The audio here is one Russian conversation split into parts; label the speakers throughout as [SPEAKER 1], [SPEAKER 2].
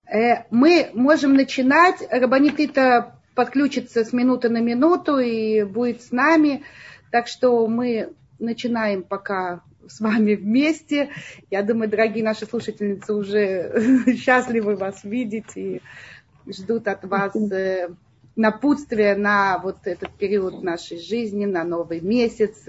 [SPEAKER 1] Мы можем начинать. Рабанит Ита подключится с минуты на минуту и будет с нами. Так что мы начинаем пока с вами вместе. Я думаю, дорогие наши слушательницы уже счастливы вас видеть и ждут от вас напутствия на вот этот период нашей жизни, на новый месяц.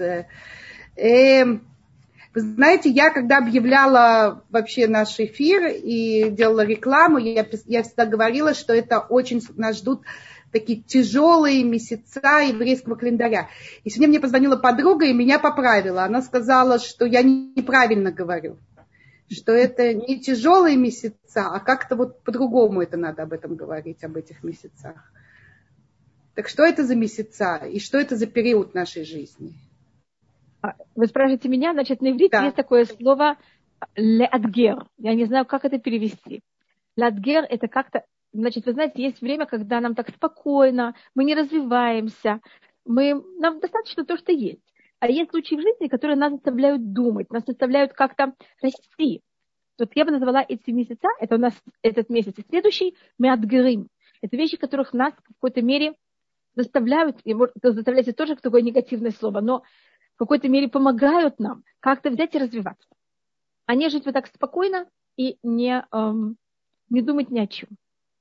[SPEAKER 1] Вы знаете, я когда объявляла вообще наш эфир и делала рекламу, я всегда говорила, что это очень нас ждут такие тяжелые месяца еврейского календаря. И сегодня мне позвонила подруга и меня поправила. Она сказала, что я неправильно говорю, что это не тяжелые месяца, а как-то вот по-другому это надо об этом говорить, об этих месяцах. Так что это за месяца и что это за период нашей жизни?
[SPEAKER 2] Вы спрашиваете меня, значит, на иврите есть такое слово «леадгер». Я не знаю, как это перевести. «Леадгер» — это как-то, значит, вы знаете, есть время, когда нам так спокойно, мы не развиваемся, нам достаточно то, что есть. А есть случаи в жизни, которые нас заставляют думать, нас заставляют как-то расти. Вот я бы назвала эти месяца, это у нас этот месяц и следующий, «меадгерим». Это вещи, которых нас в какой-то мере заставляют, и заставляйте тоже такое негативное слово, но в какой-то мере помогают нам как-то взять и развиваться. А не жить вот так спокойно и не думать ни о чем.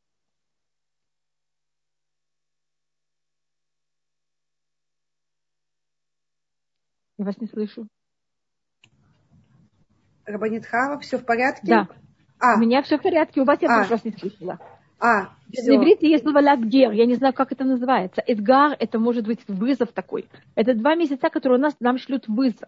[SPEAKER 2] Я вас не слышу.
[SPEAKER 1] Рабанит Хава, все в порядке?
[SPEAKER 2] Да. У меня все в порядке, у вас я тоже вас не слышала. На иврите есть слово «лядгер», я не знаю, как это называется. «Эдгар» — это может быть вызов такой. Это 2 месяца, которые нам шлют вызов.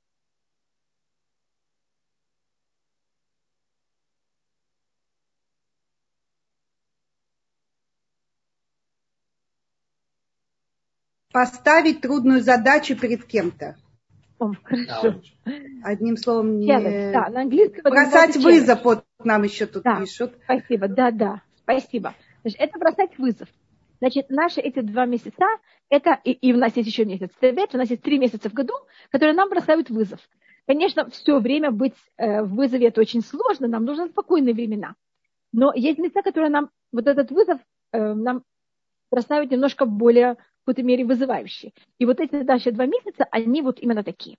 [SPEAKER 1] Поставить трудную задачу перед кем-то.
[SPEAKER 2] Хорошо.
[SPEAKER 1] Одним словом,
[SPEAKER 2] на английском
[SPEAKER 1] бросать вызов, вот нам еще тут пишут.
[SPEAKER 2] Спасибо, спасибо. Значит, это бросать вызов. Значит, наши эти 2 месяца, это, и у нас есть еще месяц Тевет, у нас есть 3 месяца в году, которые нам бросают вызов. Конечно, все время быть в вызове это очень сложно, нам нужны спокойные времена. Но есть места, которые нам, вот этот вызов нам бросают немножко более, в какой-то мере, вызывающие. И вот эти дальше 2 месяца, они вот именно такие.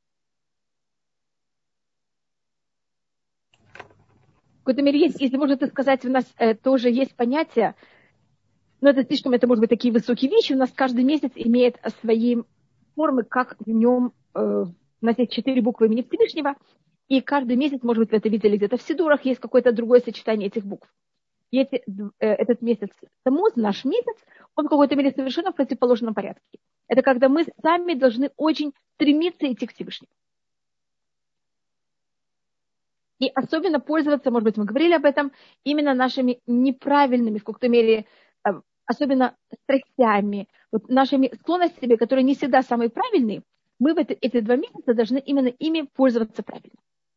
[SPEAKER 2] В какой-то мере есть, если можно так сказать, у нас тоже есть понятие, но это слишком, это может быть такие высокие вещи, у нас каждый месяц имеет свои формы, как в нем, у нас есть 4 буквы имени Всевышнего, и каждый месяц, может быть, вы это видели где-то в Сидурах, есть какое-то другое сочетание этих букв. И этот месяц, Тамуз, наш месяц, он в какой-то мере совершенно в противоположном порядке. Это когда мы сами должны очень стремиться идти к Всевышнему. И особенно пользоваться, может быть, мы говорили об этом, именно нашими неправильными, в какой-то мере, особенно страстями, вот нашими склонностями, которые не всегда самые правильные, мы в эти 2 месяца должны именно ими пользоваться правильно.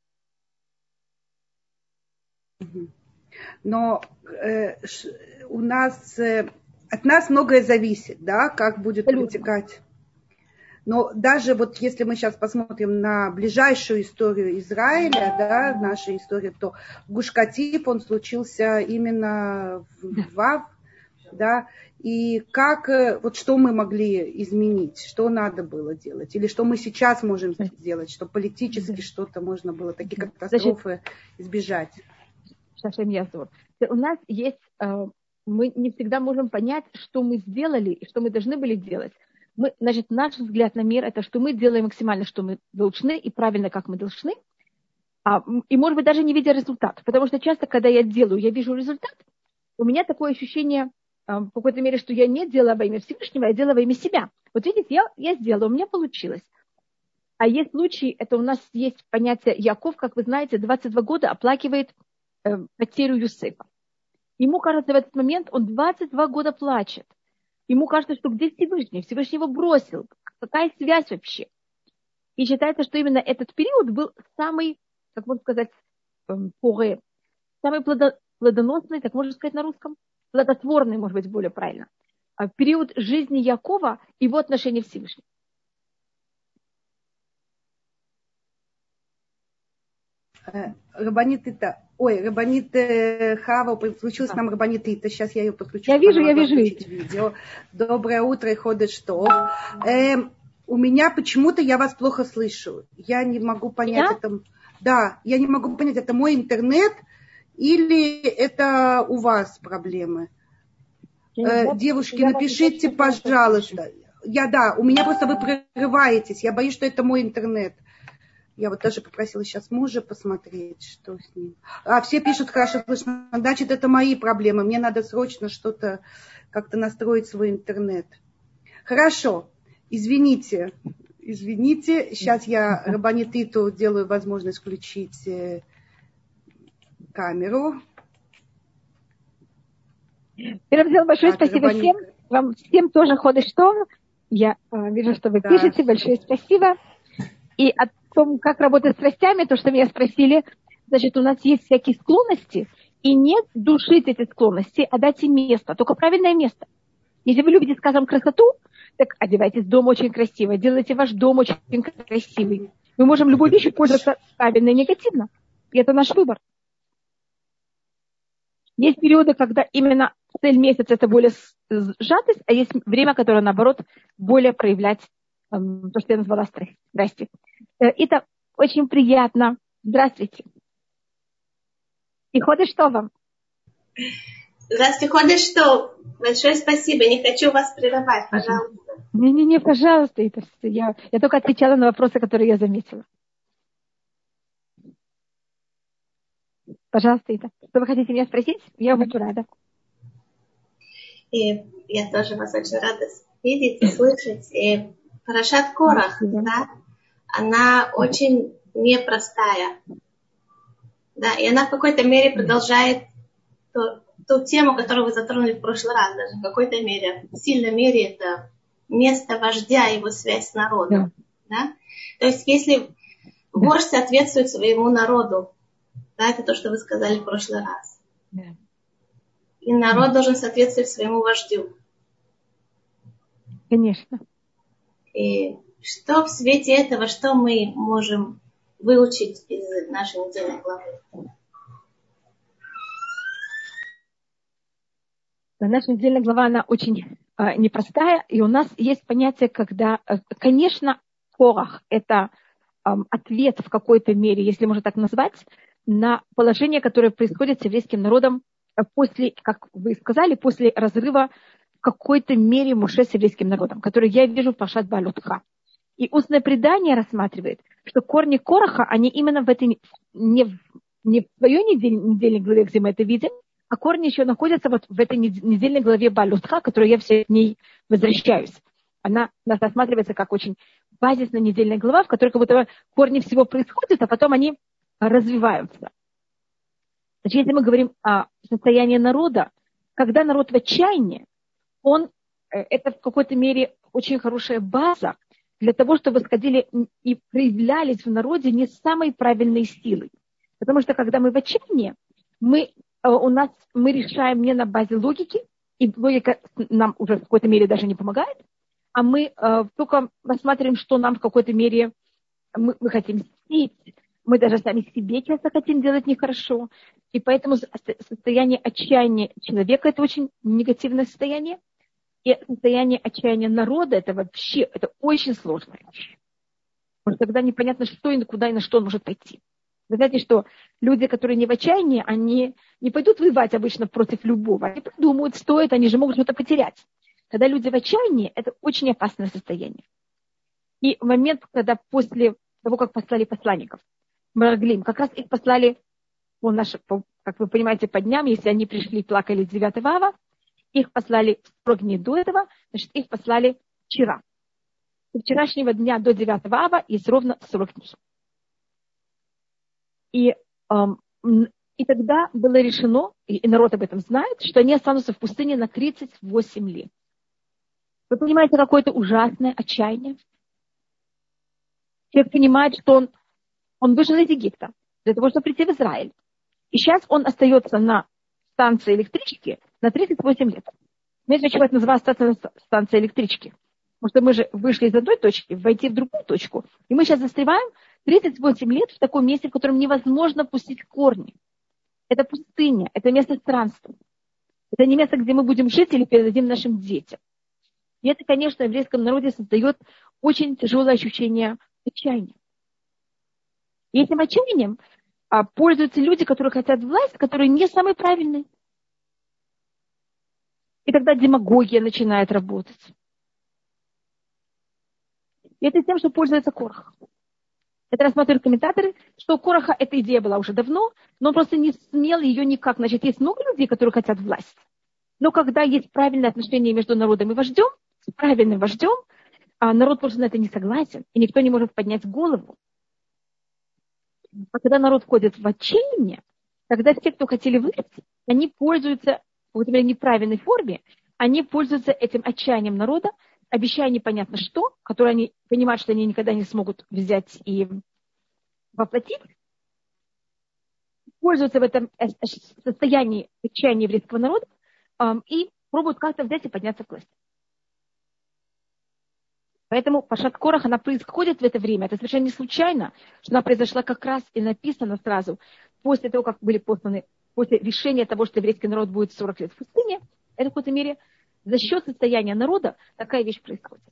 [SPEAKER 1] Но у нас, от нас многое зависит, да, как будет протекать. Но даже вот если мы сейчас посмотрим на ближайшую историю Израиля, да, наша история, то Гуш-Катиф, он случился именно в Вав, да, и как, вот что мы могли изменить, что надо было делать, или что мы сейчас можем сделать, что политически что-то можно было, такие катастрофы избежать.
[SPEAKER 2] У нас есть, мы не всегда можем понять, что мы сделали и что мы должны были делать. Значит, наш взгляд на мир – это что мы делаем максимально, что мы должны, и правильно, как мы должны, и, может быть, даже не видя результат. Потому что часто, когда я делаю, я вижу результат, у меня такое ощущение, в какой-то мере, что я не делала во имя Всевышнего, я делала во имя себя. Вот видите, я сделала, у меня получилось. А есть случаи, это у нас есть понятие Яков, как вы знаете, 22 года оплакивает потерю Юсефа. Ему кажется, в этот момент он 22 года плачет. Ему кажется, что где Всевышний? Всевышний его бросил. Какая связь вообще? И считается, что именно этот период был самый, как можно сказать, самый плодоносный, так можно сказать на русском, плодотворный, может быть, более правильно, период жизни Якова и его отношения к Всевышнему.
[SPEAKER 1] Рабанит Хава, подключилась нам Рабанит Ита. Сейчас я ее подключу.
[SPEAKER 2] Я вижу.
[SPEAKER 1] Видео. Доброе утро, и ходит что. У меня почему-то я вас плохо слышу. Я не могу понять, это... Да, я не могу понять, это мой интернет или это у вас проблемы. Девушки, напишите, пожалуйста. У меня просто вы прерываетесь. Я боюсь, что это мой интернет. Я вот даже попросила сейчас мужа посмотреть, что с ним. Все пишут, хорошо слышно. Значит, это мои проблемы. Мне надо срочно что-то как-то настроить свой интернет. Хорошо. Извините. Сейчас я Рабанит Иту делаю возможность включить камеру.
[SPEAKER 2] Первым делом большое спасибо всем. Вам всем тоже ходишь том. Я вижу, что вы пишете. Большое спасибо. И о том, как работать с страстями, то, что меня спросили, значит, у нас есть всякие склонности, и нет душить эти склонности, а дать им место, только правильное место. Если вы любите, скажем, красоту, так одевайтесь в дом очень красиво, делайте ваш дом очень красивый. Мы можем любой вещью пользоваться правильно и негативно. И это наш выбор. Есть периоды, когда именно цель месяца это более сжатость, а есть время, которое, наоборот, более проявлять то, что я назвала страсть. Здрасте. Это очень приятно. Здравствуйте. И ходишь что вам?
[SPEAKER 3] Здравствуйте, ходишь что? Большое спасибо. Не хочу вас прерывать, пожалуйста.
[SPEAKER 2] Не, пожалуйста. Это все. Я только отвечала на вопросы, которые я заметила. Пожалуйста, это. Что вы хотите меня спросить? Я буду рада.
[SPEAKER 3] И я тоже вас очень рада видеть и слышать. И Парашат Корах, да, она очень непростая. Да, и она в какой-то мере продолжает ту тему, которую вы затронули в прошлый раз, даже в какой-то мере, в сильной мере это место вождя, его связь с народом. Да? То есть если вождь соответствует своему народу, да, это то, что вы сказали в прошлый раз. И народ должен соответствовать своему вождю.
[SPEAKER 2] Конечно.
[SPEAKER 3] И что в свете этого, что мы можем выучить из нашей недельной главы?
[SPEAKER 2] Наша недельная глава, она очень непростая, и у нас есть понятие, когда, конечно, Корах – это ответ в какой-то мере, если можно так назвать, на положение, которое происходит с еврейским народом после, как вы сказали, после разрыва в какой-то мере Моше с еврейским народом, который я вижу в Паршат Баалот-Ха. И устное предание рассматривает, что корни Кораха, они именно в этой, не в своей недельной главе, где мы это видим, а корни еще находятся вот в этой недельной главе Баалот-Ха, которую я все к ней возвращаюсь. Она у нас рассматривается как очень базисная недельная глава, в которой как будто корни всего происходят, а потом они развиваются. Значит, если мы говорим о состоянии народа, когда народ в отчаянии, это в какой-то мере очень хорошая база для того, чтобы сходили и проявлялись в народе не самые правильные силы. Потому что когда мы в отчаянии, мы решаем не на базе логики, и логика нам уже в какой-то мере даже не помогает, а мы только рассматриваем, что нам в какой-то мере мы хотим снить. Мы даже сами себе часто хотим делать нехорошо. И поэтому состояние отчаяния человека – это очень негативное состояние. И состояние отчаяния народа – это вообще это очень сложная вещь. Потому что тогда непонятно, что и куда и на что он может пойти. Вы знаете, что люди, которые не в отчаянии, они не пойдут воевать обычно против любого. Они подумают, что это, они же могут что-то потерять. Когда люди в отчаянии, это очень опасное состояние. И в момент, когда после того, как послали посланников, Мераглим, как раз их послали, как вы понимаете, по дням, если они пришли и плакали 9 ава, их послали 40 дней до этого, значит, их послали вчера. С вчерашнего дня до 9 ава есть ровно 40 дней. И тогда было решено, и народ об этом знает, что они останутся в пустыне на 38 лет. Вы понимаете, какое-то ужасное отчаяние? Человек понимает, что он вышел из Египта для того, чтобы прийти в Израиль. И сейчас он остается на станции электрички на 38 лет. Знаете, почему это называется станция электрички? Потому что мы же вышли из одной точки, войти в другую точку. И мы сейчас застреваем 38 лет в таком месте, в котором невозможно пустить корни. Это пустыня, это место странства. Это не место, где мы будем жить или передадим нашим детям. И это, конечно, в еврейском народе создает очень тяжелое ощущение отчаяния. И этим отчаянием пользуются люди, которые хотят власть, которые не самые правильные. И тогда демагогия начинает работать. И это тем, что пользуется Корах. Это рассматривают комментаторы, что у Кораха эта идея была уже давно, но он просто не смел ее никак. Значит, есть много людей, которые хотят власть. Но когда есть правильное отношение между народом и вождем, с правильным вождем, народ просто на это не согласен, и никто не может поднять голову. А когда народ входит в отчаяние, тогда те, кто хотели власть, они пользуются в неправильной форме, они пользуются этим отчаянием народа, обещая непонятно что, которое они понимают, что они никогда не смогут взять и воплотить, пользуются в этом состоянии отчаяния еврейского народа и пробуют как-то взять и подняться к власти. Поэтому Пашат Корах, она происходит в это время. Это совершенно не случайно, что она произошла как раз и написана сразу после того, как были посланы, после решения того, что еврейский народ будет 40 лет в пустыне. Это в какой-то мере за счет состояния народа такая вещь происходит.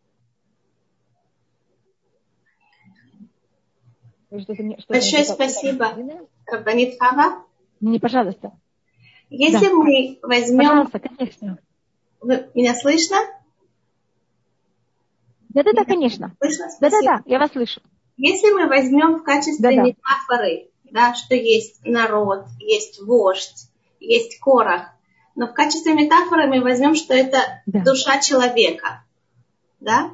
[SPEAKER 3] Большое спасибо, Рабанит Хава.
[SPEAKER 2] Не, пожалуйста.
[SPEAKER 3] Если мы возьмем...
[SPEAKER 2] Пожалуйста, конечно.
[SPEAKER 3] Меня слышно?
[SPEAKER 2] Да, конечно. Да, я вас слышу.
[SPEAKER 3] Если мы возьмем в качестве метафоры, да, что есть народ, есть вождь, есть Корах, но в качестве метафоры мы возьмем, что это душа человека, да?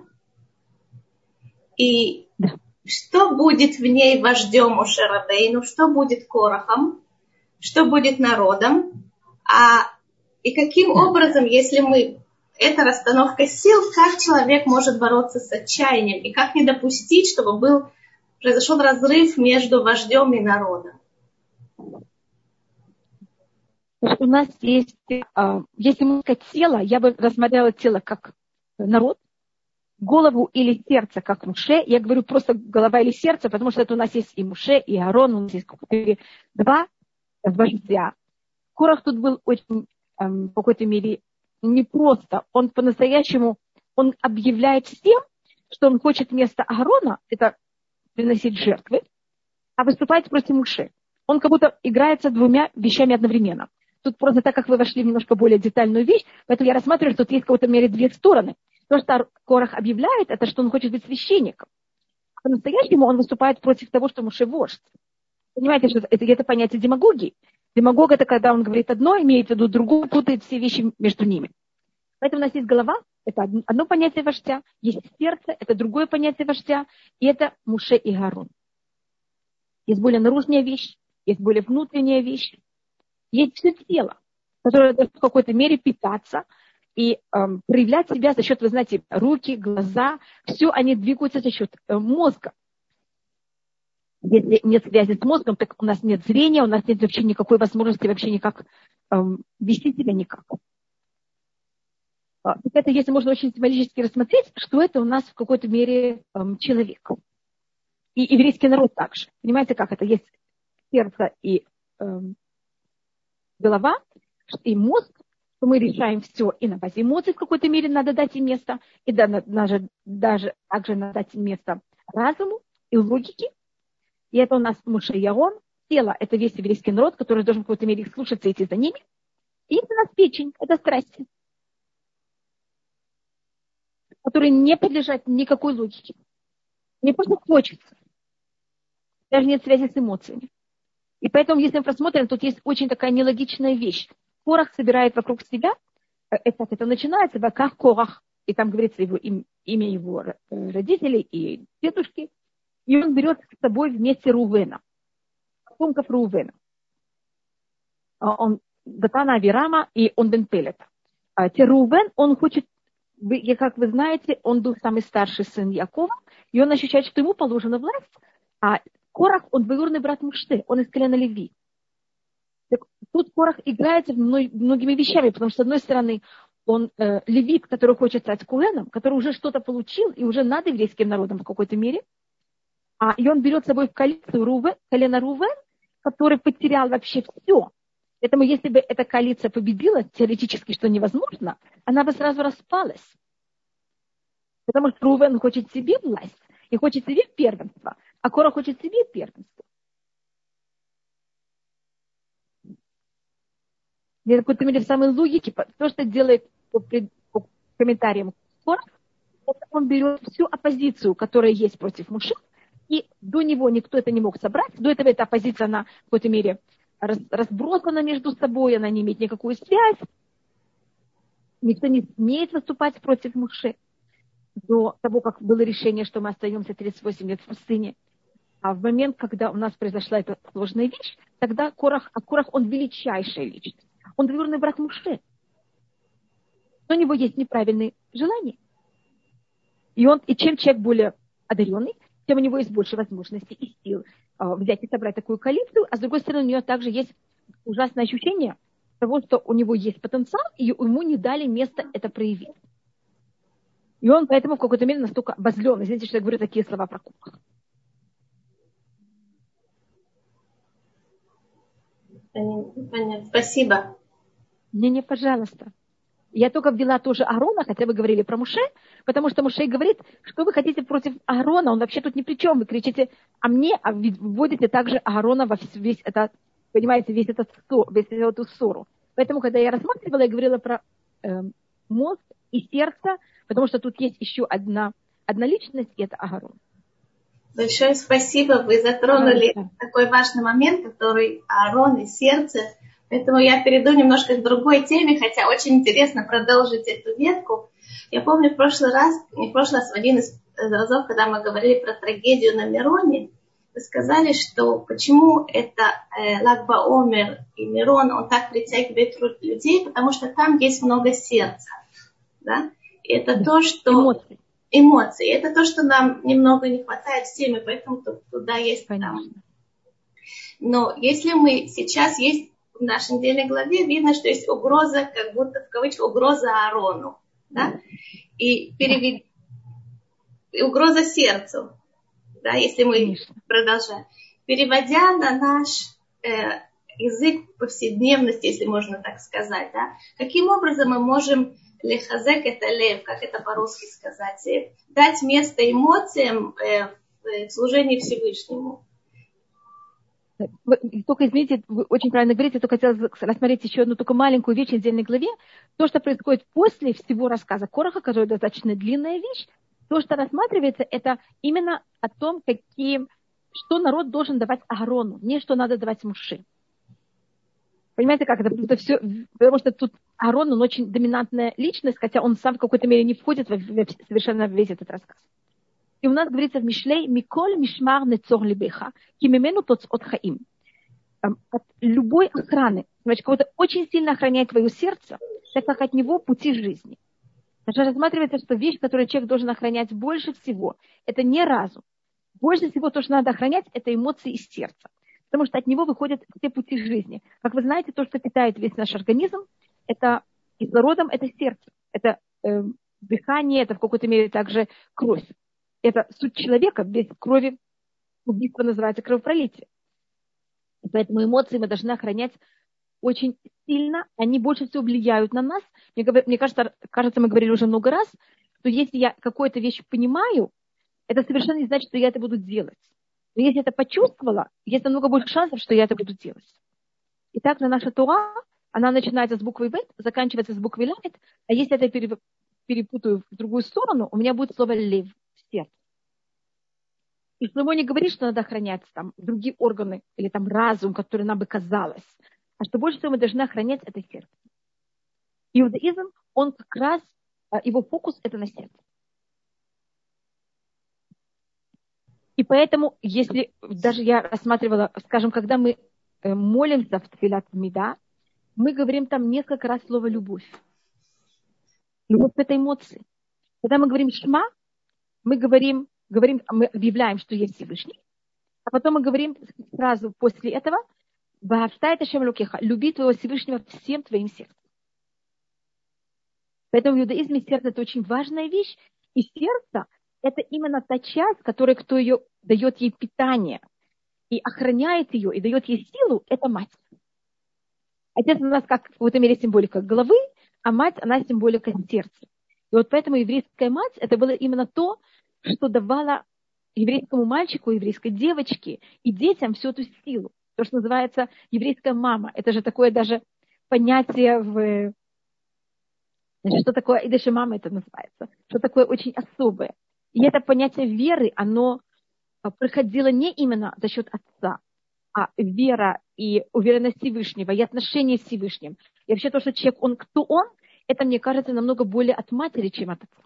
[SPEAKER 3] И что будет в ней вождем Моше Рабейну, что будет Корахом, что будет народом, и каким образом, если мы... Это расстановка сил, как человек может бороться с отчаянием, и как не допустить, чтобы произошел разрыв между вождем и народом.
[SPEAKER 2] У нас есть, если мы сказать тело, я бы рассмотрела тело как народ, голову или сердце как Моше. Я говорю просто голова или сердце, потому что это у нас есть и Моше, и Аарон, у нас есть два вождя. Корах тут был очень, в какой-то мере, не просто. Он по-настоящему, он объявляет всем, что он хочет вместо Аарона, это приносить жертвы, а выступать против Моше. Он как будто играется двумя вещами одновременно. Тут просто так, как вы вошли в немножко более детальную вещь, поэтому я рассматриваю, что тут есть в какой-то мере две стороны. То, что Корах объявляет, это что он хочет быть священником. По-настоящему он выступает против того, что Моше вождь. Понимаете, что это понятие демагогии. Демагог – это когда он говорит одно, имеет в виду другое, путает все вещи между ними. Поэтому у нас есть голова, это одно понятие вождя, есть сердце, это другое понятие вождя, и это Моше и Аарон. Есть более наружная вещь, есть более внутренняя вещь, есть все тело, которое должно в какой-то мере питаться и проявлять себя за счет, вы знаете, руки, глаза, все они двигаются за счет мозга. Если нет связи с мозгом, так у нас нет зрения, у нас нет вообще никакой возможности вообще никак вести себя никак. Это, если можно очень символически рассмотреть, что это у нас в какой-то мере человек. И еврейский народ также. Понимаете, как это? Есть сердце и голова, и мозг, что мы решаем все, и на базе эмоций в какой-то мере надо дать им место, и даже также надо дать им место разуму и логике. И это у нас Моше и Аарон. Тело – это весь еврейский народ, который должен в какой-то мере слушаться и идти за ними. И это у нас печень, это страсти, которые не подлежат никакой логике. Мне просто хочется. Даже нет связи с эмоциями. И поэтому, если мы просмотрим, тут есть очень такая нелогичная вещь. Корах собирает вокруг себя, это начинается в Аках Корах, и там говорится его имя его родителей и дедушки. И он берет с собой вместе Рувена, потомков Рувена. Он Датана Авирама и он бен Пелет. Рувен, он хочет, как вы знаете, он был самый старший сын Якова, и он ощущает, что ему положена власть, а Корах, он двоюродный брат Муше, он из колена Леви. Так, тут Корах играется многими вещами, потому что, с одной стороны, он левит, который хочет стать коэном, который уже что-то получил, и уже над еврейским народом в какой-то мере. И он берет с собой в коалицию колено Рувен, который потерял вообще все. Поэтому если бы эта коалиция победила, теоретически, что невозможно, она бы сразу распалась. Потому что Рувен хочет себе власть и хочет себе первенство, а Кора хочет себе первенство. В какой-то мере в самой логике, то, что делает по комментариям Кора, это он берет всю оппозицию, которая есть против Моше, и до него никто это не мог собрать. До этого эта оппозиция, она в какой-то мере разбросана между собой, она не имеет никакую связь. Никто не смеет выступать против Моше до того, как было решение, что мы остаемся 38 лет в пустыне. А в момент, когда у нас произошла эта сложная вещь, тогда Корах, он величайшая личность. Он двоюродный брат Моше. У него есть неправильные желания. И чем человек более одаренный, тем у него есть больше возможностей и сил взять и собрать такую коалицию, а с другой стороны, у него также есть ужасное ощущение того, что у него есть потенциал, и ему не дали место это проявить. И он поэтому в какой-то мере настолько обозлен. Извините, что я говорю такие слова про Корах.
[SPEAKER 3] Понятно. Спасибо.
[SPEAKER 2] Не, пожалуйста. Я только ввела тоже Аарона, хотя вы говорили про Моше, потому что Моше говорит, что вы хотите против Аарона, он вообще тут ни при чем. Вы кричите о мне, а вводите также Аарона во весь этот, понимаете, весь эту ссору. Поэтому, когда я рассматривала, я говорила про мозг и сердце, потому что тут есть еще одна личность, и это Аарон.
[SPEAKER 3] Большое спасибо. Вы затронули такой важный момент, который Аарон и сердце. Поэтому я перейду немножко к другой теме, хотя очень интересно продолжить эту ветку. Я помню в один из разов, когда мы говорили про трагедию на Мироне, вы сказали, что почему это Lag BaOmer и Мирон, он так притягивает людей, потому что там есть много сердца. Да? И это то, что... Эмоции. Это то, что нам немного не хватает в теме, поэтому туда есть там. Но если мы сейчас есть в нашей недельной главе, видно, что есть угроза, как будто в кавычках, угроза Аарону. Да? И угроза сердцу. Да, если мы продолжаем. Переводя на наш язык повседневности, если можно так сказать, да, каким образом мы можем лехазек это лев, как это по-русски сказать, дать место эмоциям в служении Всевышнему.
[SPEAKER 2] Только, извините, вы очень правильно говорите, я только хотела рассмотреть еще одну только маленькую вещь в отдельной главе. То, что происходит после всего рассказа Кораха, который достаточно длинная вещь, то, что рассматривается, это именно о том, что народ должен давать Аарону, не что надо давать Моше. Понимаете, как это все, потому что тут Аарон, он очень доминантная личность, хотя он сам в какой-то мере не входит в совершенно весь этот рассказ. И у нас говорится в Мишлей «Миколь мишмар нецор либеха, кимимену тоцот хаим». От любой охраны, значит, кого-то очень сильно охраняет твое сердце, так как от него пути жизни. Даже рассматривается, что вещь, которую человек должен охранять больше всего, это не разум. Больше всего то, что надо охранять, это эмоции из сердца. Потому что от него выходят все пути жизни. Как вы знаете, то, что питает весь наш организм, это кислородом, это сердце. Это дыхание, это в какой-то мере также кровь. Это суть человека, без крови убийство называется кровопролитие. И поэтому эмоции мы должны охранять очень сильно. Они больше всего влияют на нас. Мне кажется, мы говорили уже много раз, что если я какую-то вещь понимаю, это совершенно не значит, что я это буду делать. Но если я это почувствовала, есть намного больше шансов, что я это буду делать. И также наша Тора, она начинается с буквы Бет, заканчивается с буквы Ламет, а если я это перепутаю в другую сторону, у меня будет слово Лев, сердце. И Шломо не говорит, что надо охранять там другие органы или там разум, который нам бы казалось. А что больше всего мы должны охранять, это сердце. Иудаизм, он как раз, его фокус это на сердце. И поэтому, если даже я рассматривала, скажем, когда мы молимся в Тфилат Мида, мы говорим там несколько раз слово «любовь». Любовь – это эмоции. Когда мы говорим «шма», мы объявляем, что есть Всевышний, а потом мы говорим сразу после этого «Ваавтай Ашем Элокеха» – люби твоего Всевышнего всем твоим сердцем. Поэтому в иудаизме сердце – это очень важная вещь, и сердце это именно та часть, которая кто ее дает ей питание и охраняет ее, и дает ей силу, это мать. Отец у нас как в какой-то мере символика головы, а мать, она символика сердца. И вот поэтому еврейская мать, это было именно то, что давало еврейскому мальчику, еврейской девочке и детям всю эту силу. То, что называется еврейская мама. Это же такое даже понятие что такое, и даже мама это называется, что такое очень особое. И это понятие веры, оно проходило не именно за счет отца, а вера и уверенность Всевышнего, и отношения с Всевышним. И вообще то, что человек, он кто он, это, мне кажется, намного более от матери, чем от отца.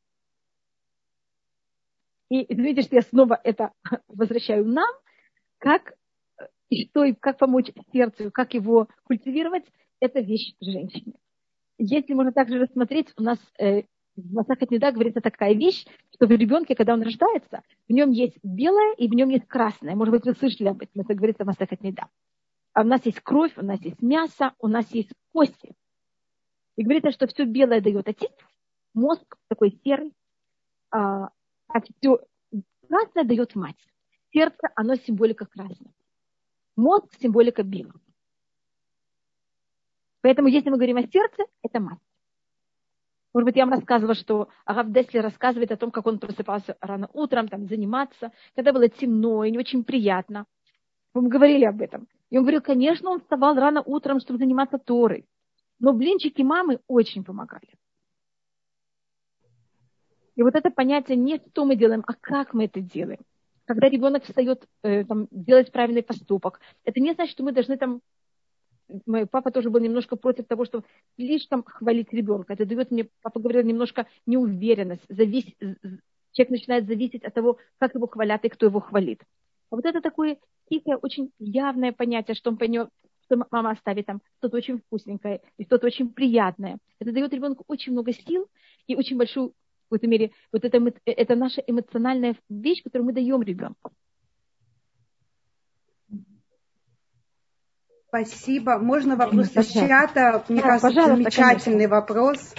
[SPEAKER 2] И извините, что я снова это возвращаю нам, как помочь сердцу, как его культивировать, это вещь женщине. Если можно также рассмотреть, у нас в Масехет Нида говорится такая вещь, что в ребенке, когда он рождается, в нем есть белое и в нем есть красное. Может быть, вы слышали об этом, это говорится в Масехет Нида. А у нас есть кровь, у нас есть мясо, у нас есть кости. И говорится, что все белое дает отец, мозг такой серый, а все красное дает мать. Сердце, оно символика красного. Мозг символика белого. Поэтому, если мы говорим о сердце, это мать. Может быть, я вам рассказывала, что Рав Деслер рассказывает о том, как он просыпался рано утром, там, заниматься, когда было темно и не очень приятно. Мы говорили об этом. И он говорил, конечно, он вставал рано утром, чтобы заниматься Торой. Но блинчики мамы очень помогали. И вот это понятие не что мы делаем, а как мы это делаем. Когда ребенок встает делать правильный поступок, это не значит, что мы должны мой папа тоже был немножко против того, что слишком хвалить ребенка. Это дает мне, папа говорил, немножко неуверенность. Человек начинает зависеть от того, как его хвалят и кто его хвалит. А вот это такое тихое, очень явное понятие, что он поймет, что мама оставит там что-то очень вкусненькое и что-то очень приятное. Это дает ребенку очень много сил и очень большую, в какой-то мере, вот это наша эмоциональная вещь, которую мы даем ребенку.
[SPEAKER 1] Спасибо. Можно вопрос из чата? Мне кажется, замечательный вопрос.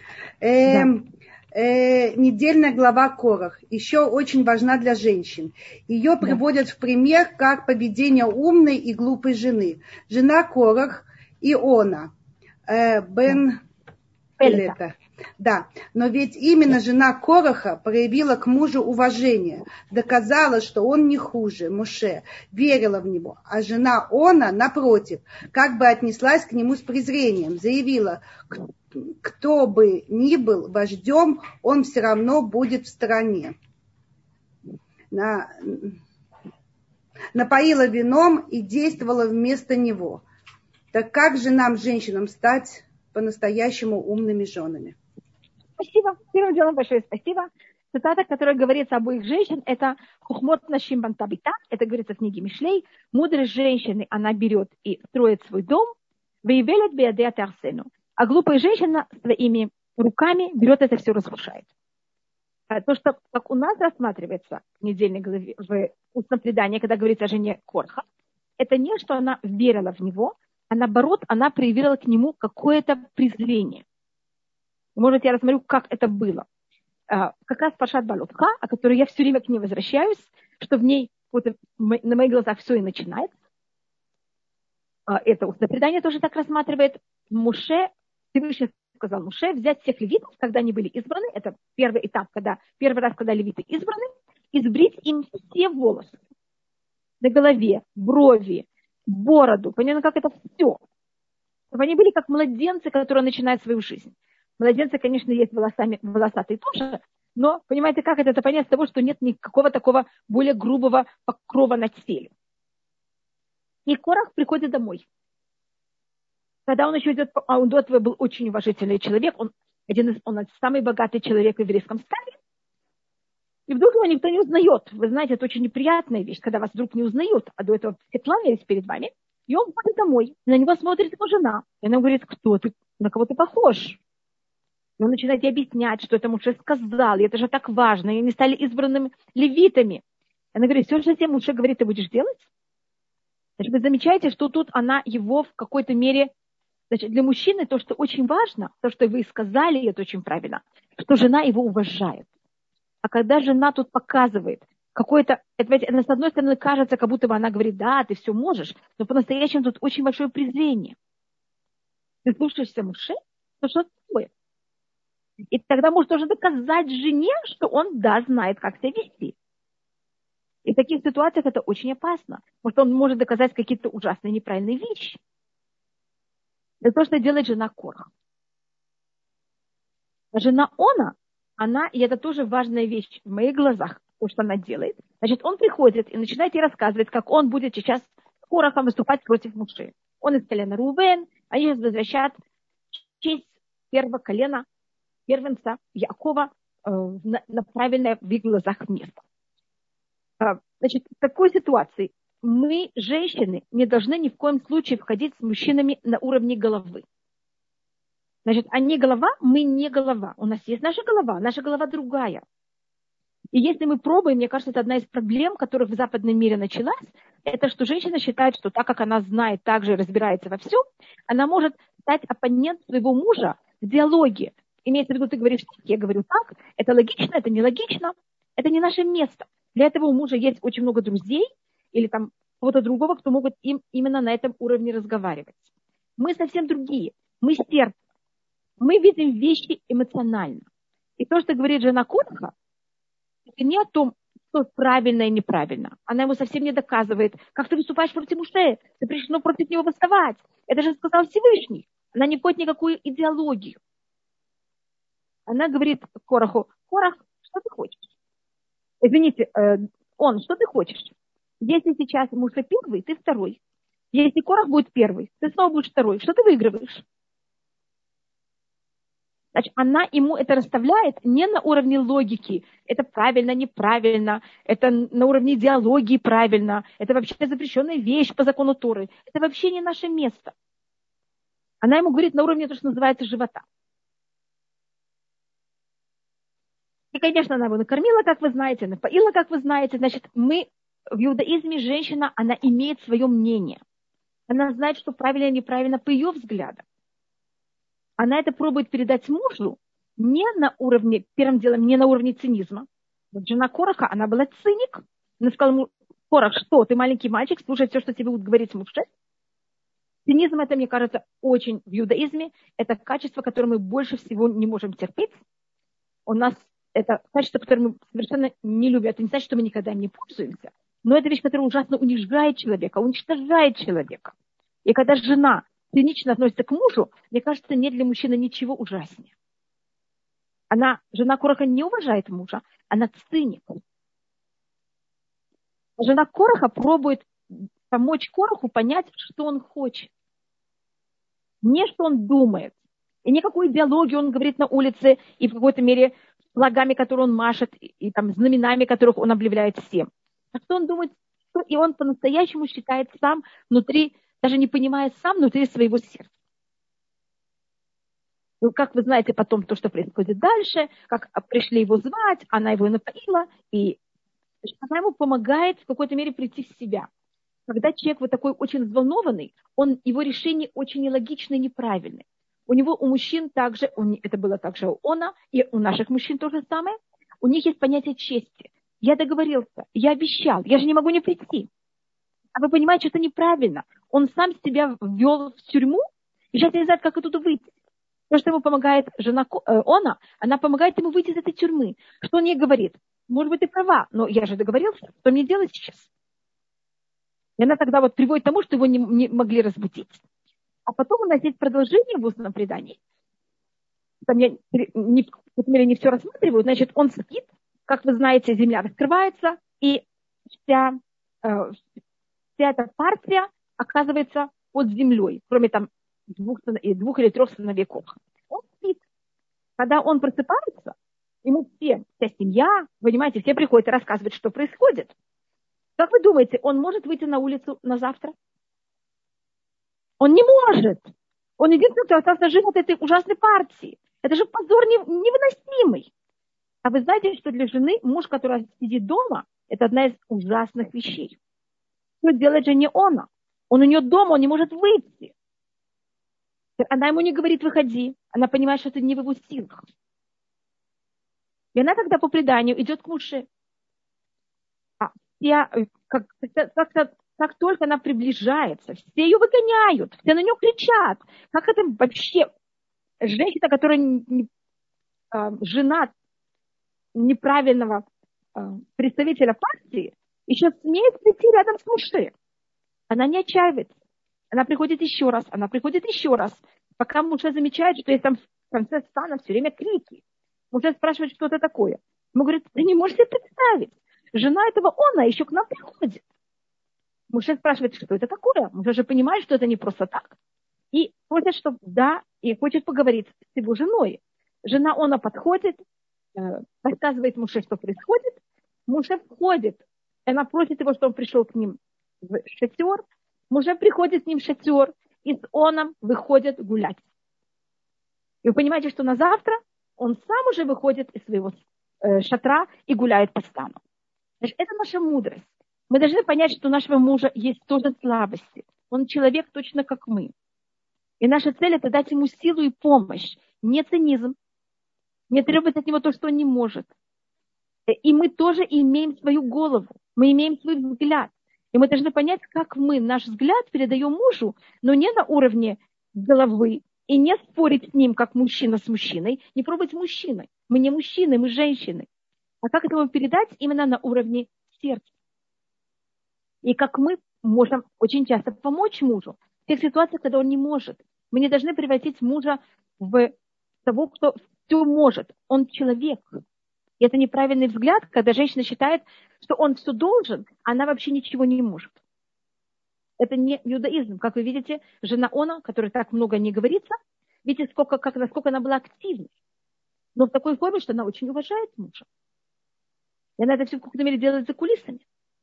[SPEAKER 1] Недельная глава Корах еще очень важна для женщин. Ее приводят в пример как поведение умной и глупой жены. Жена Корах Иона, бен Пелета. Да, но ведь именно жена Кораха проявила к мужу уважение, доказала, что он не хуже Моше, верила в него, а жена Она, напротив, как бы отнеслась к нему с презрением, заявила, кто бы ни был вождем, он все равно будет в стороне. Напоила вином и действовала вместо него. Так как же нам, женщинам, стать по-настоящему умными женами?
[SPEAKER 2] Спасибо. Первым делом большое спасибо. Цитата, которая говорится об обоих женщин, это «Хухмот нашим бантабита», это говорится в книге Мишлей. Мудрость женщины, она берет и строит свой дом, «Вейвелет беядеат арсену». А глупая женщина своими руками берет это все, разрушает. То, что как у нас рассматривается в недельной главе, в устном предании, когда говорится о жене Корха, это не, что она верила в него, а наоборот, она проявила к нему какое-то презрение. Может, я рассмотрю, как это было. Как раз Паршат Балотха, о которой я все время к ней возвращаюсь, что в ней вот, на моих глазах все и начинается. Это устное предание тоже так рассматривает. Моше, Всевышний сказал Моше, взять всех левитов, когда они были избраны, это первый этап, первый раз, когда левиты избраны, и сбрить им все волосы на голове, брови, бороду. Понятно, как это все. Чтобы они были как младенцы, которые начинают свою жизнь. Младенцы, конечно, есть волосатые тоже, но понимаете, как это понять с того, что нет никакого такого более грубого покрова на теле. И Корах приходит домой. Когда он еще идет, а он до этого был очень уважительный человек, он самый богатый человек в еврейском стане, и вдруг его никто не узнает. Вы знаете, это очень неприятная вещь, когда вас вдруг не узнают, а до этого все кланялись перед вами, и он ходит домой, на него смотрит его жена, и она говорит, кто ты, на кого ты похож? И он начинает ей объяснять, что это Моше сказал, и это же так важно, и они стали избранными левитами. Она говорит, все, что тебе Моше говорит, ты будешь делать? Значит, вы замечаете, что тут она его в какой-то мере... Значит, для мужчины то, что очень важно, то, что вы сказали, и это очень правильно, что жена его уважает. А когда жена тут показывает какое-то, это, с одной стороны, кажется, как будто бы она говорит, да, ты все можешь, но по-настоящему тут очень большое презрение. Ты слушаешься Моше, то что такое? И тогда может тоже доказать жене, что он, да, знает, как себя вести. И в таких ситуациях это очень опасно, потому что он может доказать какие-то ужасные неправильные вещи. Это то, что делает жена Корах. А жена она, и это тоже важная вещь в моих глазах, то, что она делает. Значит, он приходит и начинает ей рассказывать, как он будет сейчас с Корахом выступать против Моше. Он из колена Рувен, они сейчас возвращают честь первого колена, первенца Якова на правильное в их глазах место. Значит, в такой ситуации мы, женщины, не должны ни в коем случае входить с мужчинами на уровне головы. Значит, они голова, мы не голова. У нас есть наша голова другая. И если мы пробуем, мне кажется, это одна из проблем, которая в западном мире началась, это что женщина считает, что так как она знает, так же разбирается во всем, она может стать оппонентом своего мужа в диалоге. Имеется в виду, ты говоришь так, я говорю так, это логично, это нелогично, это не наше место. Для этого у мужа есть очень много друзей или там кого-то другого, кто могут им именно на этом уровне разговаривать. Мы совсем другие. Мы сердце. Мы видим вещи эмоционально. И то, что говорит жена Кораха, это не о том, что правильно и неправильно. Она ему совсем не доказывает, как ты выступаешь против Моше, ты пришла против него восставать. Это же сказал Всевышний. Она не входит в никакую идеологию. Она говорит Кораху: Корах, что ты хочешь? Извините, что ты хочешь? Если сейчас Моше первый, ты второй. Если Корах будет первый, ты снова будешь второй. Что ты выигрываешь? Значит, она ему это расставляет не на уровне логики. Это правильно, неправильно. Это на уровне идеологии правильно. Это вообще запрещенная вещь по закону Торы. Это вообще не наше место. Она ему говорит на уровне того, что называется живота. И, конечно, она его накормила, как вы знаете, напоила, как вы знаете. Значит, в иудаизме женщина, она имеет свое мнение. Она знает, что правильно и неправильно по ее взглядам. Она это пробует передать мужу не на уровне, первым делом, не на уровне цинизма. Вот жена Кораха, она была циник. Она сказала ему: Корах, что, ты маленький мальчик, слушай все, что тебе будет говорить Моше. Цинизм, это, мне кажется, очень в иудаизме. Это качество, которое мы больше всего не можем терпеть. У нас это качество, которое мы совершенно не любим. Это не значит, что мы никогда им не пользуемся. Но это вещь, которая ужасно унижает человека, уничтожает человека. И когда жена цинично относится к мужу, мне кажется, нет для мужчины ничего ужаснее. Жена Кораха не уважает мужа, она циник. Жена Кораха пробует помочь Кораху понять, что он хочет. Не что он думает. И никакой идеологии он говорит на улице, и в какой-то мере флагами, которые он машет, и там знаменами, которых он объявляет всем. А что он думает, и он по-настоящему считает сам внутри, даже не понимая сам внутри своего сердца. Ну, как вы знаете потом то, что происходит дальше, как пришли его звать, она его напоила, и она ему помогает в какой-то мере прийти в себя. Когда человек вот такой очень взволнованный, его решение очень нелогичное и неправильное. У мужчин также, это было также у Она, и у наших мужчин то же самое, у них есть понятие чести. Я договорился, я обещал, я же не могу не прийти. А вы понимаете, что это неправильно. Он сам себя ввел в тюрьму, и сейчас не знает, как оттуда выйти. То, что ему помогает жена она помогает ему выйти из этой тюрьмы. Что он ей говорит? Может быть, ты права, но я же договорился, что мне делать сейчас? И она тогда вот приводит к тому, что его не могли разбудить. А потом у нас есть продолжение в устном предании. Там я не все рассматриваю. Значит, он спит, как вы знаете, земля раскрывается, и вся эта партия оказывается под землей, кроме там двух или трех сыновей Кораха. Он спит. Когда он просыпается, ему вся семья, понимаете, все приходят и рассказывают, что происходит. Как вы думаете, он может выйти на улицу на завтра? Он не может. Он единственный, кто остался жив от этой ужасной партии. Это же позор невыносимый. А вы знаете, что для жены муж, который сидит дома, это одна из ужасных вещей. Что делает же не она? Он у нее дома, он не может выйти. Она ему не говорит: выходи. Она понимает, что это не в его силах. И она тогда по преданию идет к Моше. Как только она приближается, все ее выгоняют, все на нее кричат. Как это вообще женщина, которая жена неправильного представителя партии, еще смеет прийти рядом с Моше. Она не отчаивается. Она приходит еще раз, пока Моше замечает, что есть там в конце стана все время крики. Моше спрашивает, что это такое. Ему говорит, ты не можешь себе представить. Жена этого она еще к нам приходит. Моше спрашивает, что это такое. Моше же понимает, что это не просто так. И просит, чтобы и хочет поговорить с его женой. Жена она подходит, рассказывает Моше, что происходит. Моше входит. Она просит его, чтобы он пришел к ним в шатер. Моше приходит с ним в шатер. И с оном выходит гулять. И вы понимаете, что на завтра он сам уже выходит из своего шатра и гуляет по стану. Значит, это наша мудрость. Мы должны понять, что у нашего мужа есть тоже слабости. Он человек точно как мы. И наша цель – это дать ему силу и помощь. Не цинизм. Не требовать от него то, что он не может. И мы тоже имеем свою голову. Мы имеем свой взгляд. И мы должны понять, как мы наш взгляд передаем мужу, но не на уровне головы. И не спорить с ним, как мужчина с мужчиной. Не пробовать мужчиной. Мы не мужчины, мы женщины. А как это передать именно на уровне сердца. И как мы можем очень часто помочь мужу в тех ситуациях, когда он не может. Мы не должны превратить мужа в того, кто все может. Он человек. И это неправильный взгляд, когда женщина считает, что он все должен, а она вообще ничего не может. Это не иудаизм. Как вы видите, жена она, которой так много не говорится, видите, насколько она была активной. Но в такой форме, что она очень уважает мужа. И она это все в какой-то мере делает за кулисами.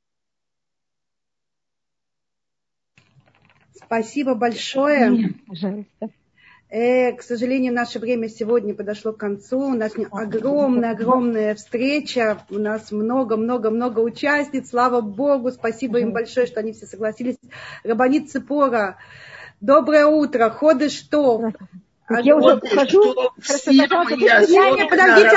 [SPEAKER 1] Спасибо большое.
[SPEAKER 2] Пожалуйста.
[SPEAKER 1] К сожалению, наше время сегодня подошло к концу. У нас огромная встреча. У нас много участниц. Слава Богу. Спасибо им большое, что они все согласились. Рабанит Ципора, доброе утро. Ходыш Тов.
[SPEAKER 2] Я уже ухожу.
[SPEAKER 1] Подождите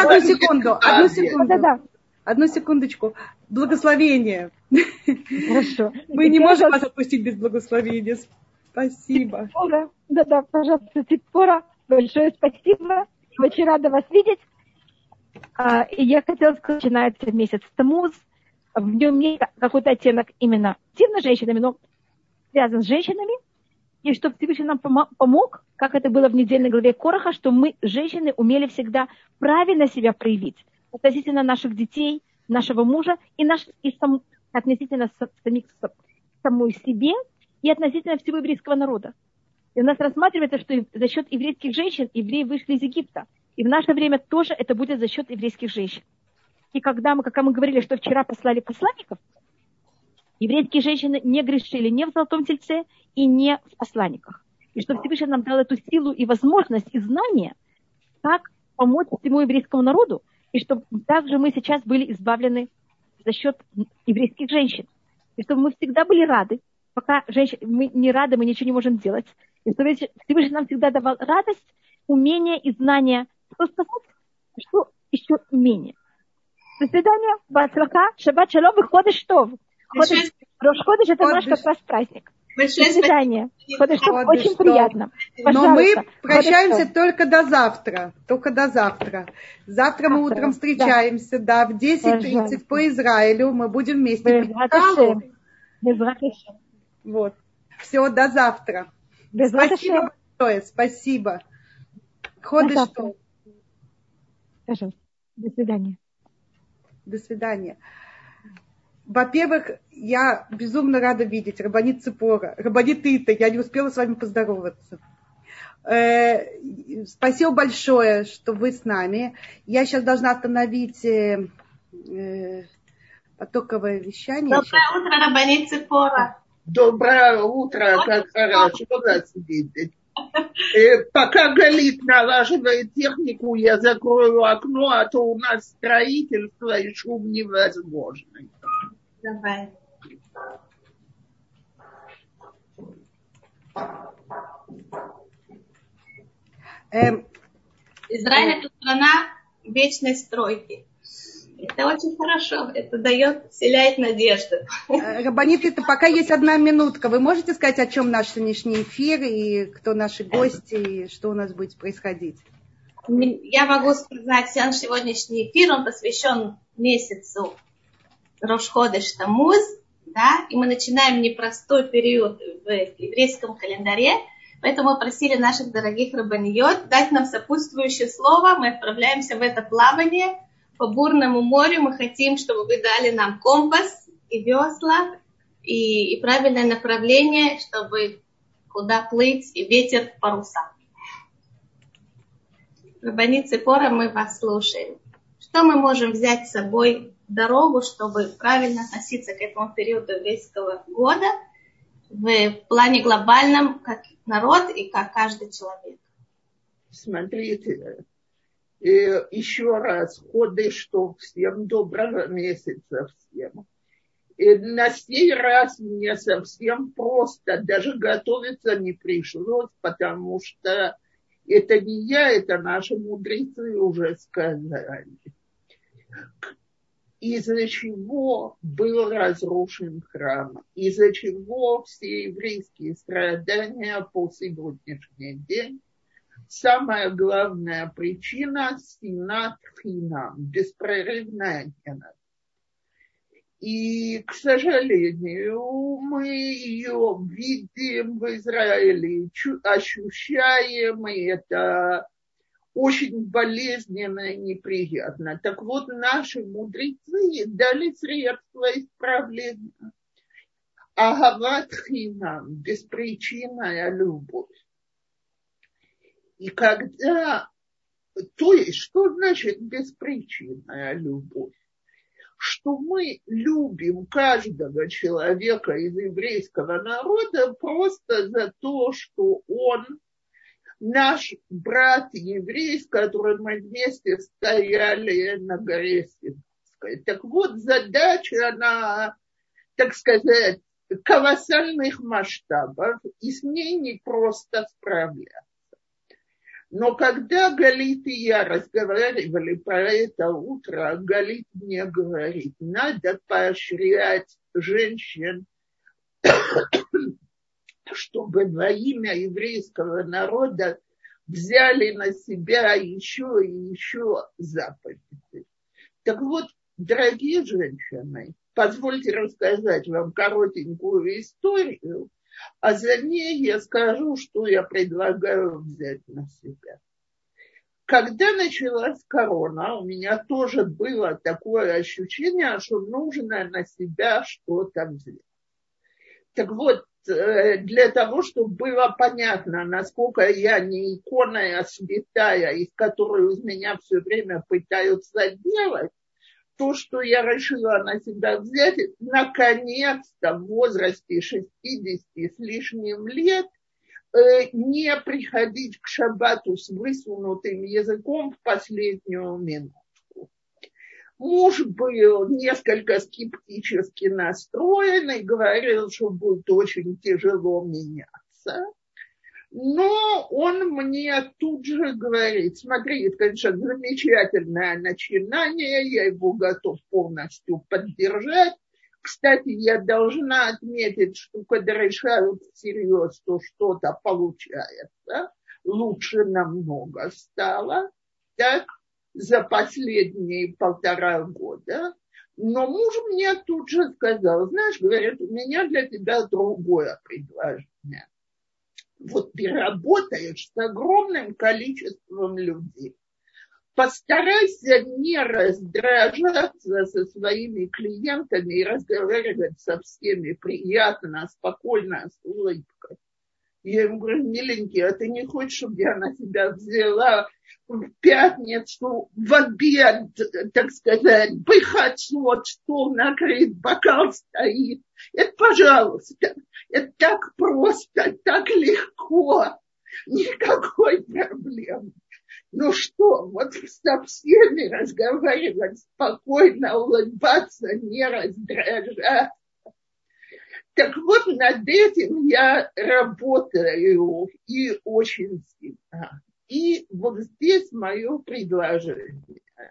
[SPEAKER 1] одну секундочку. Благословение.
[SPEAKER 2] Хорошо.
[SPEAKER 1] Мы не можем вас отпустить без благословения. Спасибо.
[SPEAKER 2] Да, пожалуйста, Ципора, большое спасибо. Очень рада вас видеть. И я хотела сказать, начинается месяц Тамуз. В нем есть какой-то оттенок именно активно с женщинами, но связан с женщинами. И чтобы Всевышний нам помог, как это было в недельной главе Кораха, что мы, женщины, умели всегда правильно себя проявить относительно наших детей, нашего мужа и относительно самой себе и относительно всего еврейского народа. И у нас рассматривается, что за счет еврейских женщин евреи вышли из Египта. И в наше время тоже это будет за счет еврейских женщин. И когда мы говорили, что вчера послали посланников, еврейские женщины не грешили ни в Золотом Тельце и не в посланниках. И что Всевышний нам дал эту силу и возможность, и знания, как помочь всему еврейскому народу, и чтобы также мы сейчас были избавлены за счет еврейских женщин. И чтобы мы всегда были рады, пока мы не рады, мы ничего не можем делать. И чтобы Всевышний нам всегда давал радость, умение и знания, что сказать, что еще менее. До свидания, бацлаха, шаббат шалом, выходишь что? Рош Ходыш это наш как раз праздник. До свидания. Ходыш очень приятно.
[SPEAKER 1] Но мы прощаемся только до завтра. Завтра мы утром встречаемся, в 10:30 по Израилю. Мы будем вместе пить каву. Вот. Все, до завтра. Спасибо большое. Спасибо. Ходыш что?
[SPEAKER 2] Пожалуйста. До свидания.
[SPEAKER 1] До свидания. Во-первых, я безумно рада видеть Рабанит Ципора, Рабанит Ита. Я не успела с вами поздороваться. Спасибо большое, что вы с нами. Я сейчас должна остановить потоковое вещание.
[SPEAKER 3] Доброе утро, Рабанит Ципора.
[SPEAKER 4] Доброе утро, как хорошо вас видеть. Пока Галит налаживает технику, я закрою окно, а то у нас строительство и шум невозможный.
[SPEAKER 3] Давай. Израиль это страна вечной стройки. Это очень хорошо, это вселяет надежду.
[SPEAKER 1] Рабанит, это пока есть 1 минутка. Вы можете сказать, о чем наш сегодняшний эфир, и кто наши гости, и что у нас будет происходить?
[SPEAKER 3] Я могу сказать, наш сегодняшний эфир, он посвящен месяцу Рош ходеш Таммуз, да, и мы начинаем непростой период в еврейском календаре, поэтому мы просили наших дорогих рабаниот дать нам сопутствующее слово, мы отправляемся в это плавание по бурному морю, мы хотим, чтобы вы дали нам компас и весла, и правильное направление, чтобы куда плыть, и ветер в паруса. Рабанит Ципора, мы вас слушаем. Что мы можем взять с собой в дорогу, чтобы правильно относиться к этому периоду еврейского года в плане глобальном, как народ и как каждый человек?
[SPEAKER 4] Смотрите, еще раз, ходеш тов всем, доброго месяца всем. И на сей раз мне совсем просто, даже готовиться не пришлось, потому что это не я, это наши мудрецы уже сказали. Из-за чего был разрушен храм, из-за чего все еврейские страдания по сегодняшний день. Самая главная причина – синат хинам, беспрерывная ненависть. И, к сожалению, мы ее видим в Израиле, ощущаем, и это очень болезненно и неприятно. Так вот, наши мудрецы дали средства исправления. Агават хинам, беспричинная любовь. И когда, то есть, что значит беспричинная любовь? Что мы любим каждого человека из еврейского народа просто за то, что он наш брат еврей, с которым мы вместе стояли на горе Синайской. Так вот, задача, она, так сказать, колоссальных масштабов, и с ней не просто справляться. Но когда Галит и я разговаривали про это утро, Галит мне говорит, надо поощрять женщин, чтобы во имя еврейского народа взяли на себя еще и еще заповеди. Так вот, дорогие женщины, позвольте рассказать вам коротенькую историю, а за ней я скажу, что я предлагаю взять на себя. Когда началась корона, у меня тоже было такое ощущение, что нужно на себя что-то взять. Так вот, для того, чтобы было понятно, насколько я не икона, а святая, из которой из меня все время пытаются делать, то, что я решила на себя взять, наконец-то в возрасте 60 с лишним лет, не приходить к шаббату с высунутым языком в последнюю минутку. Муж был несколько скептически настроен и говорил, что будет очень тяжело меняться. Но он мне тут же говорит, смотри, это, конечно, замечательное начинание, я его готов полностью поддержать. Кстати, я должна отметить, что когда решают всерьез, то что-то получается, лучше намного стало, так, за последние 1,5 года. Но муж мне тут же сказал, знаешь, говорит, у меня для тебя другое предложение. Вот ты работаешь с огромным количеством людей. Постарайся не раздражаться со своими клиентами и разговаривать со всеми приятно, спокойно, с улыбкой. Я ему говорю, миленький, а ты не хочешь, чтобы я на себя взяла в пятницу в обед, так сказать, пыхать, вот стол накрыт, бокал стоит. Это, пожалуйста, это так просто, так легко, никакой проблемы. Ну что, вот со всеми разговаривать спокойно, улыбаться, не раздражать. Так вот, над этим я работаю и очень сильно. И вот здесь мое предложение.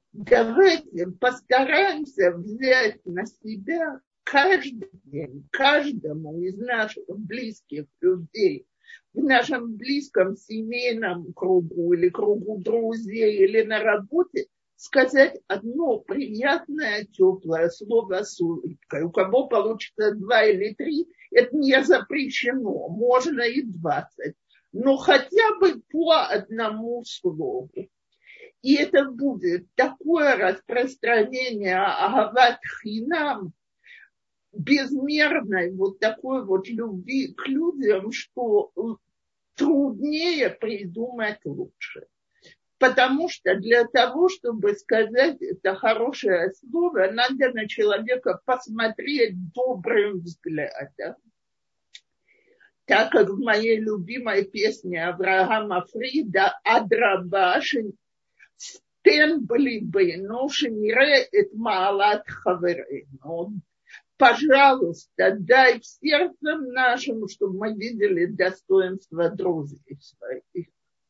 [SPEAKER 4] Давайте постараемся взять на себя каждый день, каждому из наших близких людей, в нашем близком семейном кругу или кругу друзей или на работе, сказать одно приятное, теплое слово с улыбкой. У кого получится 2 или 3, это не запрещено, можно и 20, но хотя бы по одному слову. И это будет такое распространение агават хинам, безмерной вот такой вот любви к людям, что труднее придумать лучше. Потому что для того, чтобы сказать это хорошее слово, надо на человека посмотреть добрым взглядом. Так как в моей любимой песне Авраама Фрида «Адраба стен блибейну шенире эт маалат хаверейну». Пожалуйста, дай в сердце нашему, чтобы мы видели достоинство друзей своих.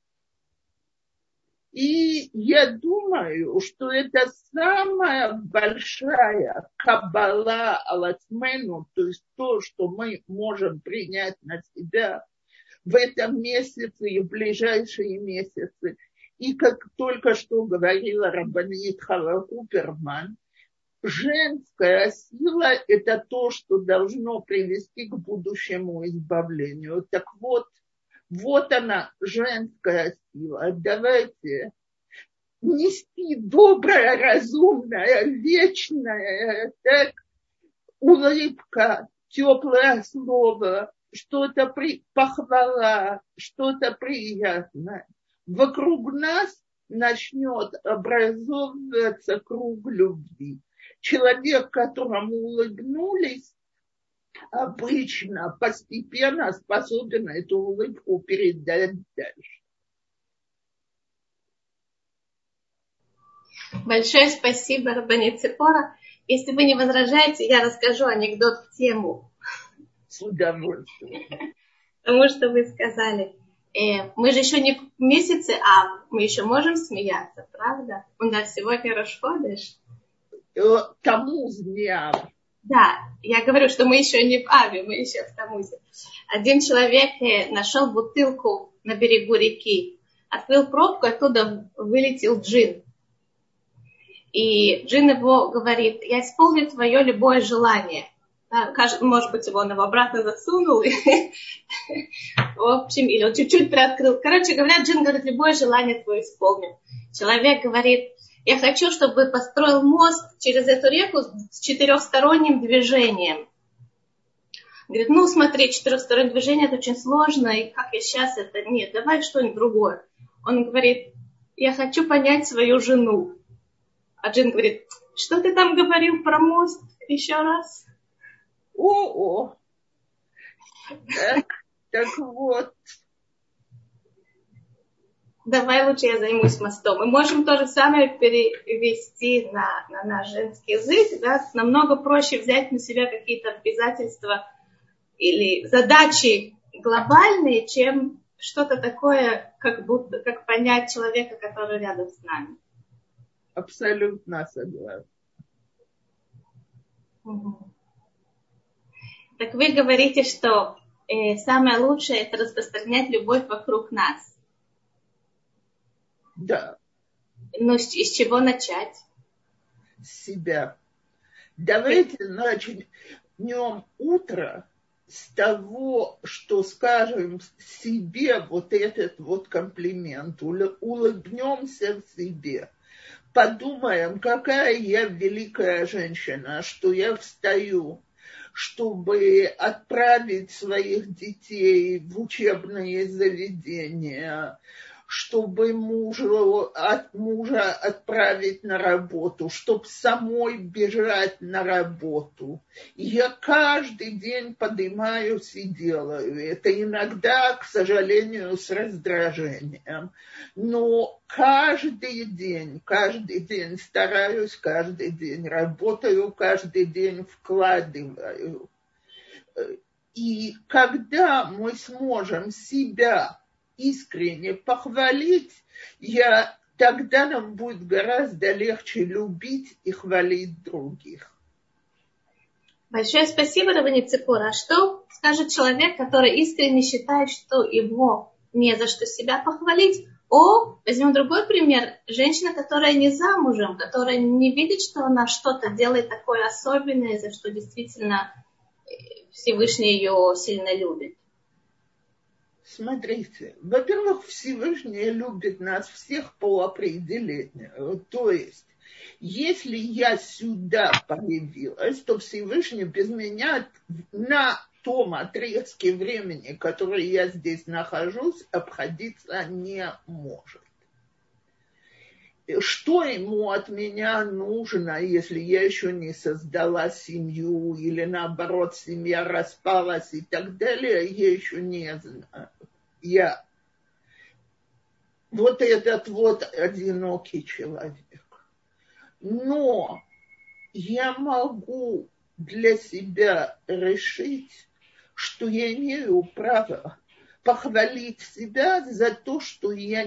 [SPEAKER 4] И я думаю, что это самая большая каббала алатмену, то есть то, что мы можем принять на себя в этом месяце и в ближайшие месяцы. И как только что говорила раббанит Хава Куперман, женская сила – это то, что должно привести к будущему избавлению. Так вот, вот она, женская сила. Давайте нести доброе, разумное, вечное, так, улыбка, теплое слово, что-то похвала, что-то приятное. Вокруг нас начнет образовываться круг любви. Человек, которому улыбнулись, обычно, постепенно способен эту улыбку передать дальше.
[SPEAKER 3] Большое спасибо, раббанит Ципора. Если вы не возражаете, я расскажу анекдот в тему.
[SPEAKER 4] С удовольствием.
[SPEAKER 3] Потому что вы сказали, мы же еще не в месяце Ав, мы еще можем смеяться, правда? У нас сегодня Рош ходеш.
[SPEAKER 4] Тамуз не Ав.
[SPEAKER 3] Да, я говорю, что мы еще не в Аве, мы еще в Тамузе. Один человек нашел бутылку на берегу реки, открыл пробку, оттуда вылетел джин. И джин его говорит: я исполню твое любое желание. Может быть, его он его обратно засунул. В общем, или он чуть-чуть приоткрыл. Короче говоря, джин говорит: любое желание твое исполню. Человек говорит: я хочу, чтобы построил мост через эту реку с 4-сторонним движением. Говорит: ну смотри, 4-стороннее движение это очень сложно, и как я сейчас это... Нет, давай что-нибудь другое. Он говорит: я хочу понять свою жену. А джин говорит: что ты там говорил про мост? Еще раз.
[SPEAKER 4] О-о. Так вот.
[SPEAKER 3] Давай лучше я займусь мостом. Мы можем то же самое перевести на наш женский язык. Да? Намного проще взять на себя какие-то обязательства или задачи глобальные, чем что-то такое, как понять человека, который рядом с нами.
[SPEAKER 4] Абсолютно согласна.
[SPEAKER 3] Так вы говорите, что самое лучшее это распространять любовь вокруг нас.
[SPEAKER 4] Да.
[SPEAKER 3] Но с чего начать?
[SPEAKER 4] С себя. Давайте начнем утро с того, что скажем себе вот этот вот комплимент, улыбнемся себе, подумаем, какая я великая женщина, что я встаю, чтобы отправить своих детей в учебные заведения, чтобы от мужа отправить на работу, чтобы самой бежать на работу. И я каждый день поднимаюсь и делаю это. Иногда, к сожалению, с раздражением. Но каждый день стараюсь, каждый день работаю, каждый день вкладываю. И когда мы сможем себя искренне похвалить, я тогда нам будет гораздо легче любить и хвалить других.
[SPEAKER 3] Большое спасибо, Раввинит Ципора. А что скажет человек, который искренне считает, что ему не за что себя похвалить? Возьмем другой пример. Женщина, которая не замужем, которая не видит, что она что-то делает такое особенное, за что действительно Всевышний ее сильно любит.
[SPEAKER 4] Смотрите, во-первых, Всевышний любит нас всех по определению. То есть, если я сюда появилась, то Всевышний без меня на том отрезке времени, который я здесь нахожусь, обходиться не может. Что ему от меня нужно, если я еще не создала семью, или наоборот, семья распалась и так далее, я еще не знаю. Я вот этот вот одинокий человек. Но я могу для себя решить, что я имею право похвалить себя за то, что я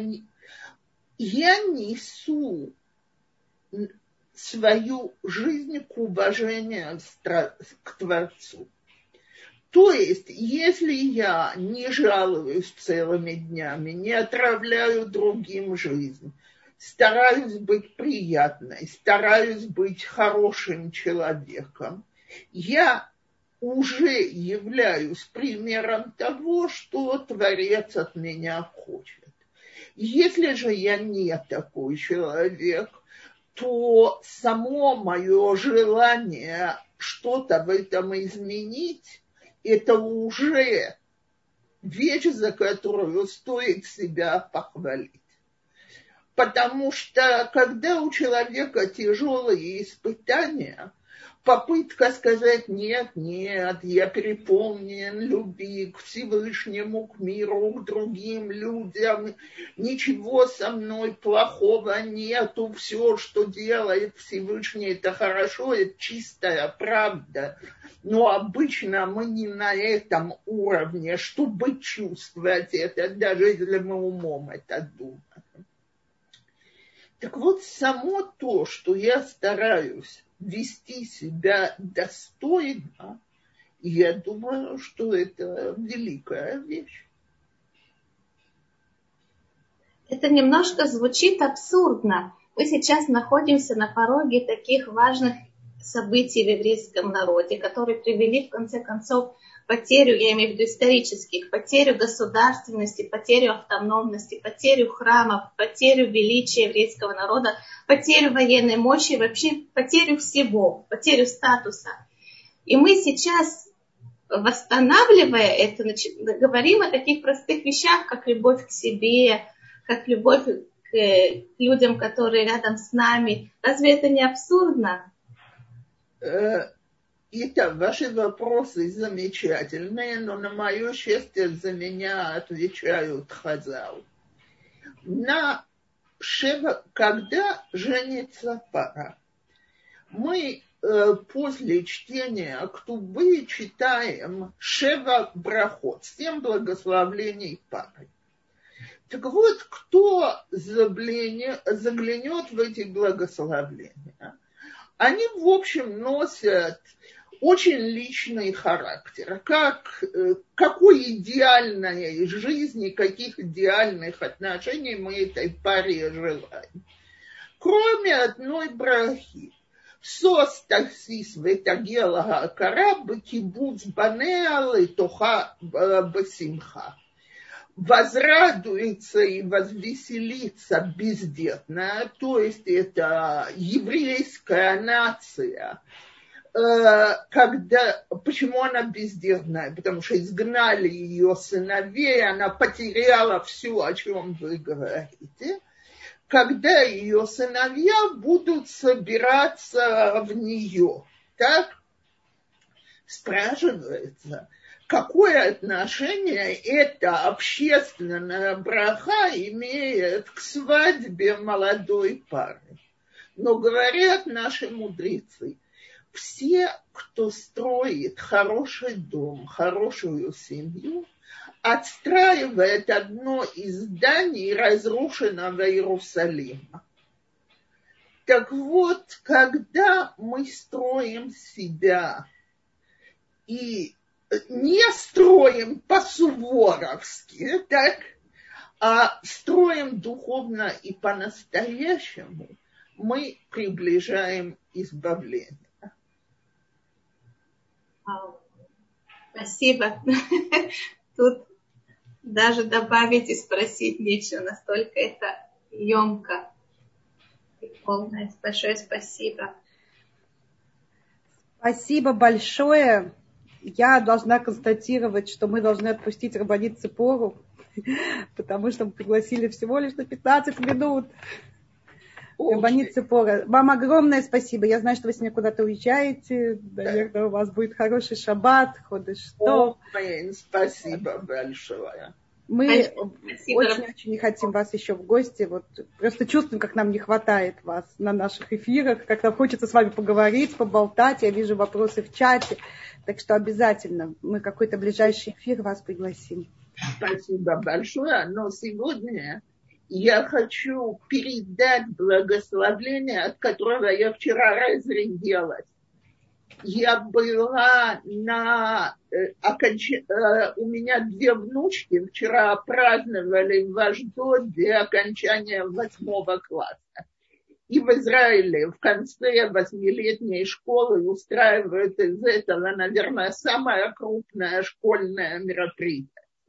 [SPEAKER 4] несу свою жизнь к уважению к Творцу. То есть, если я не жалуюсь целыми днями, не отравляю другим жизнь, стараюсь быть приятной, стараюсь быть хорошим человеком, я уже являюсь примером того, что Творец от меня хочет. Если же я не такой человек, то само мое желание что-то в этом изменить, это уже вещь, за которую стоит себя похвалить. Потому что, когда у человека тяжелые испытания, попытка сказать нет, я переполнен любви к Всевышнему, к миру, к другим людям, ничего со мной плохого нету, все, что делает Всевышний, это хорошо, это чистая правда. Но обычно мы не на этом уровне, чтобы чувствовать это, даже если мы умом это думаем. Так вот, само то, что я стараюсь вести себя достойно, я думаю, что это великая вещь.
[SPEAKER 3] Это немножко звучит абсурдно. Мы сейчас находимся на пороге таких важных событий в еврейском народе, которые привели, в конце концов, потерю, я имею в виду исторических, потерю государственности, потерю автономности, потерю храмов, потерю величия еврейского народа, потерю военной мощи, вообще потерю всего, потерю статуса. И мы сейчас, восстанавливая это, говорим о таких простых вещах, как любовь к себе, как любовь к людям, которые рядом с нами. Разве это не абсурдно?
[SPEAKER 4] Итак, ваши вопросы замечательные, но на мое счастье за меня отвечают Хазал. Когда женится пара, мы после чтения Ктубы читаем Шева брахот, 7 благословлений пары. Так вот, кто заглянет в эти благословления, они, в общем, носят очень личный характер. Какой идеальной жизни, каких идеальных отношений мы этой паре желаем. Кроме одной брахи. Состахсис ветагела акара бекибуц банеа летоха басимха. Возрадуется и возвеселится бездетная, то есть это еврейская нация. Почему она бездетная? Потому что изгнали ее сыновей, она потеряла все, о чем вы говорите. Когда ее сыновья будут собираться в нее, так спрашивается, какое отношение эта общественная браха имеет к свадьбе молодой пары. Но говорят наши мудрецы, все, кто строит хороший дом, хорошую семью, отстраивает одно из зданий разрушенного Иерусалима. Так вот, когда мы строим себя и не строим по-суворовски, так, а строим духовно и по-настоящему, мы приближаем избавление.
[SPEAKER 3] Спасибо. Тут даже добавить и спросить нечего, настолько это емко и полное. Большое спасибо.
[SPEAKER 1] Спасибо большое. Я должна констатировать, что мы должны отпустить Рабанит Ципору, потому что мы пригласили всего лишь на 15 минут. Рабанит Ципора, вам огромное спасибо. Я знаю, что вы сегодня куда-то уезжаете. Наверное, у вас будет хороший шаббат, ходыш тов.
[SPEAKER 4] Спасибо большое.
[SPEAKER 1] Мы очень не хотим вас еще в гости. Вот просто чувствуем, как нам не хватает вас на наших эфирах, как нам хочется с вами поговорить, поболтать. Я вижу вопросы в чате. Так что обязательно мы какой-то ближайший эфир вас пригласим.
[SPEAKER 4] Спасибо большое. Но сегодня я хочу передать благословение, от которого я вчера разревелась. Я была у меня 2 внучки вчера праздновали в Ашдоде окончание 8 класса. И в Израиле в конце 8-летней школы устраивают из этого, наверное, самое крупное школьное мероприятие.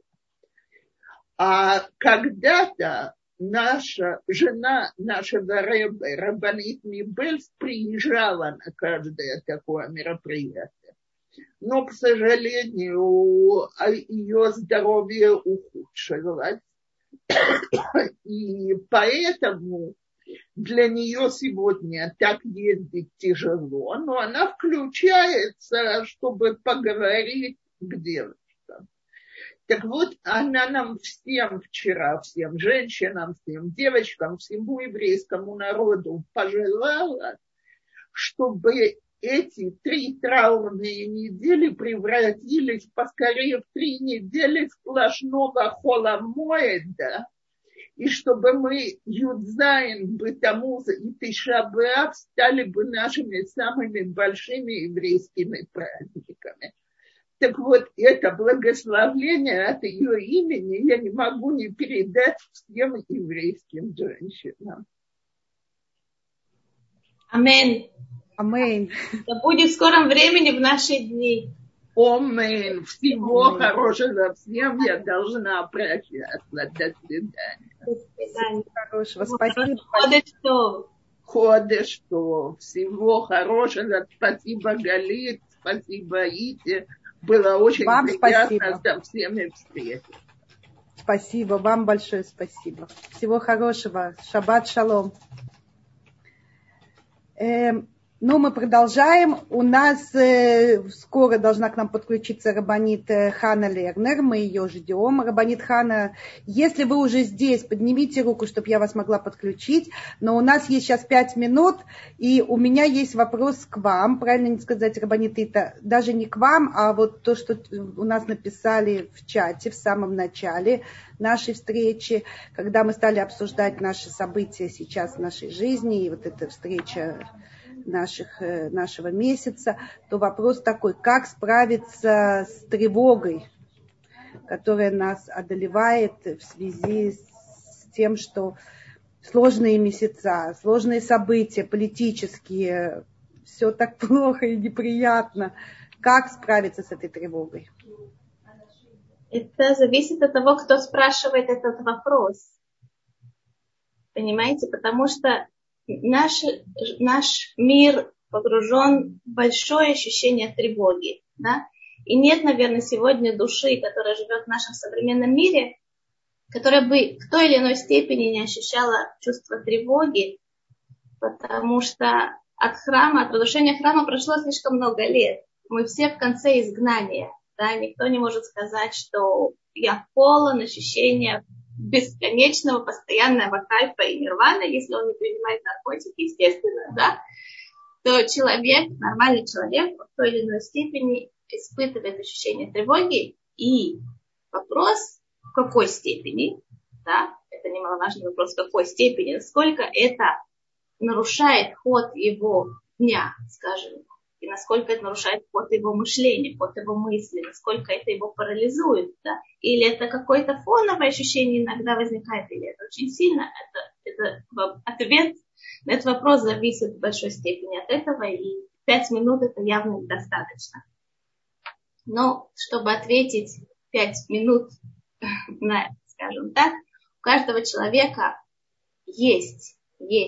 [SPEAKER 4] А когда-то наша жена нашего ребе, Рабанит Мибельс, приезжала на каждое такое мероприятие. Но, к сожалению, ее здоровье ухудшилось. И поэтому для нее сегодня так ездить тяжело. Но она включается, чтобы поговорить к девочкам. Так вот, она нам всем вчера, всем женщинам, всем девочкам, всему еврейскому народу пожелала, чтобы эти 3 траурные недели превратились поскорее в 3 недели сплошного хола моэда, и чтобы мы Юдзайн, Бетамуз и Тиша б'Ав стали бы нашими самыми большими еврейскими праздниками. Так вот, это благословление от ее имени я не могу не передать всем еврейским женщинам.
[SPEAKER 3] Аминь.
[SPEAKER 1] Аминь.
[SPEAKER 3] Да будет в скором времени в наши дни.
[SPEAKER 4] Аминь. Всего хорошего всем. Я должна прощаться. До свидания.
[SPEAKER 3] До свидания.
[SPEAKER 1] Хорошего. Спасибо.
[SPEAKER 4] Ходыш тов. Всего хорошего. Спасибо, Галит. Спасибо, Ите. Было очень
[SPEAKER 1] вам
[SPEAKER 4] приятно со всеми встретиться.
[SPEAKER 1] Спасибо, вам большое спасибо. Всего хорошего. Шаббат шалом. Ну, мы продолжаем. У нас скоро должна к нам подключиться Рабанит Хана Лернер. Мы ее ждем. Рабанит Хана, если вы уже здесь, поднимите руку, чтобы я вас могла подключить. Но у нас есть сейчас 5 минут, и у меня есть вопрос к вам. Правильно не сказать, Рабанит Ита, даже не к вам, а вот то, что у нас написали в чате в самом начале нашей встречи, когда мы стали обсуждать наши события сейчас в нашей жизни, и вот эта встреча нашего месяца, то вопрос такой, как справиться с тревогой, которая нас одолевает в связи с тем, что сложные месяца, сложные события политические, все так плохо и неприятно. Как справиться с этой тревогой?
[SPEAKER 3] Это зависит от того, кто спрашивает этот вопрос. Понимаете? Потому что наш мир погружен в большое ощущение тревоги. Да? И нет, наверное, сегодня души, которая живет в нашем современном мире, которая бы в той или иной степени не ощущала чувство тревоги, потому что от разрушения храма прошло слишком много лет. Мы все в конце изгнания. Да? Никто не может сказать, что я полон ощущения бесконечного, постоянного кайфа и нирваны, если он не принимает наркотики, естественно, да, то человек, нормальный человек, в той или иной степени испытывает ощущение тревоги, и Вопрос, в какой степени, да, это немаловажный вопрос, в какой степени, насколько это нарушает ход его дня, скажем, и насколько это нарушает ход его мышления, ход его мысли, насколько это его парализует, да, или это какое-то фоновое ощущение иногда возникает, или это очень сильно, это ответ на этот вопрос зависит в большой степени от этого, и 5 минут это явно недостаточно. Но чтобы ответить 5 минут на, скажем так, у каждого человека есть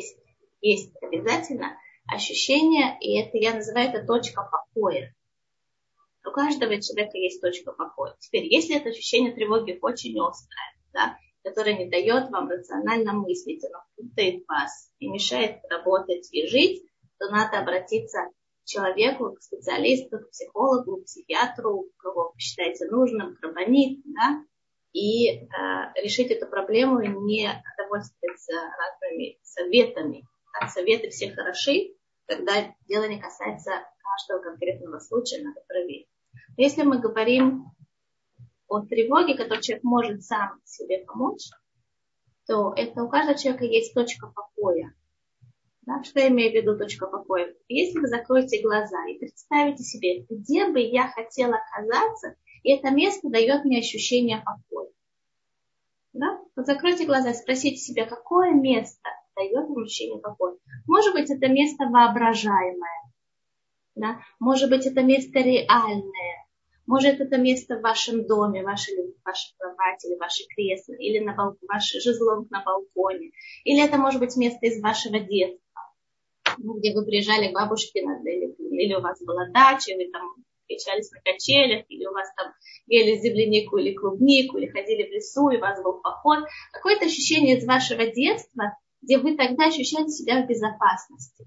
[SPEAKER 3] обязательно ощущение, и это я называю это точка покоя. У каждого человека есть точка покоя. Теперь, если это ощущение тревоги очень острое, да, которое не дает вам рационально мыслить, оно путает вас и мешает работать и жить, то надо обратиться к человеку, к специалисту, к психологу, к психиатру, кого вы считаете нужным, к рабанит, да, и решить эту проблему, не довольствоваться разными советами. Так, советы все хороши, когда дело не касается каждого конкретного случая, надо проверить. Но если мы говорим о тревоге, которой человек может сам себе помочь, то это у каждого человека есть точка покоя. Да? Что я имею в виду точка покоя? Если вы закроете глаза и представите себе, где бы я хотела оказаться, и это место дает мне ощущение покоя. Да? Вот закройте глаза и спросите себя, какое место дает вам ощущение покоя. Может быть, это место воображаемое. Да? Может быть, это место реальное. Может, это место в вашем доме, ваша кровать или ваше кресло, или ваш жезлонг на балконе. Или это может быть место из вашего детства, где вы приезжали к бабушке, или у вас была дача, вы там качались на качелях, или у вас там ели землянику или клубнику, или ходили в лесу, и у вас был поход. Какое-то ощущение из вашего детства, где вы тогда ощущаете себя в безопасности.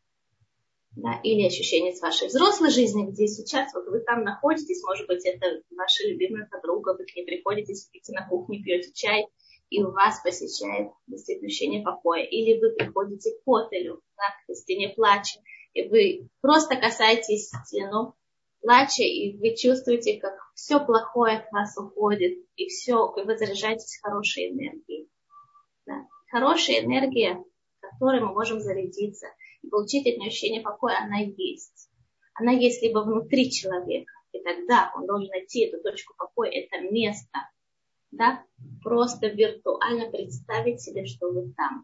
[SPEAKER 3] Да, или ощущение с вашей взрослой жизни, где сейчас вот вы там находитесь, может быть, это ваша любимая подруга, вы к ней приходите, сидите на кухне, пьете чай, и у вас посещает действительно ощущение покоя. Или вы приходите к котелю, да, к стене плача, и вы просто касаетесь стену плача, и вы чувствуете, как все плохое от вас уходит, и вы заряжаетесь хорошей энергией. Да. Хорошая энергия, которой мы можем зарядиться, и получить от нее ощущение покоя, она есть. Она есть либо внутри человека, и тогда он должен найти эту точку покоя, это место, да, просто виртуально представить себе, что вы там.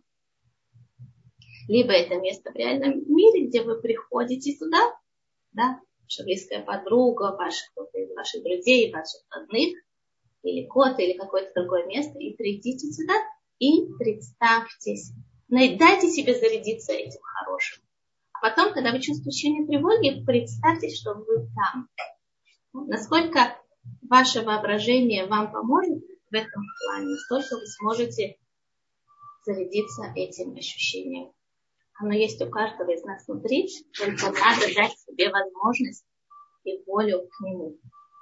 [SPEAKER 3] Либо это место в реальном мире, где вы приходите туда, да, ваша близкая подруга, кто-то из ваших друзей, ваших родных, или кот, или какое-то другое место, и придите сюда и представьтесь. Дайте себе зарядиться этим хорошим. А потом, когда вы чувствуете ощущение тревоги, представьте, что вы там. Насколько ваше воображение вам поможет в этом плане, насколько вы сможете зарядиться этим ощущением. Оно есть у каждого из нас внутри, только надо дать себе возможность и волю к нему.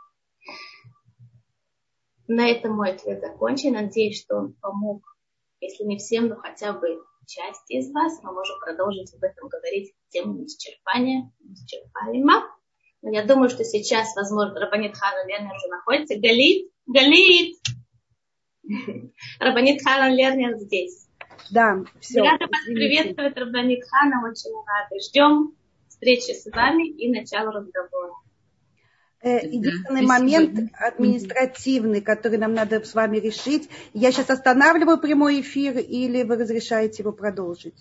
[SPEAKER 3] На этом мой ответ закончен. Надеюсь, что он помог, если не всем, но хотя бы части из вас. Мы можем продолжить об этом говорить, тему неисчерпаема. Но я думаю, что сейчас, возможно, Рабанит Хана Лернер уже находится. Галит! Рабанит Хана Лернер здесь.
[SPEAKER 1] Да, все.
[SPEAKER 3] Рада вас приветствовать, Рабанит Хана, очень рада. Ждем встречи с вами и начала разговора.
[SPEAKER 1] Единственный момент административный, который нам надо с вами решить. Я сейчас останавливаю прямой эфир, или вы разрешаете его продолжить?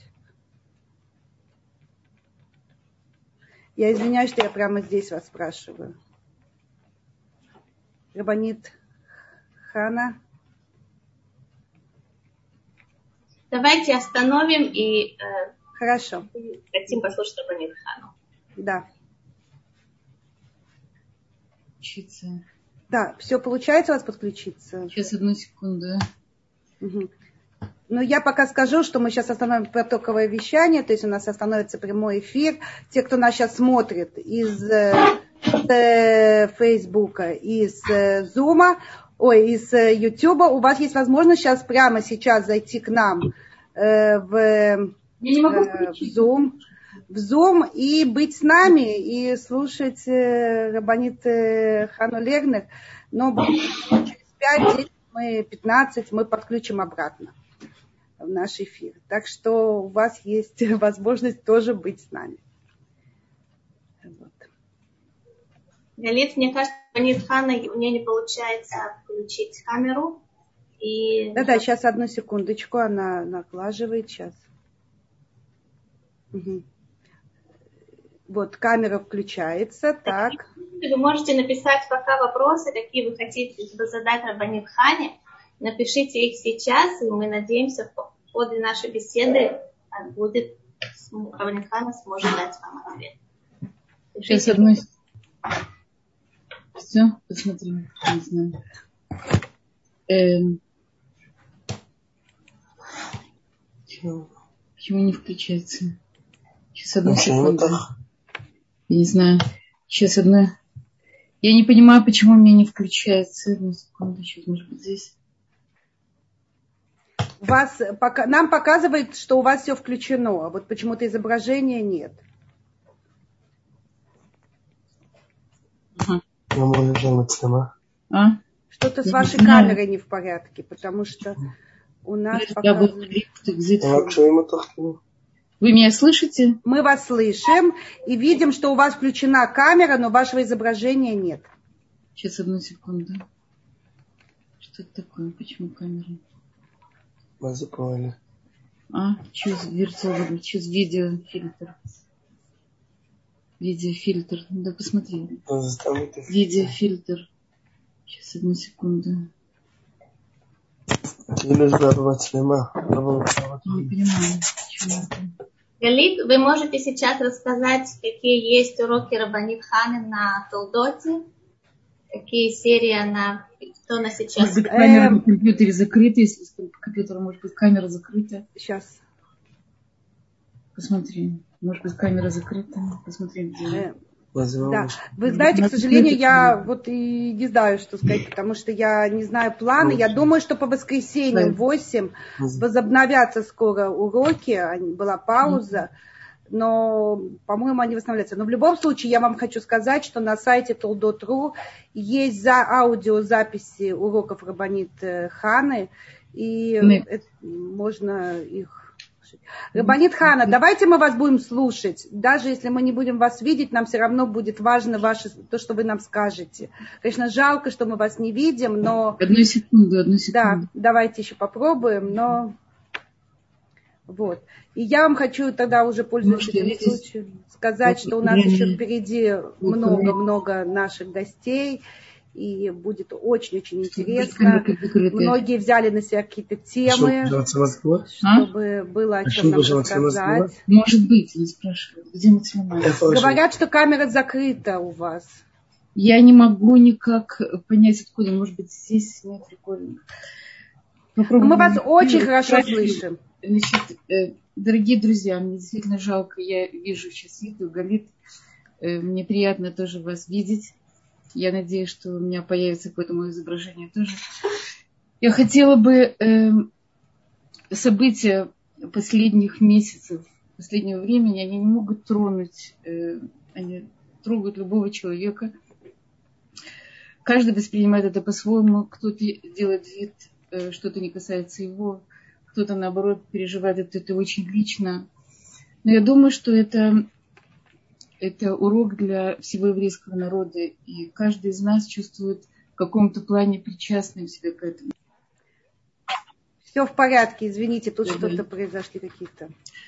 [SPEAKER 1] Я извиняюсь, что я прямо здесь вас спрашиваю. Рабанит Хана.
[SPEAKER 3] Давайте остановим и
[SPEAKER 1] Хорошо.
[SPEAKER 3] хотим послушать Рабанит Хану.
[SPEAKER 1] Да.
[SPEAKER 5] Подключиться.
[SPEAKER 1] Да, все получается у вас подключиться?
[SPEAKER 5] Сейчас, одну секунду.
[SPEAKER 1] Угу. Ну, я пока скажу, что мы сейчас остановим потоковое вещание, то есть у нас остановится прямой эфир. Те, кто нас сейчас смотрит из Фейсбука, из Зума, из Ютуба, у вас есть возможность прямо сейчас зайти к нам в Zoom и быть с нами и слушать Рабанит Хану Лернер. Но через 5, 10, 15 мы подключим обратно в наш эфир. Так что у вас есть возможность тоже быть с нами. Вот.
[SPEAKER 3] Галит, мне кажется, Рабанит Хана, у нее не получается включить камеру.
[SPEAKER 1] Да, сейчас одну секундочку, она наклаживает сейчас. Угу. Вот, камера включается, так.
[SPEAKER 3] Вы можете написать пока вопросы, какие вы хотите задать Рабанит Хане. Напишите их сейчас, и мы надеемся, в ходе нашей беседы Рабанит Хана сможет дать вам ответ.
[SPEAKER 5] Сейчас одной... Все, посмотрим. Не знаю. Почему не включается? Сейчас одну секунду. Я не знаю. Сейчас одна. Я не понимаю, почему у меня не включается. Одну секунду. Сейчас, может быть, здесь.
[SPEAKER 1] Нам показывает, что у вас все включено, а вот почему-то изображения нет. Что-то с вашей камерой не в порядке, потому что у нас показывает...
[SPEAKER 5] Вы меня слышите?
[SPEAKER 1] Мы вас слышим и видим, что у вас включена камера, но вашего изображения нет.
[SPEAKER 5] Сейчас, одну секунду. Что это такое? Почему камера? Choose virtual, choose видеофильтр. Видеофильтр. Да, посмотри. Видеофильтр. Сейчас, одну секунду.
[SPEAKER 3] Не понимаю, почему это. Галит, вы можете сейчас рассказать, какие есть уроки Рабанит Ханы на Толдоте? Какие серии она, что она сейчас...
[SPEAKER 5] Может быть, камера на компьютере закрыта, если с компьютера, может быть, камера закрыта.
[SPEAKER 1] Сейчас.
[SPEAKER 5] Посмотри. Может быть, камера закрыта. Посмотри, где...
[SPEAKER 1] Да. Вы знаете, к сожалению, я вот и не знаю, что сказать, потому что я не знаю планы. Я думаю, что по воскресеньям в 8 возобновятся скоро уроки. Была пауза, но, по-моему, они восстановляются. Но в любом случае, я вам хочу сказать, что на сайте Toldot.ru есть аудиозаписи уроков Рабанит Ханы, и можно их... Рабанит Хана, давайте мы вас будем слушать. Даже если мы не будем вас видеть, нам все равно будет важно то, что вы нам скажете. Конечно, жалко, что мы вас не видим, но...
[SPEAKER 5] Одну секунду.
[SPEAKER 1] Да, давайте еще попробуем, но... Вот. И я вам хочу тогда уже, пользуясь этим случаем, сказать, что у нас еще впереди много-много наших гостей. И будет очень-очень интересно. Многие взяли на себя какие-то темы, чтобы было о чем нам рассказать.
[SPEAKER 5] Может быть, не спрашивают. Где Мацлима?
[SPEAKER 1] Говорят, что камера закрыта у вас.
[SPEAKER 5] Я не могу никак понять, откуда. Может быть, здесь нет прикольно.
[SPEAKER 1] Мы вас очень хорошо слышим.
[SPEAKER 5] Значит, дорогие друзья, мне действительно жалко. Я вижу сейчас Виту, Галит. Мне приятно тоже вас видеть. Я надеюсь, что у меня появится какое-то мое изображение тоже. Я хотела бы события последних месяцев, последнего времени, они не могут тронуть, они трогают любого человека. Каждый воспринимает это по-своему. Кто-то делает вид, что это не касается его, кто-то, наоборот, переживает это очень лично. Но я думаю, что это урок для всего еврейского народа, и каждый из нас чувствует в каком-то плане причастным себя к этому.
[SPEAKER 1] Все в порядке, извините, тут что-то произошли какие-то.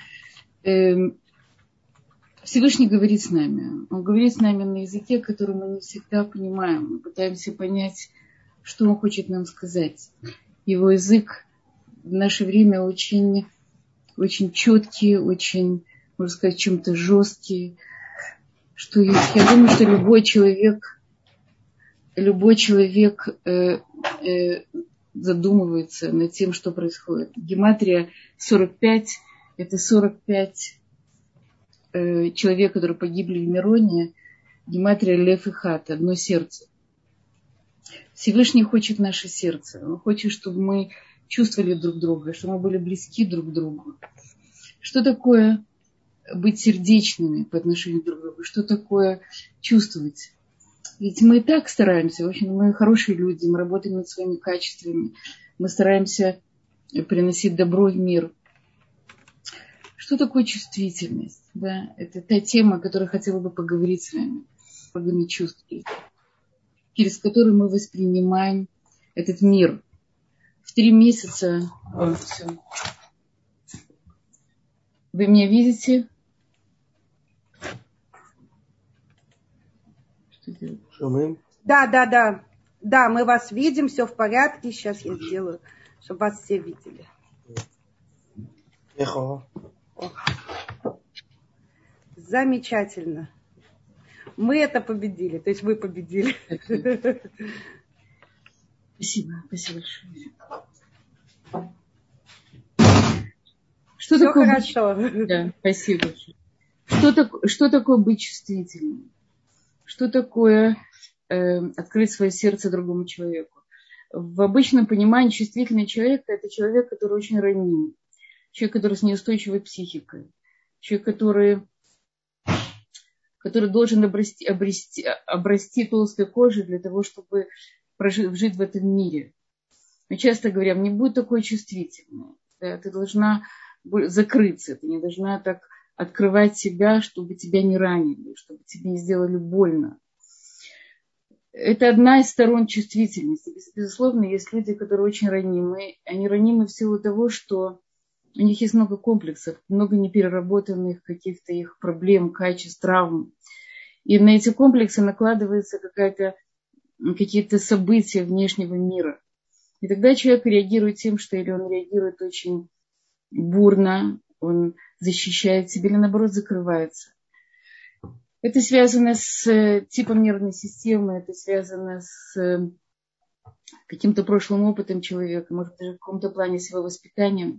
[SPEAKER 5] Всевышний говорит с нами. Он говорит с нами на языке, который мы не всегда понимаем. Мы пытаемся понять, что он хочет нам сказать. Его язык в наше время очень, очень четкий, очень, можно сказать, чем-то жесткий. Что я думаю, что любой человек задумывается над тем, что происходит. Гематрия 45 – это 45 человек, которые погибли в Мироне. Гематрия Лев и Хат – одно сердце. Всевышний хочет наше сердце. Он хочет, чтобы мы чувствовали друг друга, чтобы мы были близки друг к другу. Что такое быть сердечными по отношению друг к другу? Что такое чувствовать? Ведь мы и так стараемся. В общем, мы хорошие люди, мы работаем над своими качествами. Мы стараемся приносить добро в мир. Что такое чувствительность? Да? Это та тема, о которой хотела бы поговорить с вами. Органы чувств, через которые мы воспринимаем этот мир. В 3 месяца... Все. Вы меня видите? Что делать?
[SPEAKER 1] Да. Да, мы вас видим, все в порядке. Сейчас я сделаю, чтобы вас все видели. Замечательно. Мы это победили, то есть вы победили.
[SPEAKER 5] Спасибо большое.
[SPEAKER 1] Что все такое хорошо.
[SPEAKER 5] Да, спасибо большое. Что такое быть чувствительным? Что такое открыть свое сердце другому человеку? В обычном понимании чувствительный человек – это человек, который очень раним. Человек, который с неустойчивой психикой. Человек, который должен обрасти толстой кожей для того, чтобы жить в этом мире. Мы часто говорим, не будь такой чувствительной. Да, ты должна закрыться, ты не должна так открывать себя, чтобы тебя не ранили, чтобы тебе не сделали больно. Это одна из сторон чувствительности. Безусловно, есть люди, которые очень ранимы. Они ранимы в силу того, что у них есть много комплексов, много непереработанных каких-то их проблем, качеств, травм. И на эти комплексы накладываются какие-то события внешнего мира. И тогда человек реагирует тем, что или он реагирует очень бурно, он защищает себя или наоборот закрывается. Это связано с типом нервной системы, это связано с каким-то прошлым опытом человека, может даже в каком-то плане с его воспитанием.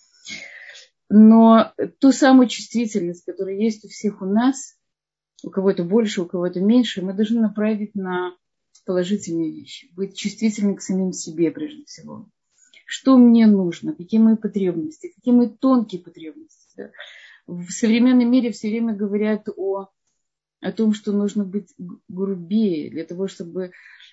[SPEAKER 5] Но ту самую чувствительность, которая есть у всех у нас, у кого-то больше, у кого-то меньше, мы должны направить на положительные вещи. Быть чувствительным к самим себе прежде всего. Что мне нужно, какие мои потребности, какие мои тонкие потребности. В современном мире все время говорят о том, что нужно быть грубее для того, чтобы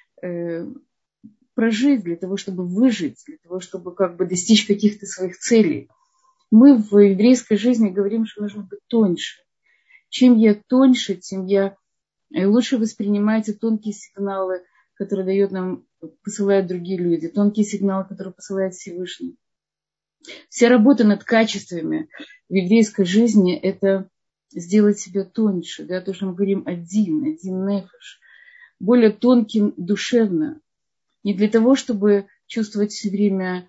[SPEAKER 5] прожить, для того, чтобы выжить, для того, чтобы достичь каких-то своих целей. Мы в еврейской жизни говорим, что нужно быть тоньше. Чем я тоньше, тем я лучше воспринимаю эти тонкие сигналы, которые посылают другие люди, тонкие сигналы, которые посылает Всевышний. Вся работа над качествами в еврейской жизни – это сделать себя тоньше, да, то, что мы говорим один нефеш, более тонким душевно. Не для того, чтобы чувствовать все время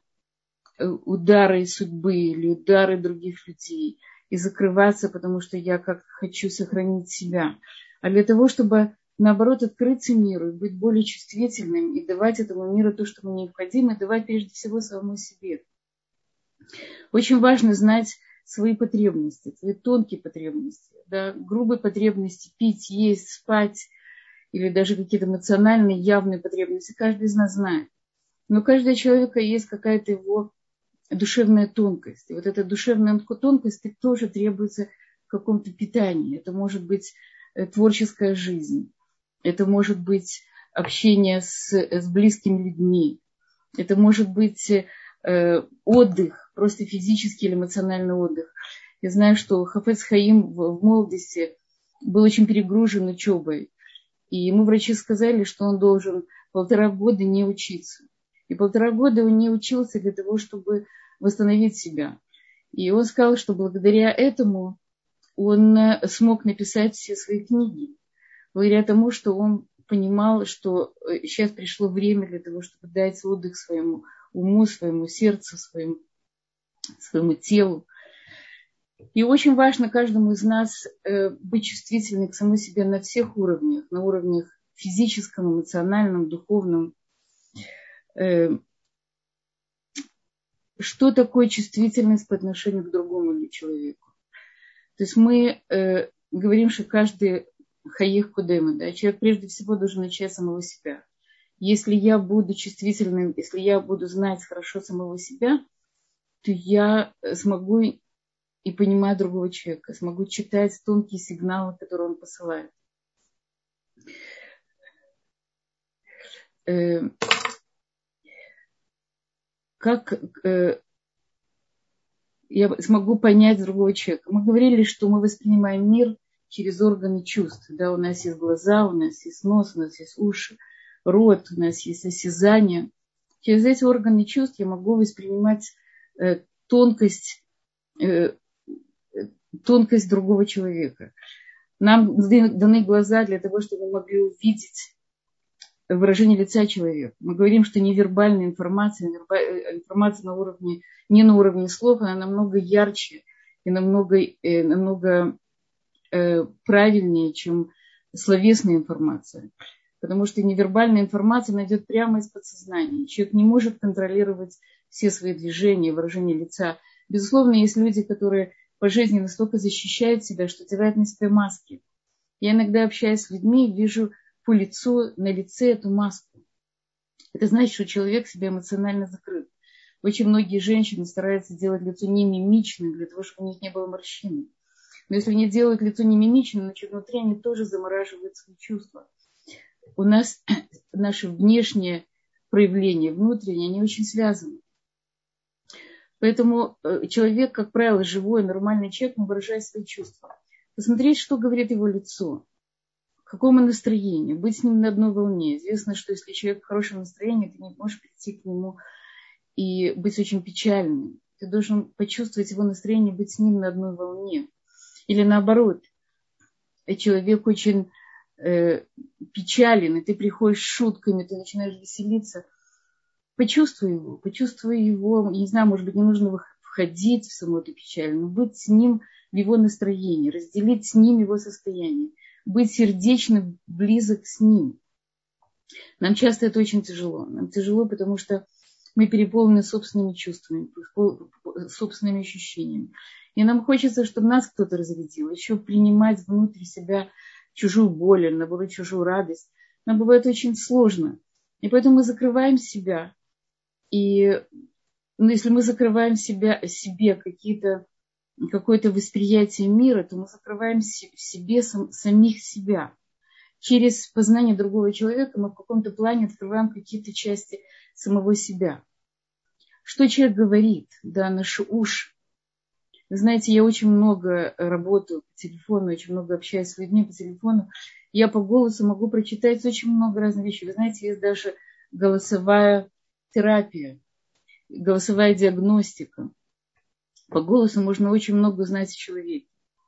[SPEAKER 5] удары судьбы или удары других людей и закрываться, потому что я хочу сохранить себя, а для того, чтобы наоборот открыться миру и быть более чувствительным и давать этому миру то, что ему необходимо, и давать прежде всего самому себе. Очень важно знать свои потребности, свои тонкие потребности, да, грубые потребности пить, есть, спать или даже какие-то эмоциональные явные потребности. Каждый из нас знает. Но у каждого человека есть какая-то его душевная тонкость. И вот эта душевная тонкость тоже требуется в каком-то питании. Это может быть творческая жизнь. Это может быть общение с близкими людьми. Это может быть отдых, просто физический или эмоциональный отдых. Я знаю, что Хафец Хаим в молодости был очень перегружен учебой. И ему врачи сказали, что он должен 1,5 года не учиться. И 1,5 года он не учился для того, чтобы восстановить себя. И он сказал, что благодаря этому он смог написать все свои книги. Благодаря тому, что он понимал, что сейчас пришло время для того, чтобы дать отдых своему уму, своему сердцу, своему телу. И очень важно каждому из нас быть чувствительным к самому себе на всех уровнях. На уровнях физическом, эмоциональном, духовном. Что такое чувствительность по отношению к другому человеку? То есть мы говорим, что каждый хаех кудема, да, человек прежде всего должен начать с самого себя. Если я буду чувствительным, если я буду знать хорошо самого себя, то я смогу и понимать другого человека, смогу читать тонкие сигналы, которые он посылает. я смогу понять другого человека. Мы говорили, что мы воспринимаем мир через органы чувств. Да, у нас есть глаза, у нас есть нос, у нас есть уши, рот, у нас есть осязание. Через эти органы чувств я могу воспринимать тонкость другого человека. Нам даны глаза для того, чтобы мы могли увидеть выражение лица человека. Мы говорим, что невербальная информация на уровне, не на уровне слов, она намного ярче и намного правильнее, чем словесная информация. Потому что невербальная информация она идет прямо из подсознания. Человек не может контролировать все свои движения, выражение лица. Безусловно, есть люди, которые по жизни настолько защищают себя, что одевают на себя маски. Я иногда, общаясь с людьми, вижу по лицу, на лице эту маску. Это значит, что человек себя эмоционально закрыт. Очень многие женщины стараются делать лицо не мимичным, для того, чтобы у них не было морщин. Но если они делают лицо не мимичным, значит, внутри они тоже замораживают свои чувства. У нас наши внешние проявления, внутренние, они очень связаны. Поэтому человек, как правило, живой, нормальный человек, он выражает свои чувства. Посмотреть, что говорит его лицо. Какому настроению, быть с ним на одной волне. Известно, что если человек в хорошем настроении, ты не можешь прийти к нему и быть очень печальным. Ты должен почувствовать его настроение, быть с ним на одной волне. Или наоборот, человек очень печален, и ты приходишь с шутками, ты начинаешь веселиться. Почувствуй его, не знаю, может быть, не нужно входить в саму эту печаль, но быть с ним в его настроении, разделить с ним его состояние. Быть сердечно близок с ним. Нам часто это очень тяжело. Нам тяжело, потому что мы переполнены собственными чувствами, собственными ощущениями. И нам хочется, чтобы нас кто-то разрядил, еще принимать внутрь себя чужую боль, или наоборот чужую радость. Нам бывает очень сложно. И поэтому мы закрываем себя. И если мы закрываем себе какое-то восприятие мира, то мы закрываем в себе самих себя. Через познание другого человека мы в каком-то плане открываем какие-то части самого себя. Что человек говорит, да, наши уши. Вы знаете, я очень много работаю по телефону, очень много общаюсь с людьми по телефону. Я по голосу могу прочитать очень много разных вещей. Вы знаете, есть даже голосовая терапия, голосовая диагностика. По голосу можно очень много узнать о человеке.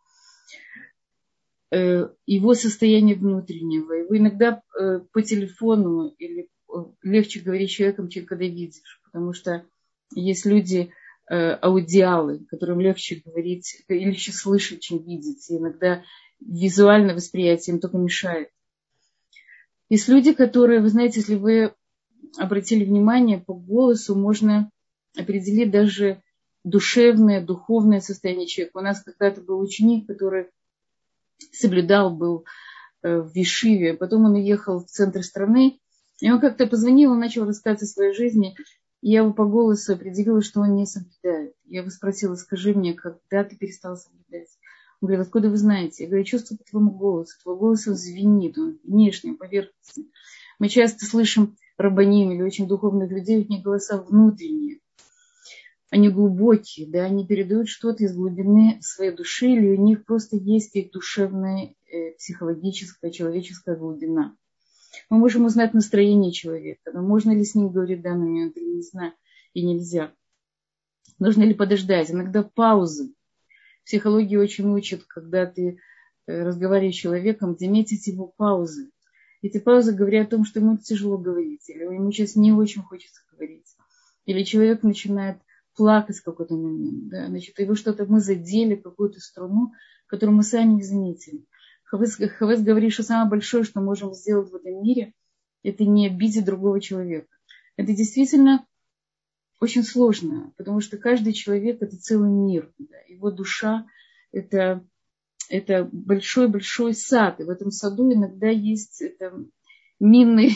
[SPEAKER 5] Его состояние внутреннего. Его иногда по телефону или легче говорить с человеком, чем когда видишь. Потому что есть люди, аудиалы, которым легче говорить, легче слышать, чем видеть. И иногда визуальное восприятие им только мешает. Есть люди, которые, вы знаете, если вы обратили внимание, по голосу можно определить даже душевное, духовное состояние человека. У нас когда-то был ученик, который был в Ешиве, потом он уехал в центр страны, и он как-то позвонил, он начал рассказывать о своей жизни, и я его по голосу определила, что он не соблюдает. Я его спросила, скажи мне, когда ты перестал соблюдать? Он говорит, откуда вы знаете? Я говорю, чувствую по твоему голосу. Твой голос, он звенит, он внешний, поверхностный. Мы часто слышим рабаним или очень духовных людей, у них голоса внутренние. Они глубокие, да, они передают что-то из глубины своей души, или у них просто есть их душевная, психологическая, человеческая глубина. Мы можем узнать настроение человека, но можно ли с ним говорить в данный момент, или не знаю, и нельзя. Нужно ли подождать? Иногда паузы. Психология очень учит, когда ты разговариваешь с человеком, заметить его паузы. Эти паузы говорят о том, что ему тяжело говорить, или ему сейчас не очень хочется говорить. Или человек начинает плакать в какой-то момент. Да? Значит, его что-то мы задели, какую-то струну, которую мы сами не заметили. Хавес говорит, что самое большое, что можем сделать в этом мире, это не обидеть другого человека. Это действительно очень сложно, потому что каждый человек – это целый мир. Да? Его душа – это большой-большой сад. И в этом саду иногда есть мины,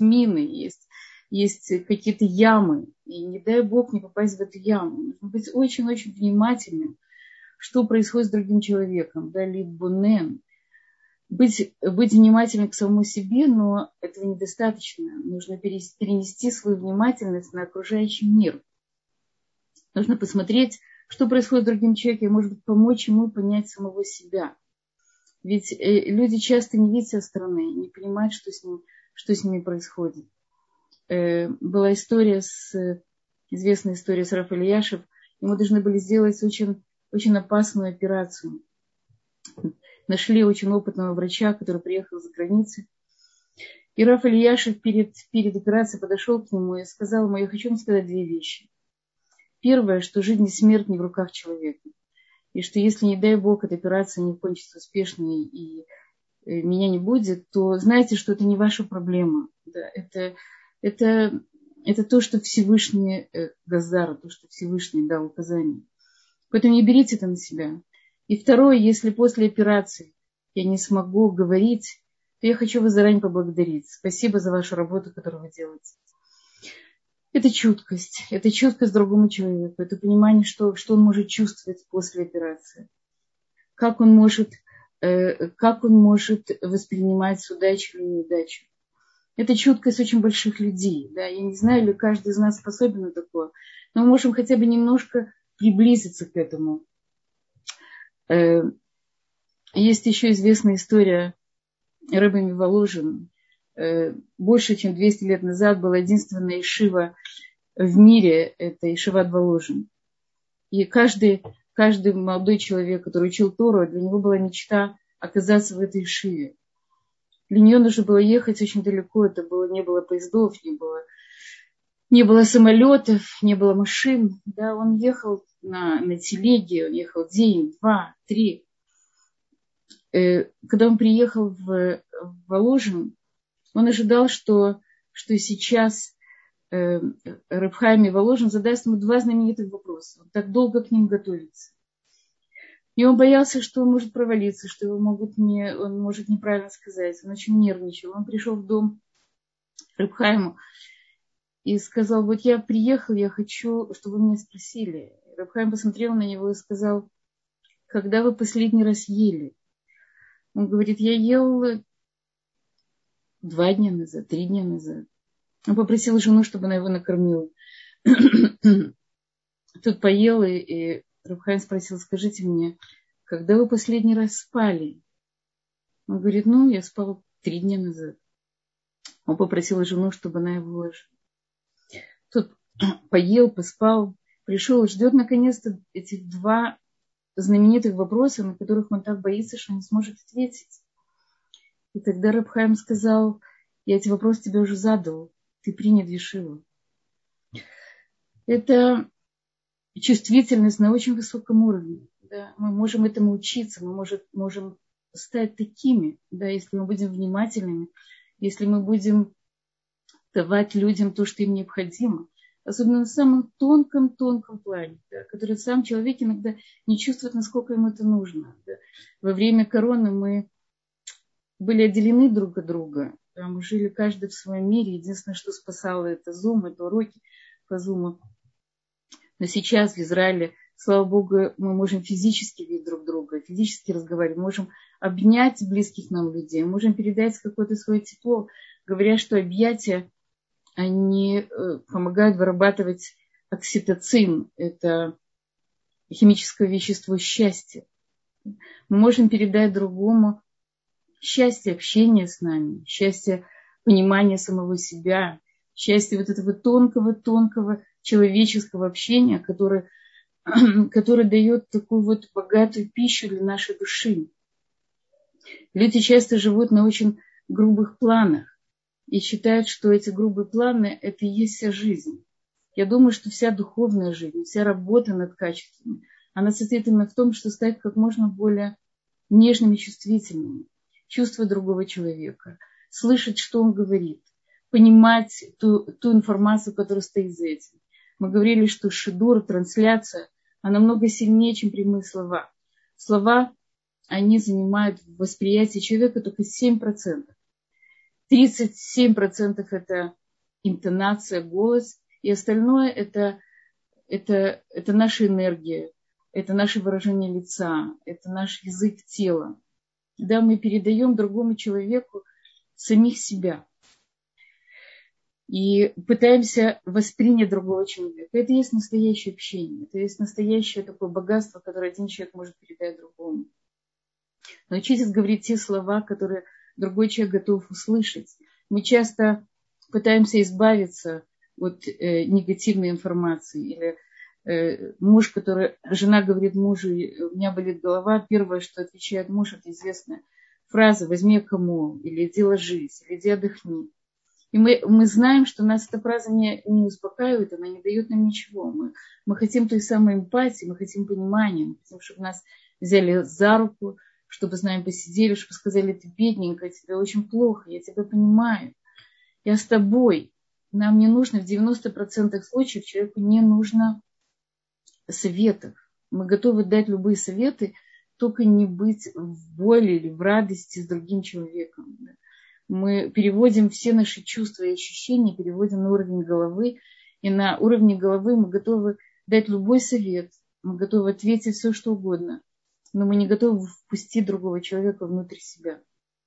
[SPEAKER 5] есть какие-то ямы. И не дай Бог не попасть в эту яму. Нужно быть очень-очень внимательным, что происходит с другим человеком. Да, либонен. быть внимательным к самому себе, но этого недостаточно. Нужно перенести свою внимательность на окружающий мир. Нужно посмотреть, что происходит с другим человеком, и, может быть, помочь ему понять самого себя. Ведь люди часто не видят со стороны, не понимают, что с ними происходит. Была известная история с Раф Ильяшев. Ему должны были сделать очень, очень опасную операцию. Нашли очень опытного врача, который приехал за границей. И Раф Ильяшев перед операцией подошел к нему и сказал ему: я хочу вам сказать две вещи. Первое, что жизнь и смерть не в руках человека. И что если, не дай Бог, эта операция не кончится успешно и меня не будет, то знайте, что это не ваша проблема. Да, это то, что Всевышний Газар, то, что Всевышний дал указание. Поэтому не берите это на себя. И второе, если после операции я не смогу говорить, то я хочу вас заранее поблагодарить. Спасибо за вашу работу, которую вы делаете. Это чуткость другому человеку, это понимание, что он может чувствовать после операции, как он может воспринимать удачу или неудачу. Это чуткость очень больших людей. Да? Я не знаю, ли каждый из нас способен на такое, но мы можем хотя бы немножко приблизиться к этому. Есть еще известная история Ребе Миволожин. Больше чем 200 лет назад была единственная ешива в мире, это ешиват Воложин. И каждый молодой человек, который учил Тору, для него была мечта оказаться в этой ешиве. Для нее нужно было ехать очень далеко, не было поездов, не было самолетов, не было машин. Да, он ехал на телеге, он ехал день, 2, 3. Когда он приехал в Воложин, он ожидал, что сейчас Реб Хаим Воложин задаст ему 2 знаменитых вопроса. Он так долго к ним готовится. И он боялся, что он может провалиться, что он может неправильно сказать. Он очень нервничал. Он пришел в дом Реб Хаиму и сказал: вот я приехал, я хочу, чтобы вы меня спросили. Реб Хаим посмотрел на него и сказал: когда вы последний раз ели? Он говорит: я ел 2 дня назад, 3 дня назад. Он попросил жену, чтобы она его накормила. Тут поел, и Реб Хаим спросил: скажите мне, когда вы последний раз спали? Он говорит: я спал 3 дня назад. Он попросил жену, чтобы она его уложила. Тут поел, поспал, пришел и ждет наконец-то этих 2 знаменитых вопроса, на которых он так боится, что не сможет ответить. И тогда Реб Хаим сказал: я эти вопросы тебе уже задал, ты принят в ешиву. Это чувствительность на очень высоком уровне. Да? Мы можем этому учиться, мы можем стать такими, да, если мы будем внимательными, если мы будем давать людям то, что им необходимо. Особенно на самом тонком плане, да, который сам человек иногда не чувствует, насколько ему это нужно. Да. Во время короны мы были отделены друг от друга. Да, мы жили каждый в своем мире. Единственное, что спасало, это Zoom, это уроки по Zoom. Но сейчас в Израиле, слава Богу, мы можем физически видеть друг друга, физически разговаривать, можем обнять близких нам людей, можем передать какое-то свое тепло, говоря, что объятия, они помогают вырабатывать окситоцин, это химическое вещество счастья. Мы можем передать другому счастье общения с нами, счастье понимания самого себя, счастье вот этого тонкого человеческого общения, которое дает такую вот богатую пищу для нашей души. Люди часто живут на очень грубых планах и считают, что эти грубые планы – это и есть вся жизнь. Я думаю, что вся духовная жизнь, вся работа над качествами, она состоит именно в том, что стать как можно более нежными и чувствительными. Чувствовать другого человека, слышать, что он говорит, понимать ту информацию, которая стоит за этим. Мы говорили, что шидур, трансляция, она намного сильнее, чем прямые слова. Слова, они занимают в восприятии человека только 7%. 37% это интонация, голос, и остальное это наша энергия, это наше выражение лица, это наш язык тела. да, мы передаем другому человеку самих себя. И пытаемся воспринять другого человека. Это и есть настоящее общение. Это и есть настоящее такое богатство, которое один человек может передать другому. Научитесь говорить те слова, которые другой человек готов услышать. Мы часто пытаемся избавиться от негативной информации. Или жена говорит мужу: у меня болит голова. Первое, что отвечает муж, это известная фраза: возьми акамол, или иди ложись, или иди отдохни. И мы знаем, что нас эта фраза не успокаивает, она не дает нам ничего. Мы хотим той самой эмпатии, мы хотим понимания, мы хотим, чтобы нас взяли за руку, чтобы с нами посидели, чтобы сказали: ты бедненькая, тебе очень плохо, я тебя понимаю, я с тобой. Нам не нужно, в 90% случаев человеку не нужно советов. Мы готовы дать любые советы, только не быть в боли или в радости с другим человеком. Мы переводим все наши чувства и ощущения, переводим на уровень головы. И на уровне головы мы готовы дать любой совет, мы готовы ответить все, что угодно. Но мы не готовы впустить другого человека внутрь себя.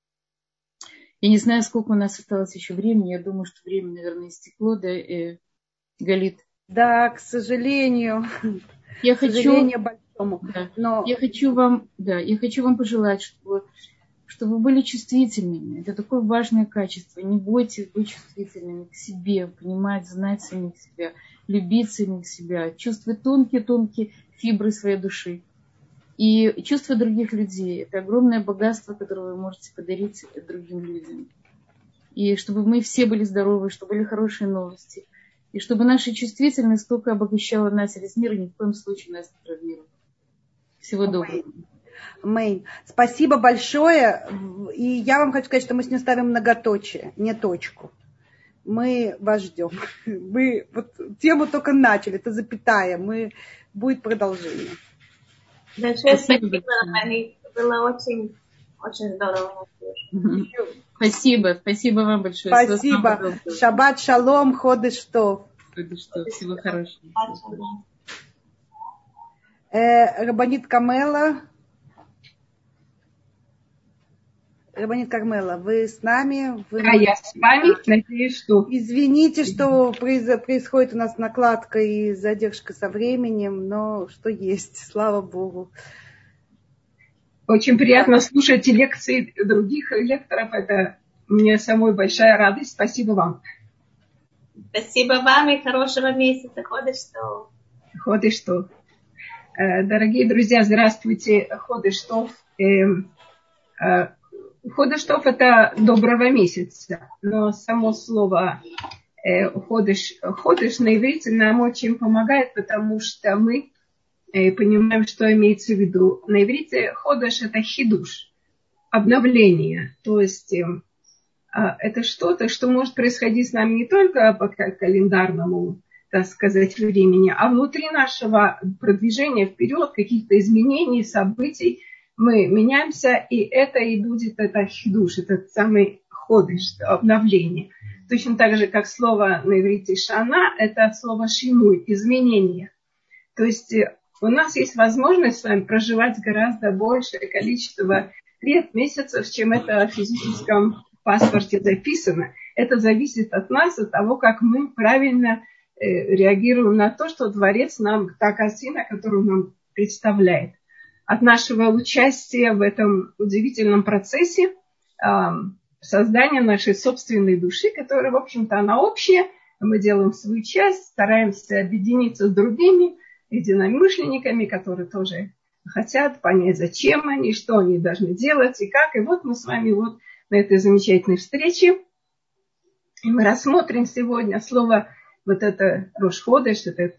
[SPEAKER 5] Я не знаю, сколько у нас осталось еще времени. Я думаю, что время, наверное, истекло, да, Галит?
[SPEAKER 1] Да, к сожалению.
[SPEAKER 5] К сожалению
[SPEAKER 1] большому.
[SPEAKER 5] Да.
[SPEAKER 1] Но...
[SPEAKER 5] Я хочу вам пожелать, чтобы вы были чувствительными. Это такое важное качество. Не бойтесь быть чувствительными к себе, понимать, знать самих себя, любить самих себя, чувствовать тонкие-тонкие фибры своей души. И чувство других людей – это огромное богатство, которое вы можете подарить другим людям. И чтобы мы все были здоровы, чтобы были хорошие новости. И чтобы наша чувствительность только обогащала нас, весь мир, и ни в коем случае нас не травмировала. Всего доброго.
[SPEAKER 1] Мэйн. Спасибо большое. И я вам хочу сказать, что мы с ним ставим многоточие, не точку. Мы вас ждем. Мы вот тему только начали, это запятая. Будет продолжение.
[SPEAKER 3] Большое спасибо, Ани. Было очень, очень здорово.
[SPEAKER 5] Спасибо вам большое.
[SPEAKER 1] Спасибо. Шаббат шалом, ходеш тов.
[SPEAKER 5] Всего хорошего.
[SPEAKER 1] Рабанит Камела. Рабанит Кармела, вы с нами?
[SPEAKER 6] Я с вами. Надеюсь, что...
[SPEAKER 1] Извините, что происходит у нас накладка и задержка со временем, но что есть, слава Богу.
[SPEAKER 6] Очень приятно слушать лекции других лекторов. Это мне самой большая радость. Спасибо вам.
[SPEAKER 3] Спасибо вам и хорошего месяца.
[SPEAKER 6] Ходеш тов. Дорогие друзья, здравствуйте. Ходеш тов. Ходеш тов – это доброго месяца, но само слово ходеш на иврите нам очень помогает, потому что мы понимаем, что имеется в виду. На иврите ходеш – это хидуш, обновление, то есть это что-то, что может происходить с нами не только по календарному, так сказать, времени, а внутри нашего продвижения вперед, каких-то изменений, событий. Мы меняемся, и это и будет это хидуш, этот самый ходыш, обновление. Точно так же, как слово на иврите шана, это от слова шинуй, изменение. То есть у нас есть возможность с вами проживать гораздо большее количество лет, месяцев, чем это в физическом паспорте записано. Это зависит от нас, от того, как мы правильно реагируем на то, что Творец нам, та картина, которую нам представляет. От нашего участия в этом удивительном процессе создания нашей собственной души, которая, в общем-то, она общая. Мы делаем свою часть, стараемся объединиться с другими единомышленниками, которые тоже хотят понять, зачем они, что они должны делать и как. И вот мы с вами вот на этой замечательной встрече. И мы рассмотрим сегодня слово вот это Рош ходеш, это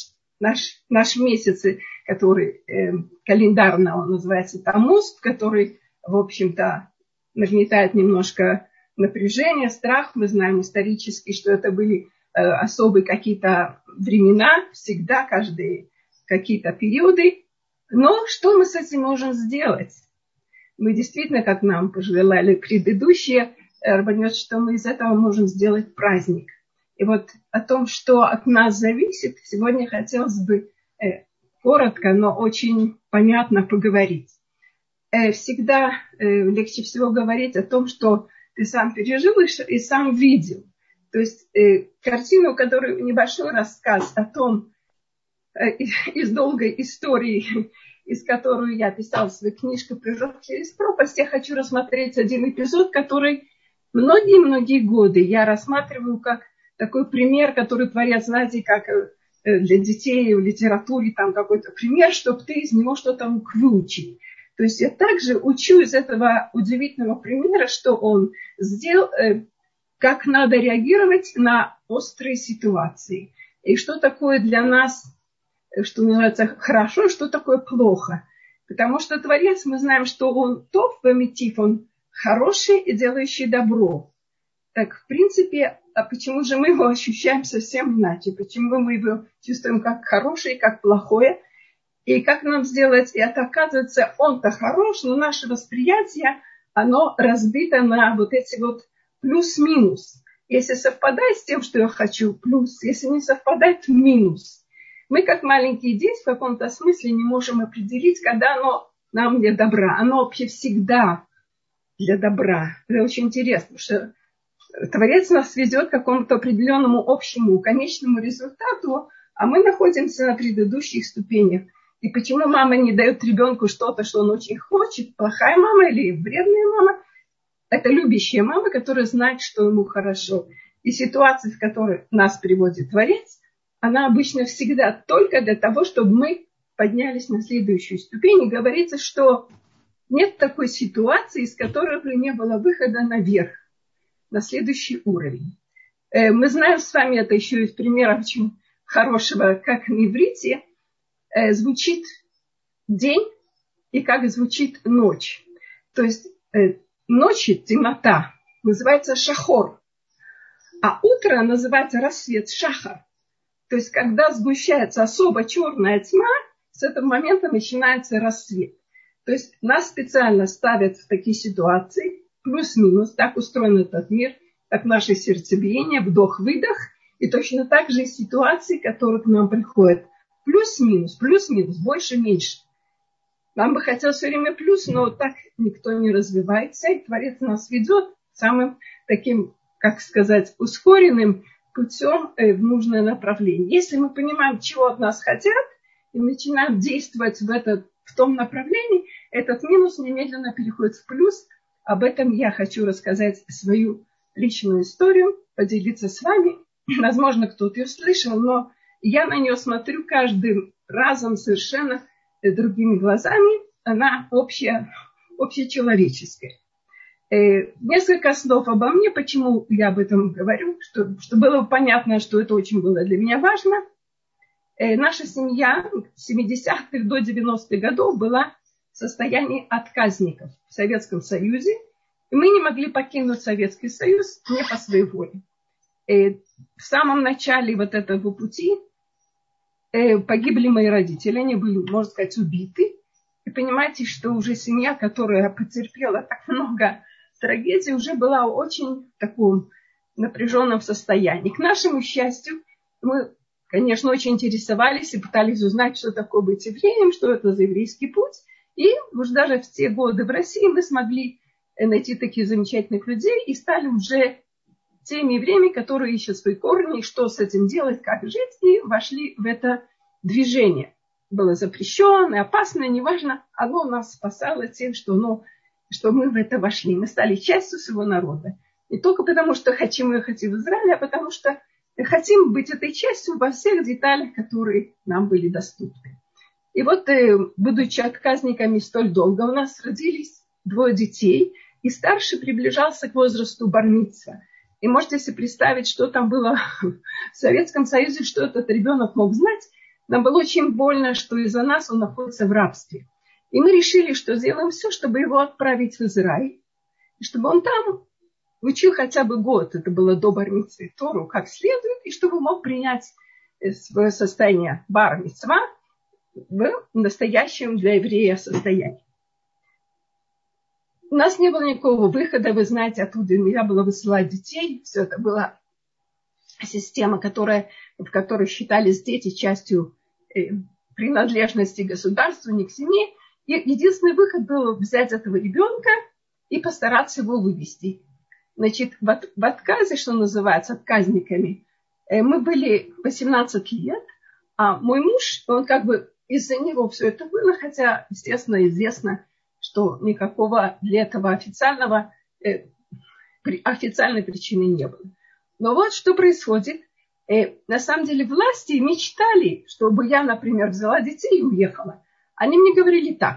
[SPEAKER 6] наш месяц, который календарно он называется Тамуз, который, в общем-то, нагнетает немножко напряжение, страх. Мы знаем исторически, что это были особые какие-то времена, всегда, каждые какие-то периоды. Но что мы с этим можем сделать? Мы действительно, как нам пожелали предыдущие, что мы из этого можем сделать праздник. И вот о том, что от нас зависит, сегодня хотелось бы коротко, но очень понятно поговорить. всегда легче всего говорить о том, что ты сам пережил и сам видел. То есть картину, которую небольшой рассказ о том, из долгой истории, из которой я писала свою книжку «Прыжок через пропасть», я хочу рассмотреть один эпизод, который многие-многие годы я рассматриваю как такой пример, который творят, знаете, как для детей в литературе, там какой-то пример, чтобы ты из него что-то мог выучить. То есть я также учу из этого удивительного примера, что он сделал, как надо реагировать на острые ситуации. И что такое для нас, что называется, хорошо, что такое плохо. Потому что Творец, мы знаем, что он тов вамитив, он хороший и делающий добро. Так, в принципе, а почему же мы его ощущаем совсем иначе? Почему мы его чувствуем как хорошее, как плохое? И как нам сделать? И это, оказывается, он-то хорош, но наше восприятие, оно разбито на вот эти вот плюс-минус. Если совпадает с тем, что я хочу, плюс. Если не совпадает, минус. Мы, как маленькие дети, в каком-то смысле не можем определить, когда оно нам для добра. Оно вообще всегда для добра. Это очень интересно, что Творец нас ведет к какому-то определенному общему, конечному результату, а мы находимся на предыдущих ступенях. И почему мама не дает ребенку что-то, что он очень хочет, плохая мама или вредная мама, это любящая мама, которая знает, что ему хорошо. И ситуация, в которой нас приводит Творец, она обычно всегда только для того, чтобы мы поднялись на следующую ступень. И говорится, что нет такой ситуации, из которой бы не было выхода наверх, на следующий уровень. Мы знаем с вами, это еще из примера очень хорошего, как на иврите звучит день и как звучит ночь. То есть ночи, темнота, называется шахор, а утро называется рассвет, шахар. То есть когда сгущается особо черная тьма, с этого момента начинается рассвет. То есть нас специально ставят в такие ситуации, плюс-минус, так устроен этот мир, как наше сердцебиение, вдох-выдох, и точно так же и ситуации, которые к нам приходят. Плюс-минус, больше-меньше. Нам бы хотелось все время плюс, но так никто не развивается, и Творец нас ведет самым таким, как сказать, ускоренным путем в нужное направление. Если мы понимаем, чего от нас хотят, и начинаем действовать в том направлении, этот минус немедленно переходит в плюс. Об этом я хочу рассказать свою личную историю, поделиться с вами. Возможно, кто-то ее слышал, но я на нее смотрю каждым разом совершенно другими глазами. Она общечеловеческая. Несколько слов обо мне, почему я об этом говорю, чтобы было понятно, что это очень было для меня важно. Наша семья с 70-х до 90-х годов была в состоянии отказников в Советском Союзе. И мы не могли покинуть Советский Союз не по своей воле. В самом начале вот этого пути погибли мои родители. Они были, можно сказать, убиты. И понимаете, что уже семья, которая потерпела так много трагедий, уже была в очень таком напряженном состоянии. К нашему счастью, мы, конечно, очень интересовались и пытались узнать, что такое быть евреем, что это за еврейский путь. И уж даже в те годы в России мы смогли найти таких замечательных людей и стали уже теми евреями, которые ищут свои корни, что с этим делать, как жить, и вошли в это движение. Было запрещенное, опасное, неважно, оно нас спасало тем, что мы в это вошли. Мы стали частью своего народа. Не только потому, что хотим ехать в Израиль, а потому что хотим быть этой частью во всех деталях, которые нам были доступны. И вот, будучи отказниками столь долго, у нас родились 2 детей, и старший приближался к возрасту бар-мицва. И можете себе представить, что там было в Советском Союзе, что этот ребенок мог знать. Нам было очень больно, что из-за нас он находится в рабстве. И мы решили, что сделаем все, чтобы его отправить в Израиль. И чтобы он там учил хотя бы год, это было до бар-мицвы, Тору как следует, и чтобы мог принять свое состояние бар-мицва в настоящем для еврея состоянии. У нас не было никакого выхода, вы знаете, оттуда нельзя было высылать детей. Все это была система, в которой считались дети частью принадлежности государству, не к семье. И единственный выход был взять этого ребенка и постараться его вывести. Значит, в отказе, что называется, отказниками, мы были 18 лет, а мой муж, он как бы из-за него все это было, хотя, естественно, известно, что никакого для этого официальной причины не было. Но вот что происходит. На самом деле власти мечтали, чтобы я, например, взяла детей и уехала. Они мне говорили так: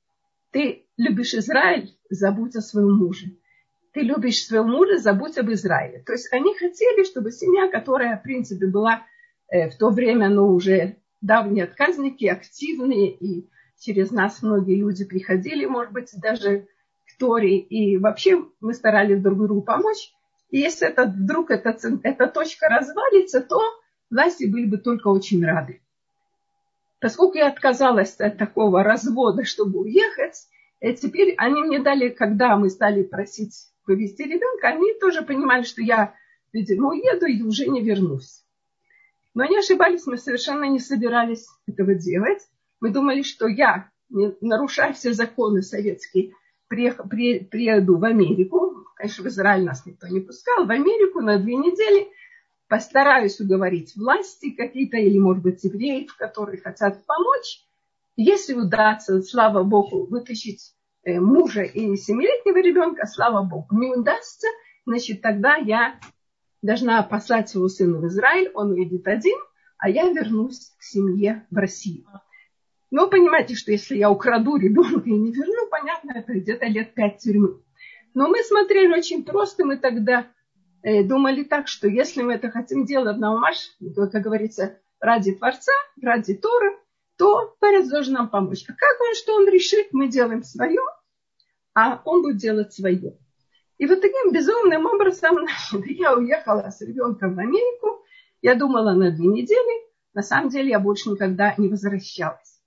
[SPEAKER 6] ты любишь Израиль, забудь о своем муже. Ты любишь своего мужа, забудь об Израиле. То есть они хотели, чтобы семья, которая, в принципе, была в то время, уже давние отказники, активные, и через нас многие люди приходили, может быть, даже к Торе, и вообще мы старались друг другу помочь. И если вдруг эта точка развалится, то власти были бы только очень рады. Поскольку я отказалась от такого развода, чтобы уехать, теперь они мне дали, когда мы стали просить вывести ребенка, они тоже понимали, что я, видимо, уеду и уже не вернусь. Но они ошибались, мы совершенно не собирались этого делать. Мы думали, что я, нарушая все законы советские, приеду в Америку. Конечно, в Израиль нас никто не пускал. В Америку на 2 недели постараюсь уговорить власти какие-то, или, может быть, евреев, которые хотят помочь. Если удастся, слава Богу, вытащить мужа и 7-летнего ребенка, слава Богу. Не удастся, значит, тогда я должна послать своего сына в Израиль, он уедет один, а я вернусь к семье в Россию. Но понимаете, что если я украду ребенка и не верну, понятно, это где-то лет 5 тюрьмы. Но мы смотрели очень просто, мы тогда думали так, что если мы это хотим делать на умаш, как говорится, ради Творца, ради Торы, то Творец должен нам помочь. А как он, что он решит, мы делаем свое, а он будет делать свое. И вот таким безумным образом я уехала с ребенком в Америку. Я думала на 2 недели. На самом деле я больше никогда не возвращалась.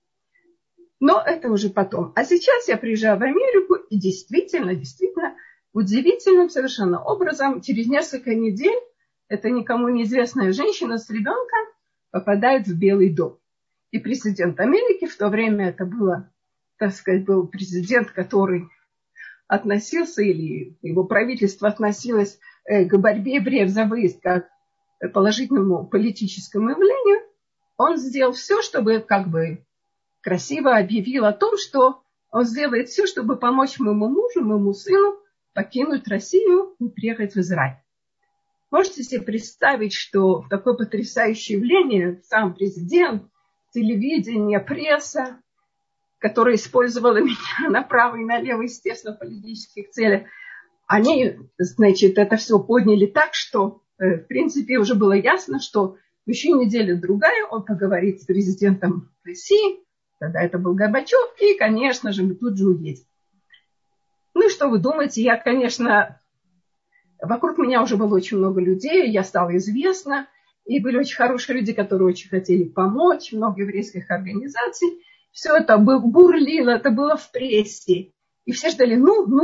[SPEAKER 6] Но это уже потом. А сейчас я приезжаю в Америку и действительно, удивительным совершенно образом, через несколько недель эта никому неизвестная женщина с ребенком попадает в Белый дом. И президент Америки, в то время это было, так сказать, был президент, который относился, или его правительство относилось к борьбе евреев за выезд как к положительному политическому явлению, он сделал все, чтобы как бы красиво объявил о том, что он сделает все, чтобы помочь моему мужу, моему сыну покинуть Россию и приехать в Израиль. Можете себе представить, что такое потрясающее явление, сам президент, телевидение, пресса, которая использовала меня направо и налево, естественно, в политических целях, они, значит, это все подняли так, что, в принципе, уже было ясно, что еще неделя-другая он поговорит с президентом России, тогда это был Горбачев, и, конечно же, мы тут же уедем. Ну и что вы думаете, я, конечно, вокруг меня уже было очень много людей, я стала известна, и были очень хорошие люди, которые очень хотели помочь, много еврейских организаций. Все это бурлило, это было в прессе. И все ждали,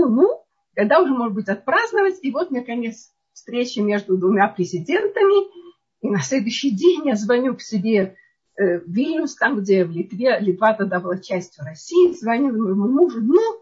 [SPEAKER 6] когда уже, может быть, отпраздновать. И вот, наконец, встреча между 2 президентами. И на следующий день я звоню к себе в Вильнюс, там, где в Литве. Литва тогда была частью России. Звоню моему мужу.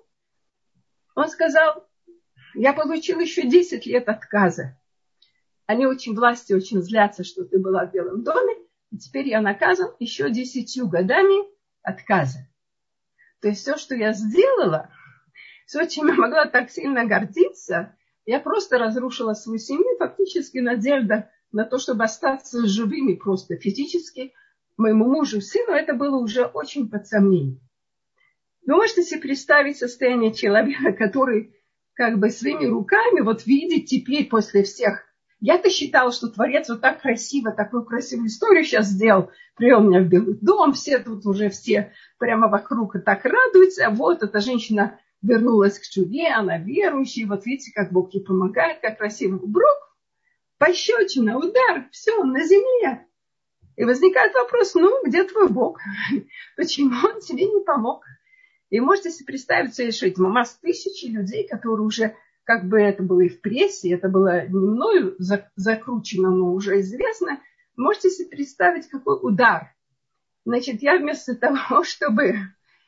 [SPEAKER 6] Он сказал, я получил еще 10 лет отказа. Они власти очень злятся, что ты была в Белом доме. И теперь я наказан еще 10 годами отказа. То есть все, что я сделала, все, чем я могла так сильно гордиться, я просто разрушила свою семью, фактически надежда на то, чтобы остаться живыми просто физически. Моему мужу и сыну это было уже очень под сомнением. Вы можете себе представить состояние человека, который как бы своими руками видит теперь после всех. Я-то считала, что Творец так красиво, такую красивую историю сейчас сделал. Привел меня в Белый дом, все тут уже прямо вокруг и так радуются. Вот эта женщина вернулась к чуде, она верующая. Вот видите, как Бог ей помогает, как красиво. Вдруг пощечина, удар, все, он на земле. И возникает вопрос, где твой Бог? Почему он тебе не помог? И можете себе представить, что эти масса тысячи людей, которые уже, как бы это было и в прессе, это было не мною закручено, но уже известно. Можете себе представить, какой удар. Значит, я вместо того, чтобы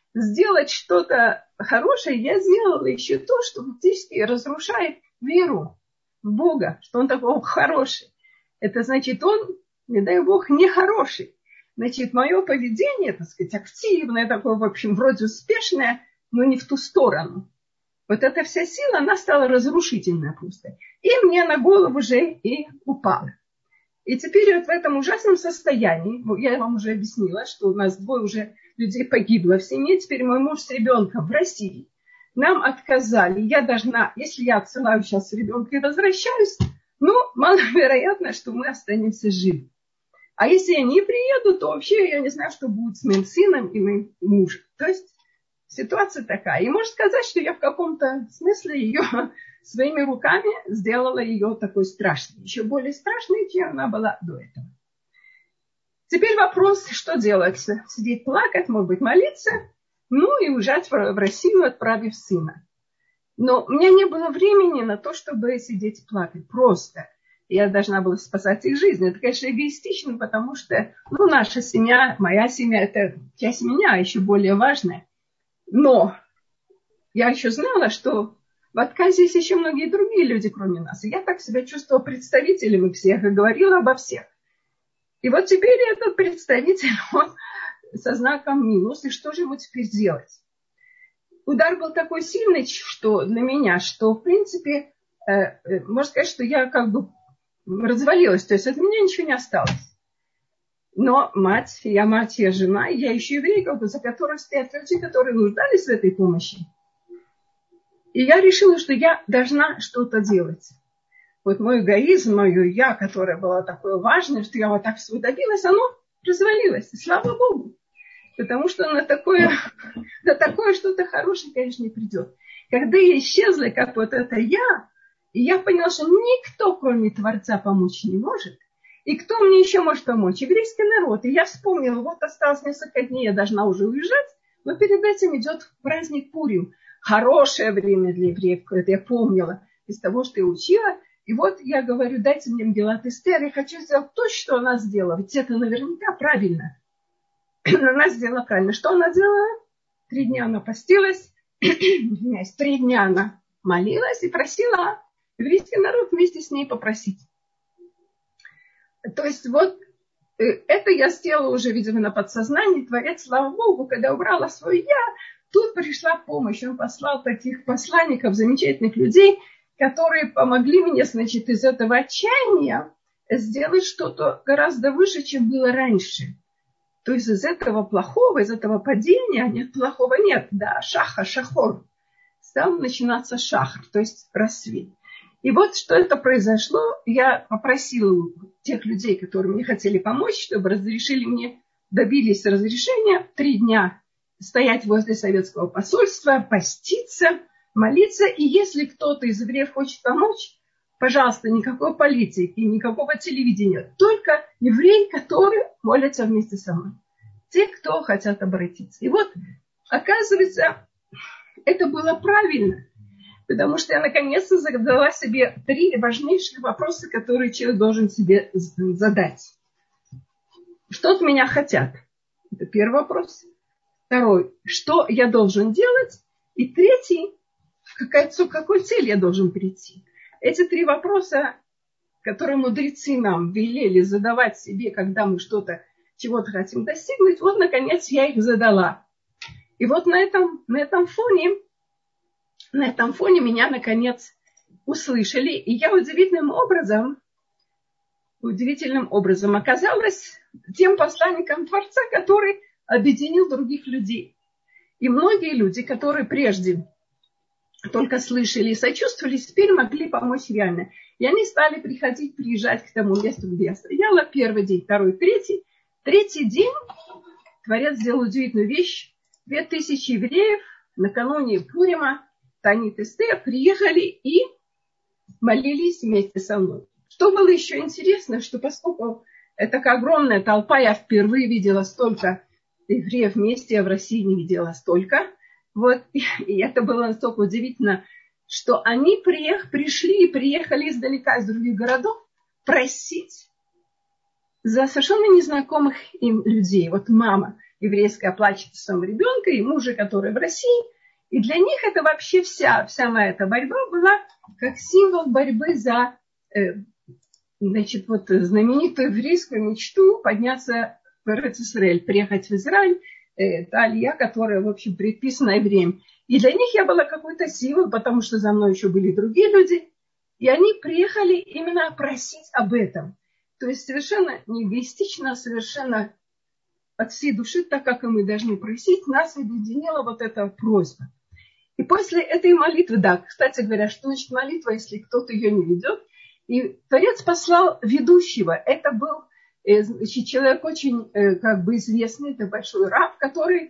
[SPEAKER 6] сделать что-то хорошее, я сделала еще то, что фактически разрушает веру в Бога, что он такой хороший. Это значит, он, не дай Бог, нехороший. Значит, мое поведение, так сказать, активное, такое, в общем, вроде успешное, но не в ту сторону. Вот эта вся сила, она стала разрушительной просто. И мне на голову уже и упала. И теперь вот в этом ужасном состоянии, я вам уже объяснила, что у нас 2 уже людей погибло в семье, теперь мой муж с ребенком в России. Нам отказали, я должна, если я отсылаю сейчас ребенка и возвращаюсь, маловероятно, что мы останемся живы. А если я не приеду, то вообще я не знаю, что будет с моим сыном и моим мужем. То есть ситуация такая. И можно сказать, что я в каком-то смысле ее своими руками сделала ее такой страшной. Еще более страшной, чем она была до этого. Теперь вопрос, что делать? Сидеть плакать, может быть, молиться, и уезжать в Россию, отправив сына. Но у меня не было времени на то, чтобы сидеть и плакать. Просто. Я должна была спасать их жизнь. Это, конечно, эгоистично, потому что наша семья, моя семья, это часть меня, еще более важная. Но я еще знала, что в отказе есть еще многие другие люди, кроме нас. И я так себя чувствовала представителем всех и говорила обо всех. И вот теперь этот представитель, он со знаком минус. И что же ему теперь делать? Удар был такой сильный, что для меня, что, в принципе, можно сказать, что я как бы развалилась. То есть от меня ничего не осталось. Но я жена, и я еще еврейка, за которой стоят люди, которые нуждались в этой помощи. И я решила, что я должна что-то делать. Вот мой эгоизм, мое я, которое было такое важное, что я вот так всего добилась, оно развалилось. И слава Богу. Потому что на такое что-то хорошее, конечно, не придет. Когда я исчезла, как вот это я, и я поняла, что никто, кроме Творца, помочь не может. И кто мне еще может помочь? Еврейский народ. И я вспомнила, вот осталось несколько дней, я должна уже уезжать, но перед этим идет праздник Пурим. Хорошее время для евреев, это я помнила из того, что я учила. И вот я говорю, дайте мне Мегилат Эстер, я хочу сделать то, что она сделала. Ведь это наверняка правильно. Она сделала правильно. Что она делала? 3 дня она постилась, 3 дня она молилась и просила еврейский народ вместе с ней попросить. То есть вот это я сделала уже, видимо, на подсознании. Творец, слава Богу, когда убрала свое я, тут пришла помощь. Он послал таких посланников, замечательных людей, которые помогли мне, значит, из этого отчаяния сделать что-то гораздо выше, чем было раньше. То есть из этого плохого, из этого падения, нет, плохого нет, да, шахор, стал начинаться шахар, то есть рассвет. И вот что это произошло, я попросила тех людей, которые мне хотели помочь, чтобы разрешили мне, добились разрешения 3 дня стоять возле советского посольства, поститься, молиться. И если кто-то из евреев хочет помочь, пожалуйста, никакой политики, никакого телевидения, только евреи, которые молятся вместе со мной. Те, кто хотят обратиться. И вот, оказывается, это было правильно. Потому что я наконец-то задала себе 3 важнейших вопроса, которые человек должен себе задать. Что от меня хотят? Это первый вопрос. 2. Что я должен делать? И 3. К какой цели я должен прийти? Эти 3 вопроса, которые мудрецы нам велели задавать себе, когда мы чего-то хотим достигнуть, вот, наконец, я их задала. И вот на этом фоне меня, наконец, услышали. И я удивительным образом оказалась тем посланником Творца, который объединил других людей. И многие люди, которые прежде только слышали и сочувствовали, теперь могли помочь реально. И они стали приезжать к тому месту, где я стояла. 1 день, 2, 3. 3 день Творец сделал удивительную вещь. 2000 евреев накануне Пурима, Таанит Эстер, приехали и молились вместе со мной. Что было еще интересно, что поскольку это такая огромная толпа, я впервые видела столько евреев вместе, я в России не видела столько. Вот, и это было настолько удивительно, что они приехали издалека, из других городов, просить за совершенно незнакомых им людей. Вот мама еврейская плачет о своем ребенке, и мужа, который в России. И для них это вообще вся моя эта борьба была как символ борьбы за значит, вот знаменитую еврейскую мечту подняться в Эрец-Исраэль, приехать в Израиль, та алия, которая, в общем, предписана евреям. И для них я была какой-то символ, потому что за мной еще были другие люди, и они приехали именно просить об этом. То есть совершенно не эгоистично, совершенно от всей души, так как и мы должны просить, нас объединила вот эта просьба. И после этой молитвы, да, кстати говоря, что значит молитва, если кто-то ее не ведет, и Творец послал ведущего. Это был человек очень как бы известный, это большой раб, который,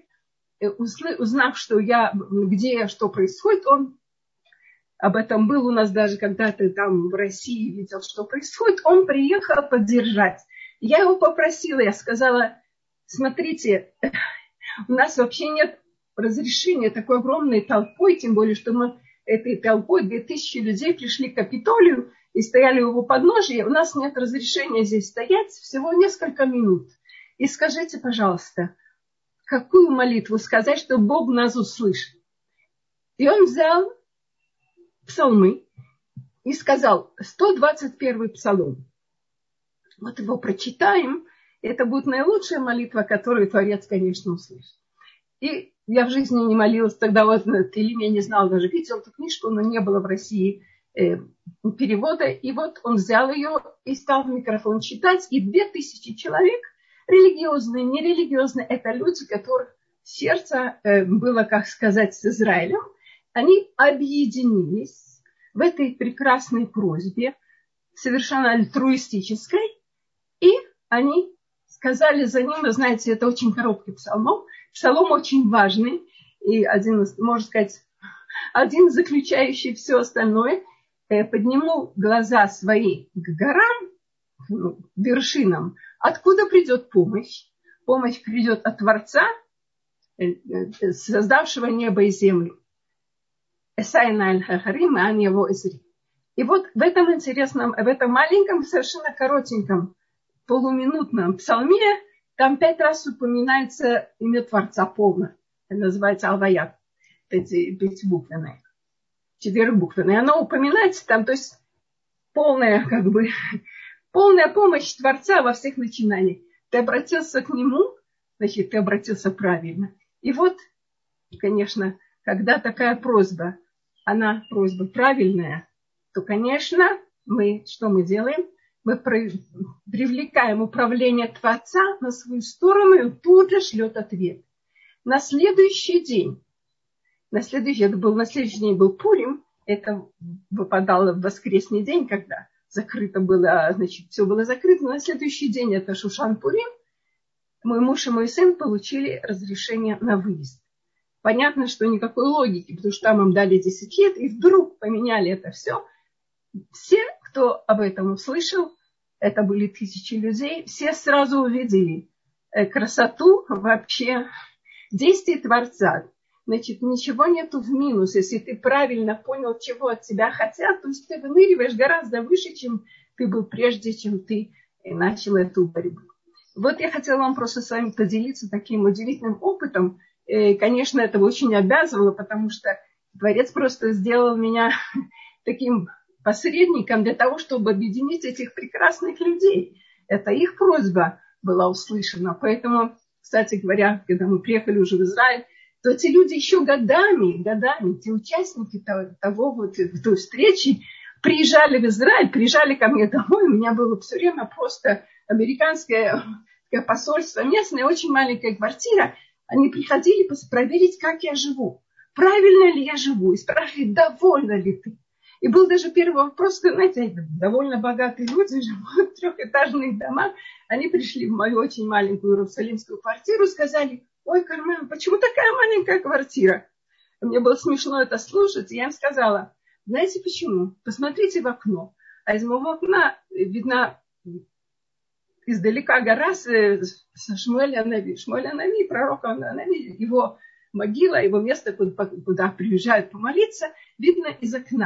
[SPEAKER 6] узнав, что где я, что происходит, он об этом был у нас даже когда-то там в России, видел, что происходит, он приехал поддержать. Я его попросила, я сказала, смотрите, у нас вообще нет разрешения такой огромной толпой, тем более, что мы этой толпой, 2000 людей пришли к Капитолию и стояли у его подножия, у нас нет разрешения здесь стоять всего несколько минут. И скажите, пожалуйста, какую молитву сказать, чтобы Бог нас услышал? И он взял псалмы и сказал 121 псалом. Вот его прочитаем, это будет наилучшая молитва, которую Творец, конечно, услышит. И я в жизни не молилась тогда, вот Телим я не знала, даже видела эту книжку, но не было в России перевода. И вот он взял ее и стал в микрофон читать, и 2000 человек, религиозные, нерелигиозные, это люди, которых сердце было, как сказать, с Израилем, они объединились в этой прекрасной просьбе, совершенно альтруистической, и они сказали за ним, вы знаете, это очень короткий псалом очень важный, и один, можно сказать, один заключающий все остальное, подниму глаза свои к горам, вершинам, откуда придет помощь. Помощь придет от Творца, создавшего небо и землю. И вот в этом интересном, в этом маленьком, совершенно коротеньком, полуминутном псалме, там 5 раз упоминается имя Творца полно. Это называется Алваят. Эти 5-буквенные. 4-буквенные. Оно упоминается там, то есть полная помощь Творца во всех начинаниях. Ты обратился к Нему, значит, ты обратился правильно. И вот, конечно, когда такая просьба, она просьба правильная, то, конечно, что мы делаем? Мы привлекаем управление Творца на свою сторону, и он тут же шлет ответ. На следующий день был Пурим, это выпадало в воскресный день, когда закрыто было, значит, все было закрыто. На следующий день, это Шушан Пурим, мой муж и мой сын получили разрешение на выезд. Понятно, что никакой логики, потому что там им дали 10 лет, и вдруг поменяли это все. Все, кто об этом услышал, это были 1000 людей, все сразу увидели красоту вообще действий Творца. Значит, ничего нету в минус. Если ты правильно понял, чего от тебя хотят, то есть ты выныриваешь гораздо выше, чем ты был прежде, чем ты начал эту борьбу. Вот я хотела вам просто с вами поделиться таким удивительным опытом. Конечно, это очень обязывало, потому что Творец просто сделал меня таким посредником для того, чтобы объединить этих прекрасных людей. Это их просьба была услышана. Поэтому, кстати говоря, когда мы приехали уже в Израиль, то эти люди еще годами, те участники той встречи, приезжали в Израиль, приезжали ко мне домой. У меня было все время просто американское посольство местное, очень маленькая квартира. Они приходили проверить, как я живу. Правильно ли я живу? И спрашивали, довольна ли ты? И был даже первый вопрос, знаете, довольно богатые люди живут в 3-этажных домах. Они пришли в мою очень маленькую иерусалимскую квартиру, сказали, ой, Кармен, почему такая маленькая квартира? Мне было смешно это слушать, и я им сказала, знаете почему? Посмотрите в окно. А из моего окна видна издалека гора с Шмуэля Нави. Шмуэля Нави, пророка Нави, его могила, его место, куда приезжают помолиться, видно из окна.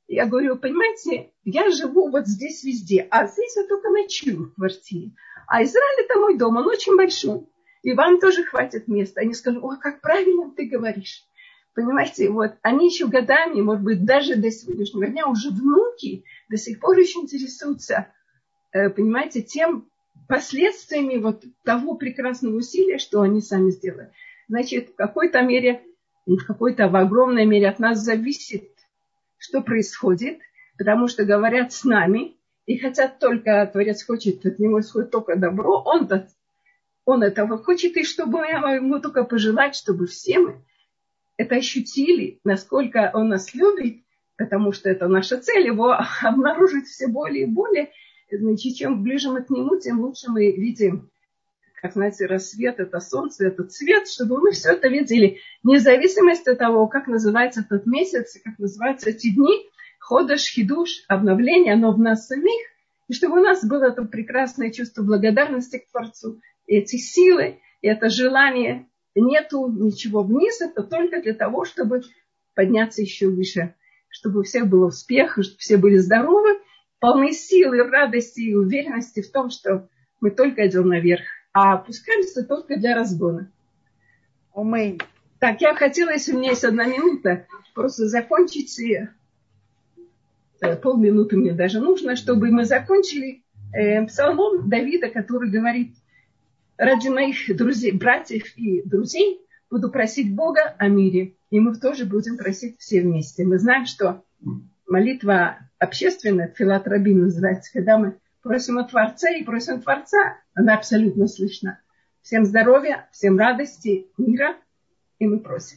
[SPEAKER 6] Я говорю, понимаете, я живу вот здесь везде, а здесь я только ночую в квартире. А Израиль это мой дом, он очень большой. И вам тоже хватит места. Они скажут, ой, как правильно ты говоришь. Понимаете, вот они еще годами, может быть, даже до сегодняшнего дня уже внуки до сих пор еще интересуются, понимаете, тем последствиями вот того прекрасного усилия, что они сами сделали. Значит, в какой-то мере, в огромной мере от нас зависит, что происходит, потому что говорят с нами, и хотят только, Творец хочет, от него исходит только добро, он этого хочет, и чтобы я ему только пожелать, чтобы все мы это ощутили, насколько он нас любит, потому что это наша цель, его обнаружить все более и более. Значит, чем ближе мы к нему, тем лучше мы видим, как, знаете, рассвет, это солнце, это цвет, чтобы мы все это видели. Независимо от того, как называется этот месяц, как называются эти дни, ходаш, хидуш, обновление, оно в нас самих, и чтобы у нас было это прекрасное чувство благодарности к Творцу, и эти силы, и это желание. Нету ничего вниз, это только для того, чтобы подняться еще выше, чтобы у всех был успех, чтобы все были здоровы, полны силы, радости и уверенности в том, что мы только идем наверх, а опускаемся только для разгона.
[SPEAKER 1] Аминь.
[SPEAKER 6] Так, я хотела, если у меня есть 1 минута, просто закончить, полминуты мне даже нужно, чтобы мы закончили псалмом Давида, который говорит: ради моих друзей, братьев и друзей буду просить Бога о мире. И мы тоже будем просить все вместе. Мы знаем, что молитва общественная, тфилат рабин называется, когда мы просим о Творце и просим Творца, она абсолютно слышна. Всем здоровья, всем радости, мира, и мы просим.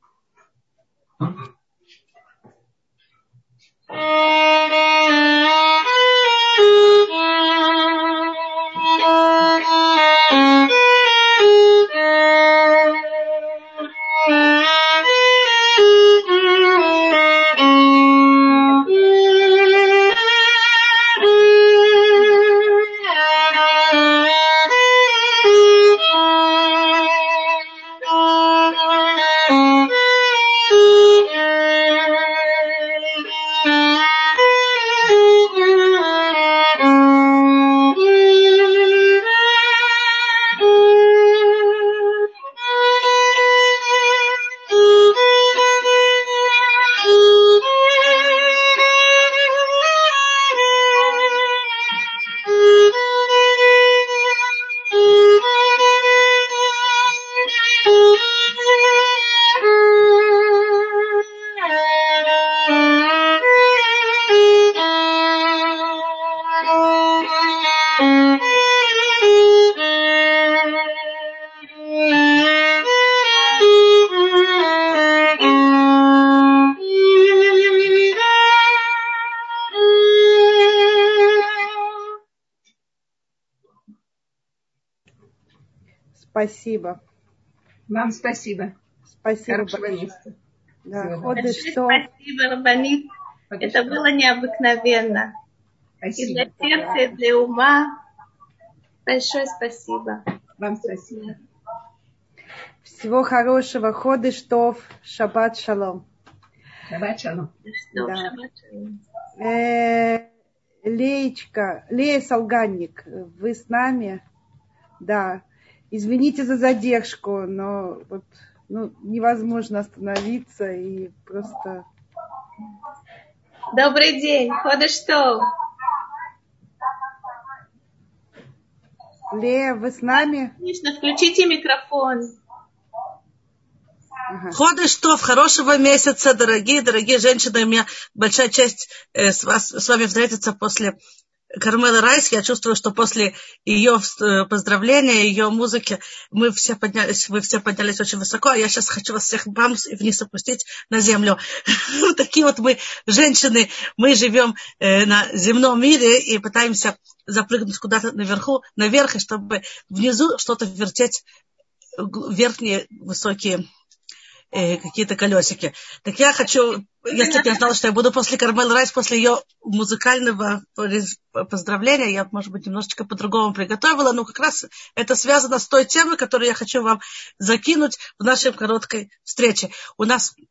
[SPEAKER 1] Спасибо.
[SPEAKER 6] Вам спасибо.
[SPEAKER 1] Спасибо.
[SPEAKER 6] Да,
[SPEAKER 3] спасибо, Рабанит. Это было необыкновенно.
[SPEAKER 6] Спасибо.
[SPEAKER 3] И для сердца, и для ума. Большое спасибо.
[SPEAKER 6] Вам спасибо.
[SPEAKER 1] Всего хорошего. Ходыш тов. Шаббат шалом.
[SPEAKER 6] Шаббат шалом.
[SPEAKER 1] Леечка, Лея Солганник, вы с нами? Да. Извините за задержку, но вот, невозможно остановиться и просто...
[SPEAKER 3] Добрый день. Ходыш тов.
[SPEAKER 1] Лея, вы с нами?
[SPEAKER 3] Конечно, включите микрофон.
[SPEAKER 7] Ага. Ходыш тов, хорошего месяца, дорогие женщины. У меня большая честь с вами встретиться после Кармелы Райс. Я чувствую, что после ее поздравления, ее музыки вы все поднялись очень высоко, а я сейчас хочу вас всех бамс и вниз опустить на землю. Такие вот мы, женщины, мы живем на земном мире и пытаемся запрыгнуть куда-то наверх, и чтобы внизу что-то вертеть, верхние высокие какие-то колесики. Так я хочу, если бы я знала, что я буду после Кармелы Райс, после ее музыкального поздравления, я, может быть, немножечко по-другому приготовила, но как раз это связано с той темой, которую я хочу вам закинуть в нашей короткой встрече. У нас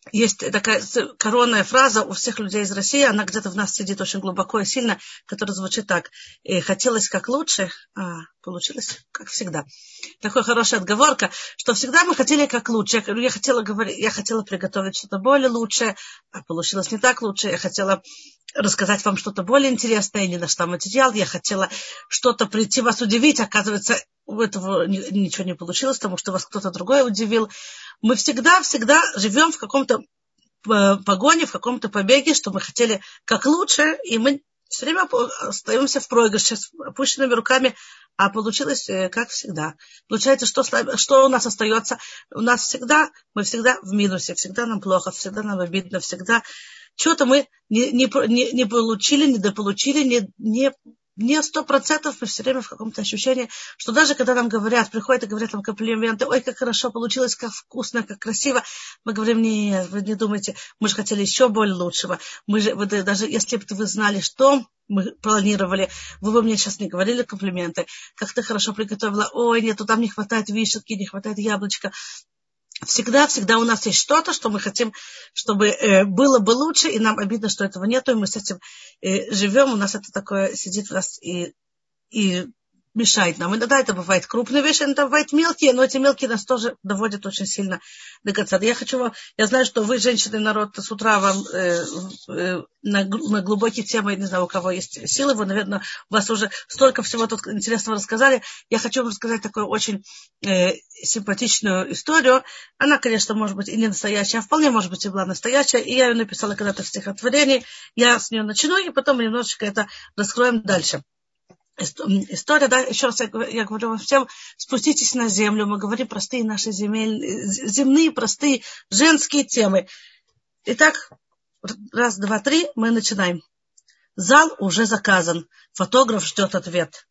[SPEAKER 7] есть такая коронная фраза у всех людей из России, она где-то в нас сидит очень глубоко и сильно, которая звучит так. Хотелось как лучше, а получилось как всегда. Такая хорошая отговорка, что всегда мы хотели как лучше. Я хотела приготовить что-то более лучшее, а получилось не так лучше. Я хотела рассказать вам что-то более интересное, не наш там материал. Я хотела что-то прийти вас удивить. Оказывается, у этого ничего не получилось, потому что вас кто-то другой удивил. Мы всегда живем в каком-то погоне, в каком-то побеге, что мы хотели как лучше, и мы все время остаемся в проигрыше с опущенными руками, а получилось как всегда. Получается, что у нас остается? Мы всегда в минусе, всегда нам плохо, всегда нам обидно, всегда что-то мы не получили, недополучили, не 100%, мы все время в каком-то ощущении, что даже когда нам приходят и говорят нам комплименты, ой, как хорошо получилось, как вкусно, как красиво, мы говорим, нет, вы не думайте, мы же хотели еще более лучшего. Даже если бы вы знали, что мы планировали, вы бы мне сейчас не говорили комплименты, как ты хорошо приготовила, ой, нет, там не хватает вишенки, не хватает яблочка. Всегда у нас есть что-то, что мы хотим, чтобы было бы лучше, и нам обидно, что этого нету, и мы с этим живем, у нас это такое сидит в нас и мешает нам. Иногда это бывает крупные вещи, иногда бывают мелкие, но эти мелкие нас тоже доводят очень сильно до конца. Я знаю, что вы, женщины, народ, с утра вам на глубокие темы, не знаю, у кого есть силы, вы, наверное, у вас уже столько всего тут интересного рассказали. Я хочу вам рассказать такую очень симпатичную историю. Она, конечно, может быть и не настоящая, а вполне может быть и была настоящая. И я ее написала когда-то в стихотворении. Я с нее начну, и потом мы немножечко это раскроем дальше. История, да, еще раз я говорю вам всем, спуститесь на землю, мы говорим простые наши земные, простые женские темы. Итак, раз, два, три, мы начинаем. Зал уже заказан, фотограф ждет ответ.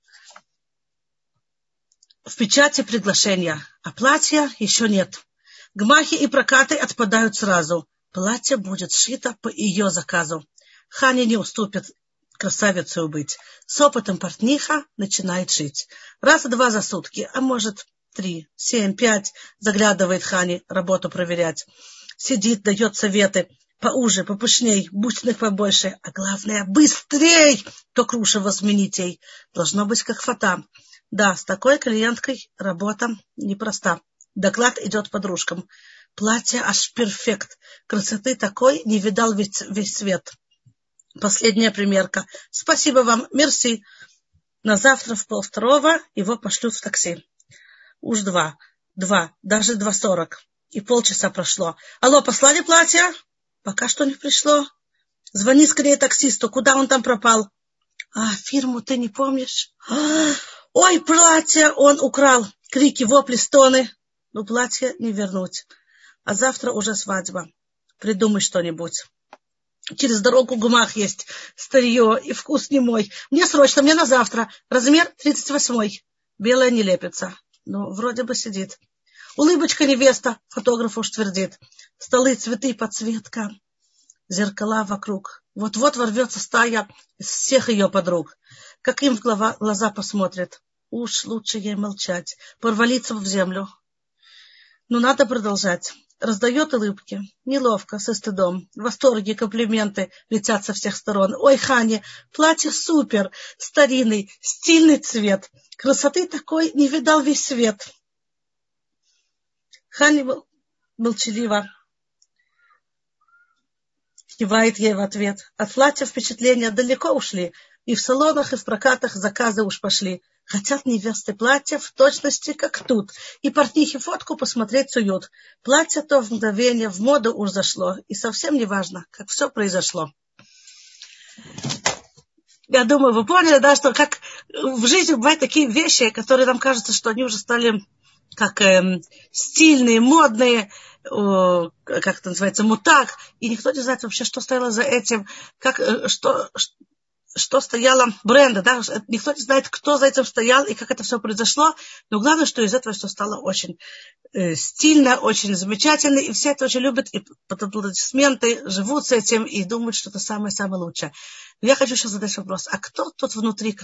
[SPEAKER 7] В печати приглашения, а платья еще нет. Гмахи и прокаты отпадают сразу. Платье будет сшито по ее заказу. Хане не уступит красавицей быть. С опытом портниха начинает шить. Раз-два за сутки, а может 3, 7, 5, заглядывает Хани работу проверять. Сидит, дает советы. Поуже, попышней, бусиных побольше, а главное, быстрей! То крушево сменить ей. Должно быть как фата. Да, с такой клиенткой работа непроста. Доклад идет подружкам. Платье аж перфект. Красоты такой не видал весь свет. Последняя примерка. Спасибо вам, мерси. На завтра в 1:30 его пошлют в такси. Уж 2, даже 2:40. И полчаса прошло. Алло, послали платье? Пока что не пришло. Звони скорее таксисту, куда он там пропал? А, фирму ты не помнишь? Ой, платье он украл. Крики, вопли, стоны. Но платье не вернуть. А завтра уже свадьба. Придумай что-нибудь. Через дорогу гумах есть, старье и вкус не мой. Мне срочно, мне на завтра. Размер 38. Белая не лепится. Ну, вроде бы сидит. Улыбочка невеста, фотограф уж твердит. Столы, цветы, подсветка. Зеркала вокруг. Вот-вот ворвется стая из всех ее подруг. Как им в глаза посмотрит. Уж лучше ей молчать. Порвалиться в землю. Но надо продолжать. Раздает улыбки, неловко, со стыдом. Восторги, комплименты летят со всех сторон. Ой, Хани, платье супер, старинный, стильный цвет. Красоты такой не видал весь свет. Хани молчаливо кивает ей в ответ. От платья впечатления далеко ушли. И в салонах, и в прокатах заказы уж пошли. Хотят невесты платья в точности, как тут. И портнихи фотку посмотреть суют. Платье то в мгновение в моду уж зашло. И совсем не важно, как все произошло. Я думаю, вы поняли, да, что как в жизни бывают такие вещи, которые нам кажется, что они уже стали как стильные, модные, как это называется, мутак. И никто не знает вообще, что стояло за этим, что стояло бренда, да, никто не знает, кто за этим стоял и как это все произошло, но главное, что из этого все стало очень стильно, очень замечательно, и все это очень любят, и аплодисменты живут с этим и думают, что это самое-самое лучшее. Но я хочу сейчас задать вопрос, а кто тут внутри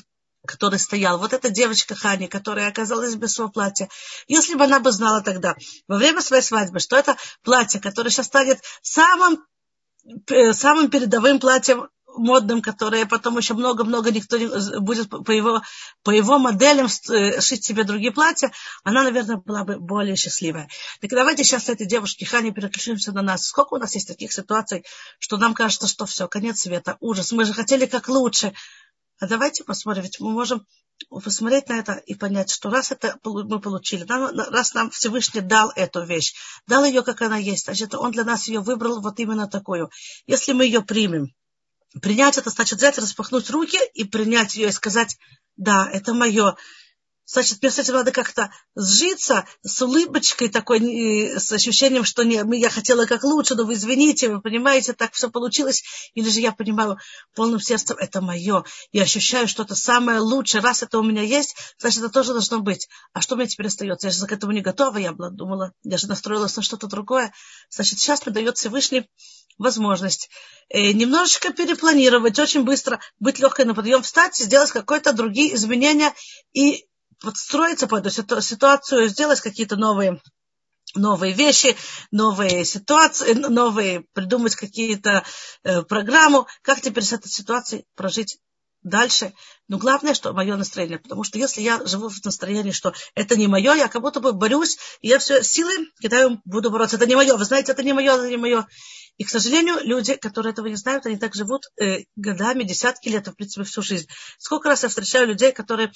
[SPEAKER 7] который стоял, вот эта девочка Хани, которая оказалась без своего платья, если бы она бы знала тогда, во время своей свадьбы, что это платье, которое сейчас станет самым передовым платьем модным, которое потом еще много-много никто не будет по его моделям шить себе другие платья, она, наверное, была бы более счастливая. Так давайте сейчас с этой девушки Хани переключимся на нас. Сколько у нас есть таких ситуаций, что нам кажется, что все, конец света, ужас, мы же хотели как лучше. А давайте посмотрим, ведь мы можем посмотреть на это и понять, что раз это мы получили, раз нам Всевышний дал эту вещь, дал ее, как она есть, значит, он для нас ее выбрал вот именно такую. Если мы ее примем, принять это значит взять, распахнуть руки и принять ее и сказать, да, это мое. Значит, мне с этим надо как-то сжиться, с улыбочкой такой, с ощущением, что я хотела как лучше, но вы извините, вы понимаете, так все получилось. Или же я понимаю полным сердцем, это мое. Я ощущаю, что это самое лучшее. Раз это у меня есть, значит, это тоже должно быть. А что мне теперь остается? Я же к этому не готова. Я думала, я же настроилась на что-то другое. Значит, сейчас мне дает Всевышний возможность немножечко перепланировать, очень быстро быть легкой на подъем, встать, сделать какие-то другие изменения и подстроиться под эту ситуацию, сделать какие-то новые вещи, новые ситуации, придумать какие-то программу, как теперь с этой ситуацией прожить дальше. Но главное, что мое настроение, потому что если я живу в настроении, что это не мое, я как будто бы борюсь, и я все силы кидаю, буду бороться. Это не мое, вы знаете, это не мое. И, к сожалению, люди, которые этого не знают, они так живут годами, десятки лет, в принципе, всю жизнь. Сколько раз я встречаю людей, которые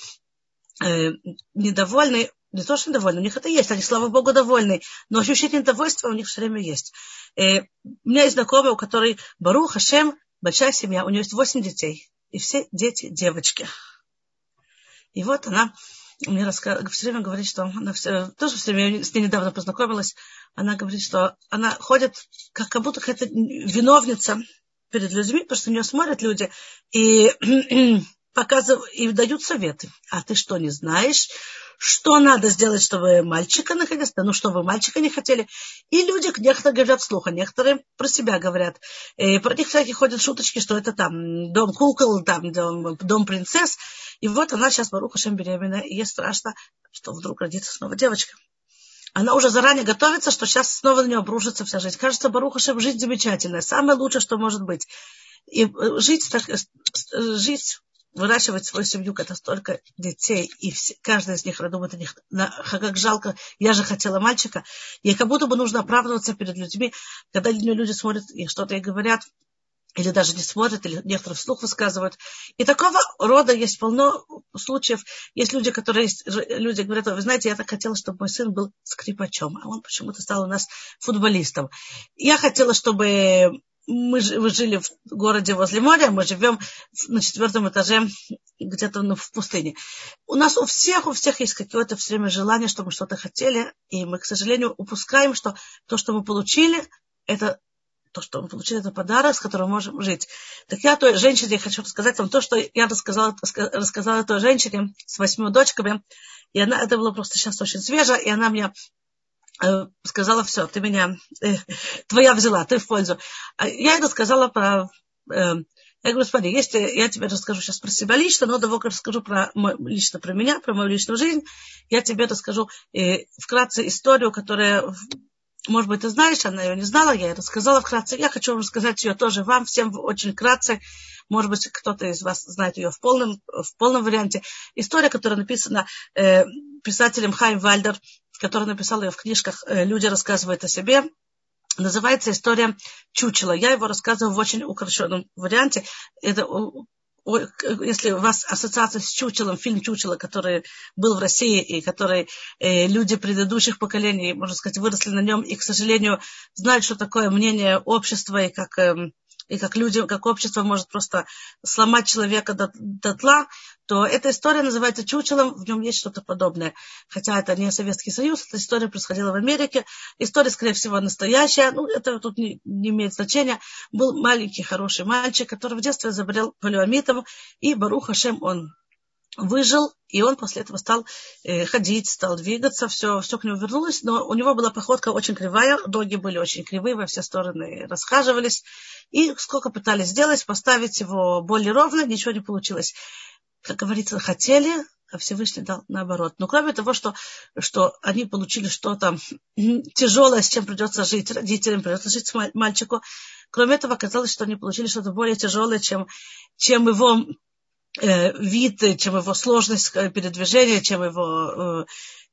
[SPEAKER 7] недовольны, не то, что недовольны, у них это есть, они, слава Богу, довольны, но ощущение недовольства у них все время есть. У меня есть знакомый, у которой Барух Хашем, большая семья, у нее есть 8 детей, и все дети девочки. И вот она мне все время говорит, что она тоже все время, с ней недавно познакомилась, она говорит, что она ходит как будто какая-то виновница перед людьми, потому что на нее смотрят люди, и показывают и дают советы. А ты что, не знаешь, что надо сделать, чтобы мальчика наконец-то, чтобы мальчика не хотели? И люди, некоторые говорят вслух, а некоторые про себя говорят. Про них всякие ходят шуточки, что это там дом кукол, там дом принцесс. И вот она сейчас, Барух Ашем, беременная, и ей страшно, что вдруг родится снова девочка. Она уже заранее готовится, что сейчас снова на нее обрушится вся жизнь. Кажется, Барух Ашем, жизнь замечательная, самое лучшее, что может быть. И жить выращивать свою семью, когда столько детей, и каждый из них думает о них, как жалко, я же хотела мальчика. И как будто бы нужно оправдываться перед людьми, когда люди смотрят и что-то ей говорят, или даже не смотрят, или некоторые вслух высказывают. И такого рода есть полно случаев. Есть люди, люди говорят, вы знаете, я так хотела, чтобы мой сын был скрипачом, а он почему-то стал у нас футболистом. Я хотела, чтобы мы жили в городе возле моря, мы живем на 4-м этаже где-то в пустыне. У нас у всех есть какое-то все время желание, что мы что-то хотели, и мы, к сожалению, упускаем, что то, что мы получили, это подарок, с которым мы можем жить. Так я той женщине хочу рассказать вам то, что я рассказала той женщине с 8 дочками, и это было просто сейчас очень свежо, и она мне сказала, все, ты меня, твоя взяла, ты в пользу. Я это сказала про... Я говорю, смотри, если я тебе расскажу сейчас про себя лично, но до того, как расскажу лично про меня, про мою личную жизнь, я тебе расскажу вкратце историю, которая, может быть, ты знаешь, она ее не знала, я ее рассказала вкратце. Я хочу вам рассказать ее тоже вам, всем очень вкратце. Может быть, кто-то из вас знает ее в полном варианте. История, которая написана писателем Хайм Вальдер, который написал ее в книжках «Люди рассказывают о себе». Называется история «Чучело». Я его рассказываю в очень украшенном варианте. Это, если у вас ассоциация с чучелом, фильм «Чучело», который был в России и который люди предыдущих поколений, можно сказать, выросли на нем и, к сожалению, знают, что такое мнение общества и как люди, как общество может просто сломать человека дотла, то эта история называется «Чучелом», в нем есть что-то подобное. Хотя это не Советский Союз, эта история происходила в Америке. История, скорее всего, настоящая, это тут не имеет значения. Был маленький, хороший мальчик, который в детстве заболел полиомиелитом, и Барух Хашем он выжил, и он после этого стал ходить, стал двигаться, все к нему вернулось, но у него была походка очень кривая, ноги были очень кривые, во все стороны расхаживались, и сколько пытались сделать, поставить его более ровно, ничего не получилось. как говорится, хотели, а Всевышний дал наоборот. Но кроме того, что они получили что-то тяжелое, с чем придется жить родителям, придется жить мальчику, кроме этого, оказалось, что они получили что-то более тяжелое, чем его вид, чем его сложность передвижения, чем его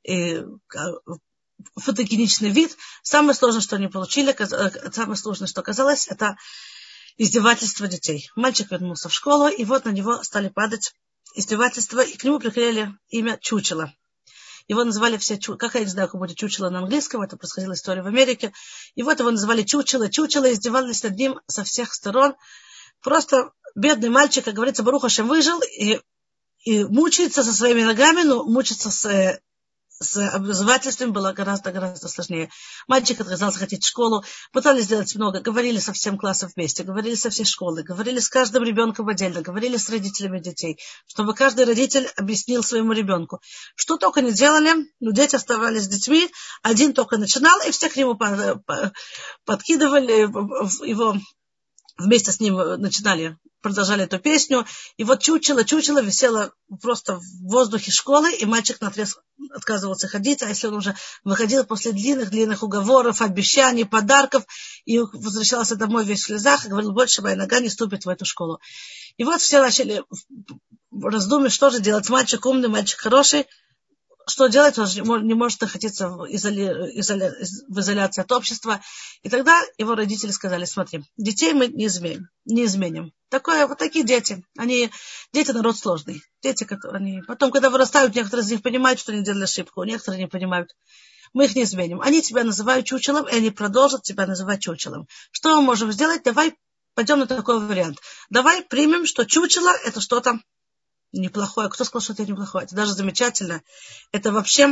[SPEAKER 7] фотогеничный вид. Самое сложное, что они получили, самое сложное, что оказалось, это издевательство детей. Мальчик вернулся в школу, и вот на него стали падать издевательства, и к нему приклеили имя Чучело. Его называли все как я не знаю, как будет Чучело на английском, это происходила история в Америке. И вот его называли Чучело, издевались над ним со всех сторон. Просто бедный мальчик, как говорится, Барух Ашем выжил и мучается со своими ногами, но мучиться с образовательством было гораздо сложнее. Мальчик отказался ходить в школу, пытались сделать много, говорили со всем классом вместе, говорили со всей школы, говорили с каждым ребенком отдельно, говорили с родителями детей, чтобы каждый родитель объяснил своему ребенку. Что только не делали, но дети оставались с детьми, один только начинал, и все к нему подкидывали его, вместе с ним продолжали эту песню. И вот чучело висело просто в воздухе школы, и мальчик наотрез отказывался ходить, а если он уже выходил после длинных уговоров, обещаний, подарков, и возвращался домой весь в слезах, и говорил, больше моя нога не ступит в эту школу. И вот все начали раздумать, что же делать. Мальчик умный, мальчик хороший. Что делать? Он не может находиться в изоляции от общества. И тогда его родители сказали, смотри, детей мы не изменим. Вот такие дети. Дети народ сложный. Дети, которые потом, когда вырастают, некоторые из них понимают, что они делали ошибку, некоторые не понимают. Мы их не изменим. Они тебя называют чучелом, и они продолжат тебя называть чучелом. Что мы можем сделать? Давай пойдем на такой вариант. Давай примем, что чучело – это что-то неплохое. Кто сказал, что это неплохое? Это даже замечательно. Это вообще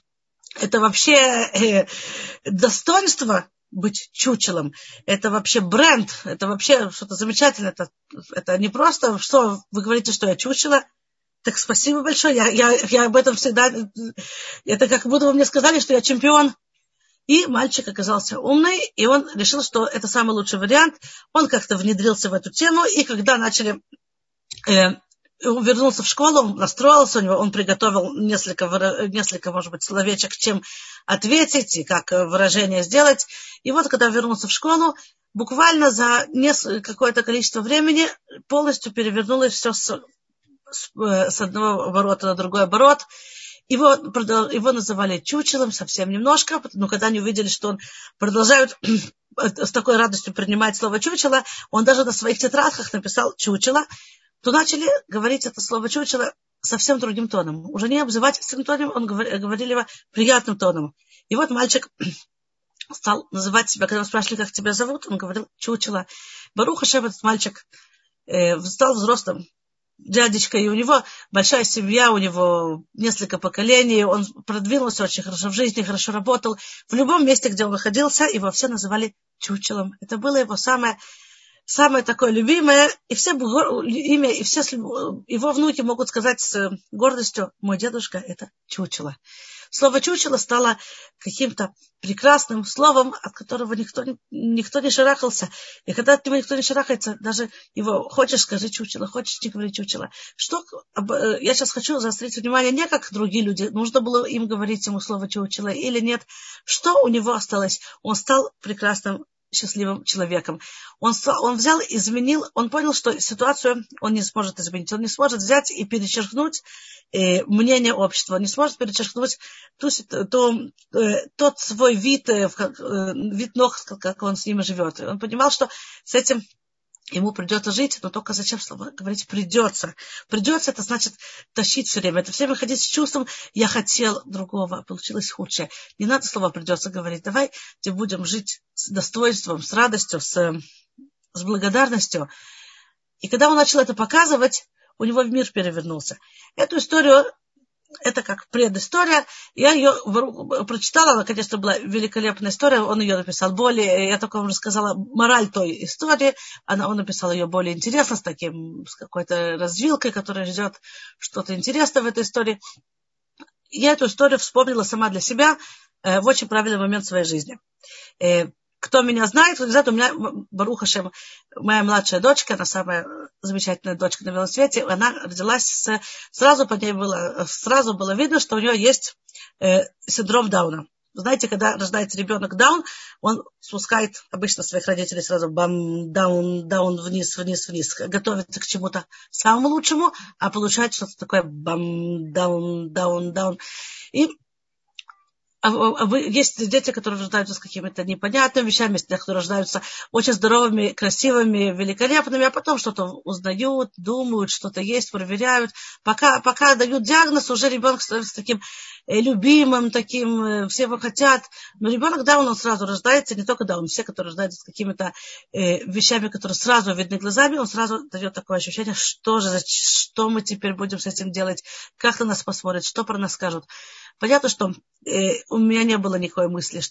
[SPEAKER 7] достоинство быть чучелом. Это вообще бренд. Это вообще что-то замечательное. Это не просто, что вы говорите, что я чучело. Так спасибо большое. Я об этом всегда... Это как будто вы мне сказали, что я чемпион. И мальчик оказался умный, и он решил, что это самый лучший вариант. Он как-то внедрился в эту тему, и когда начали... Он вернулся в школу, он настроился, он приготовил несколько, может быть, словечек, чем ответить и как выражение сделать. И вот, когда вернулся в школу, буквально за какое-то количество времени полностью перевернулось все с одного оборота на другой оборот. Его называли чучелом совсем немножко, но когда они увидели, что он продолжает с такой радостью принимать слово чучело, он даже на своих тетрадках написал чучело, то начали говорить это слово чучело совсем другим тоном. Уже не обзывательским тоном, он говорили его приятным тоном. И вот мальчик стал называть себя, когда его спрашивали, как тебя зовут, он говорил чучело. Барух Ашем, этот мальчик стал взрослым дядечкой, и у него большая семья, у него несколько поколений, он продвинулся очень хорошо в жизни, хорошо работал. В любом месте, где он находился, его все называли чучелом. Это было его самое такое любимое, и все имя, и все его внуки могут сказать с гордостью, мой дедушка – это чучело. Слово чучело стало каким-то прекрасным словом, от которого никто не шарахался. И когда от него никто не шарахается, даже его хочешь – скажи чучело, хочешь – не говори чучело. Я сейчас хочу заострить внимание, не как другие люди, нужно было им говорить ему слово чучело или нет. Что у него осталось? Он стал прекрасным счастливым человеком. Он взял, изменил, он понял, что ситуацию он не сможет изменить. Он не сможет взять и перечеркнуть мнение общества. Он не сможет перечеркнуть тот свой вид ног, как он с ними живет. И он понимал, что с этим ему придется жить, но только зачем слово говорить придется. Придется, это значит тащить все время. Это все время ходить с чувством, я хотел другого, а получилось худшее. Не надо слова придется говорить. Давайте будем жить с достоинством, с радостью, с благодарностью. И когда он начал это показывать, у него мир перевернулся. Эту историю, это как предыстория. Я ее прочитала, она, конечно, была великолепная история. Он ее написал более, я только вам рассказала мораль той истории. Он написал ее более интересно, с какой-то развилкой, которая ждет что-то интересное в этой истории. Я эту историю вспомнила сама для себя в очень правильный момент своей жизни. Кто меня знает, у меня, Барух Ашем, моя младшая дочка, она самая замечательная дочка на белом свете, она родилась сразу было видно, что у нее есть синдром Дауна. Знаете, когда рождается ребенок Даун, он спускает обычно своих родителей сразу бам, даун, вниз, готовится к чему-то самому лучшему, а получает что-то такое бам, даун. И есть дети, которые рождаются с какими-то непонятными вещами, есть те, которые рождаются очень здоровыми, красивыми, великолепными, а потом что-то узнают, думают, что-то есть, проверяют. Пока дают диагноз, уже ребенок становится таким любимым, таким, все его хотят. Но ребенок Даун, он сразу рождается, не только Даун, все, которые рождаются с какими-то вещами, которые сразу видны глазами, он сразу дает такое ощущение, что мы теперь будем с этим делать, как на нас посмотрят, что про нас скажут. Понятно, что у меня не было никакой мысли,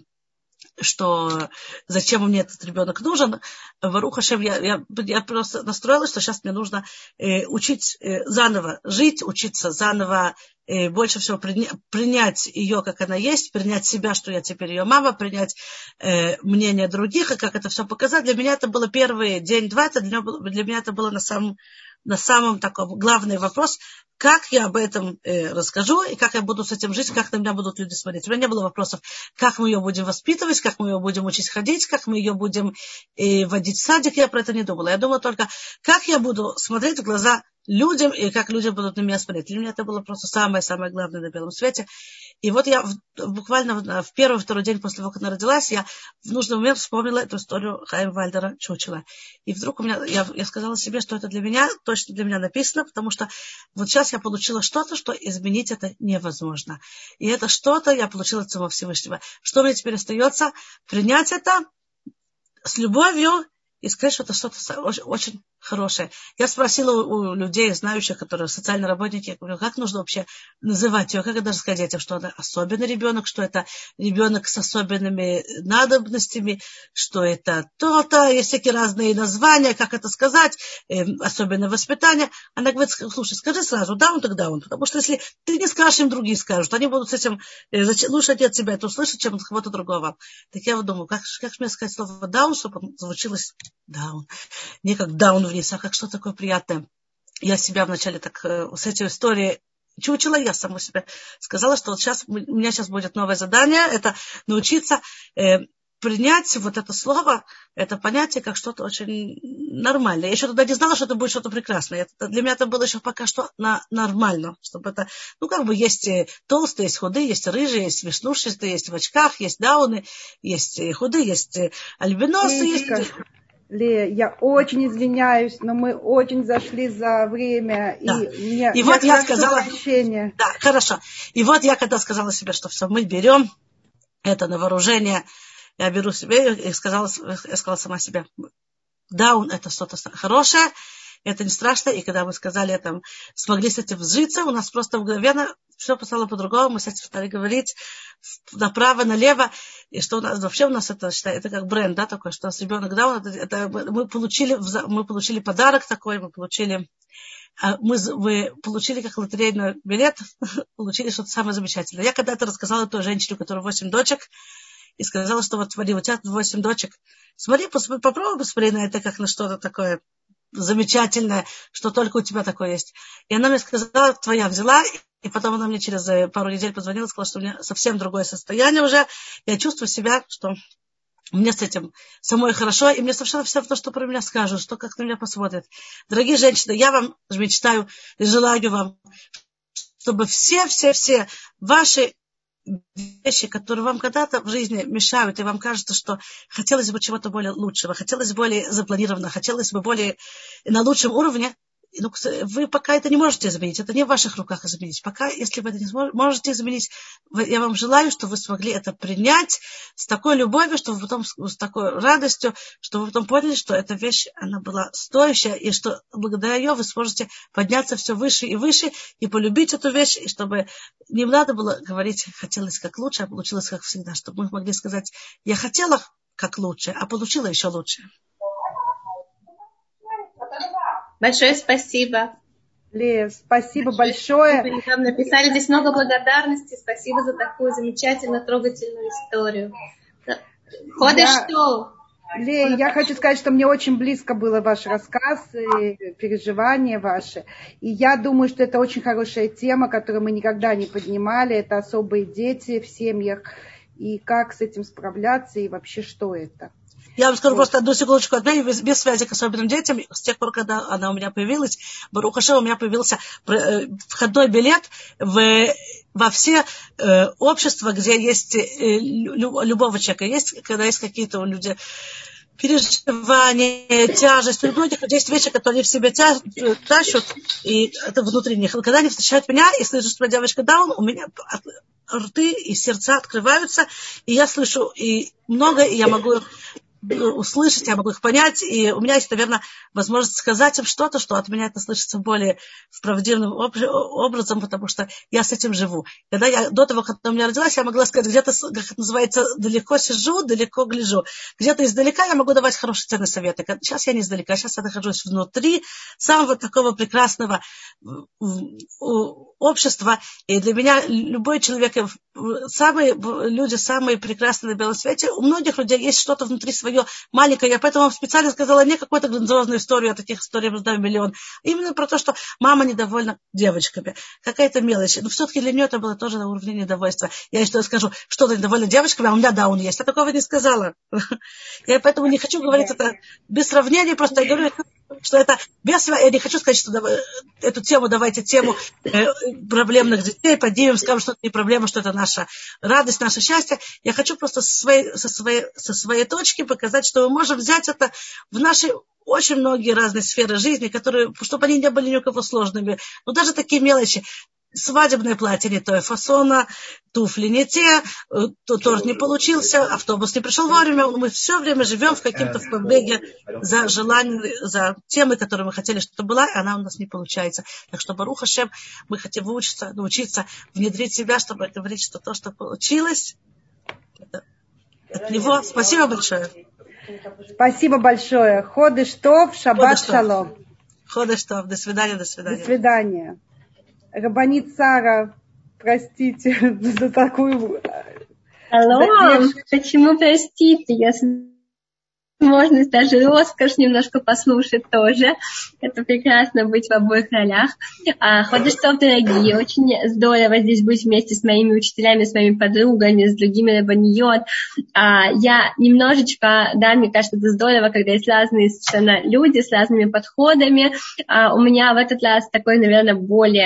[SPEAKER 7] что зачем мне этот ребенок нужен. Барух Ашем, я просто настроилась, что сейчас мне нужно учить заново жить, учиться заново больше всего принять ее, как она есть, принять себя, что я теперь ее мама, принять мнение других, и как это все показать. Для меня это было первый день-два, для меня это было на самом таком главный вопрос, как я об этом расскажу, и как я буду с этим жить, как на меня будут люди смотреть. У меня не было вопросов, как мы ее будем воспитывать, как мы ее будем учить ходить, как мы ее будем водить в садик. Я про это не думала. Я думала только, как я буду смотреть в глаза людям, и как люди будут на меня смотреть. Для меня это было просто самое-самое главное на белом свете. И вот я буквально в первый-второй день после того, как она родилась, я в нужный момент вспомнила эту историю Хаим Вальдера Чучела. И вдруг я сказала себе, что это для меня, точно для меня написано, потому что вот сейчас я получила что-то, что изменить это невозможно. И это что-то я получила от самого Всевышнего. Что мне теперь остается? Принять это с любовью и сказать, что это что-то очень, очень хорошее. Я спросила у людей, знающих, которые социальные работники, я говорю, как нужно вообще называть ее, как даже сказать детям, что это особенный ребенок, что это ребенок с особенными надобностями, что это то-то, есть всякие разные названия, как это сказать, особенное воспитание. Она говорит, слушай, скажи сразу, даун, так даун, потому что если ты не скажешь, им другие скажут, они будут с этим, лучше от тебя это услышать, чем от кого-то другого. Так я вот думаю, как мне сказать слово даун, чтобы звучилось даун, не как даун вниз, а как что такое приятное. Я себя вначале так с этой историей чучела, я саму себе сказала, что вот у меня сейчас будет новое задание, это научиться принять вот это слово, это понятие, как что-то очень нормальное. Я еще тогда не знала, что это будет что-то прекрасное. Для меня это было еще пока что нормально, чтобы это, есть толстые, есть худые, есть рыжие, есть веснушчатые, есть в очках, есть дауны, есть худые, есть альбиносы, есть...
[SPEAKER 1] Лея, я очень извиняюсь, но мы очень зашли за время.
[SPEAKER 7] Да.
[SPEAKER 1] И
[SPEAKER 7] вот я сказала...
[SPEAKER 1] прощения.
[SPEAKER 7] Да, хорошо. И вот я когда сказала себе, что все, мы берем это на вооружение, я беру себе и сказала сама себе, даун это что-то хорошее, это не страшно. И когда мы сказали это, смогли с этим сжиться, у нас просто мгновенно все стало по-другому, мы с этим стали говорить направо, налево, и что у нас это считается, это как бренд, да, такой, что у нас ребенок Даун, мы получили подарок такой, мы получили как лотерейный билет, получили что-то самое замечательное. Я когда-то рассказала той женщине, у которой 8 дочек, и сказала, что вот смотри, у тебя 8 дочек, попробуй посмотри на это как на что-то такое замечательное, что только у тебя такое есть. И она мне сказала, твоя взяла, и потом она мне через пару недель позвонила, сказала, что у меня совсем другое состояние уже. Я чувствую себя, что мне с этим самой хорошо, и мне совершенно все то, что про меня скажут, что как на меня посмотрят. Дорогие женщины, я вам мечтаю и желаю вам, чтобы все ваши вещи, которые вам когда-то в жизни мешают, и вам кажется, что хотелось бы чего-то более лучшего, хотелось бы более запланированного, хотелось бы более на лучшем уровне, вы пока это не можете изменить, это не в ваших руках изменить. Пока, если вы это не можете изменить, я вам желаю, чтобы вы смогли это принять с такой любовью, чтобы вы потом с такой радостью, чтобы вы потом поняли, что эта вещь, она была стоящая, и что благодаря ее вы сможете подняться все выше и выше, и полюбить эту вещь, и чтобы не надо было говорить, хотелось как лучше, а получилось как всегда, чтобы мы могли сказать, я хотела как лучше, а получила еще лучше.
[SPEAKER 3] Большое спасибо.
[SPEAKER 1] Лея, спасибо большое.
[SPEAKER 3] Вы нам написали здесь много благодарности. Спасибо за такую замечательную, трогательную историю. Ходишь что?
[SPEAKER 1] Лея, я хочу сказать, что мне очень близко был ваш рассказ, и переживания ваши. И я думаю, что это очень хорошая тема, которую мы никогда не поднимали. Это особые дети в семьях. И как с этим справляться, и вообще что это.
[SPEAKER 7] Я вам скажу просто одну секундочку, без связи к особенным детям. С тех пор, когда она у меня появилась, Барух Ашем, у меня появился входной билет во все общества, где есть любого человека. Есть, когда есть какие-то у людей переживания, тяжесть. У многих людей есть вещи, которые в себе тащат, и это внутри них. Когда они встречают меня и слышат, что девочка даун, у меня рты и сердца открываются, и я слышу и много, и я могу услышать, я могу их понять, и у меня есть, наверное, возможность сказать им что-то, что от меня это слышится более правдивым образом, потому что я с этим живу. Когда я, до того, как она у меня родилась, я могла сказать, где-то, как это называется, далеко сижу, далеко гляжу. Где-то издалека я могу давать хорошие ценные советы. Сейчас я не издалека, сейчас я нахожусь внутри самого такого прекрасного общества, и для меня любой человек, люди самые прекрасные на белом свете, у многих людей есть что-то внутри свое маленькое, я поэтому вам специально сказала не какую-то грандиозную историю, а таких историй мы знаем миллион, именно про то, что мама недовольна девочками, какая-то мелочь, но все-таки для нее это было тоже на уровне недовольства. Я ей что скажу, что-то недовольна девочками, а у меня даун есть, я такого не сказала. Я поэтому не хочу говорить это без сравнения, просто я говорю, что это без... Я не хочу сказать, что эту тему, давайте тему проблемных детей поднимем, скажем, что это не проблема, что это наша радость, наше счастье. Я хочу просто со своей точки показать, что мы можем взять это в наши очень многие разные сферы жизни, которые, чтобы они не были ни у кого сложными. Но даже такие мелочи. Свадебное платье не той фасона, туфли не те, торт не получился, автобус не пришел вовремя. Мы все время живем в каком-то побеге за желанием, за темой, которую мы хотели, чтобы была, и она у нас не получается. Так что, Барух Ашем, мы хотим научиться внедрить себя, чтобы говорить, что то, что получилось, это от него. Спасибо большое.
[SPEAKER 1] Спасибо большое. Ходеш тов, шаббат шалом.
[SPEAKER 7] Ходеш тов. До свидания, до свидания.
[SPEAKER 1] До свидания. Рабанит Сара, простите за такую...
[SPEAKER 8] Алло, почему простите? Я возможность, даже роскошь немножко послушать тоже. Это прекрасно быть в обоих ролях. Ходеш тов, дорогие, очень здорово здесь быть вместе с моими учителями, с моими подругами, с другими рабаниот. Я немножечко, да, мне кажется, это здорово, когда есть разные совершенно люди с разными подходами. У меня в этот раз такой, наверное,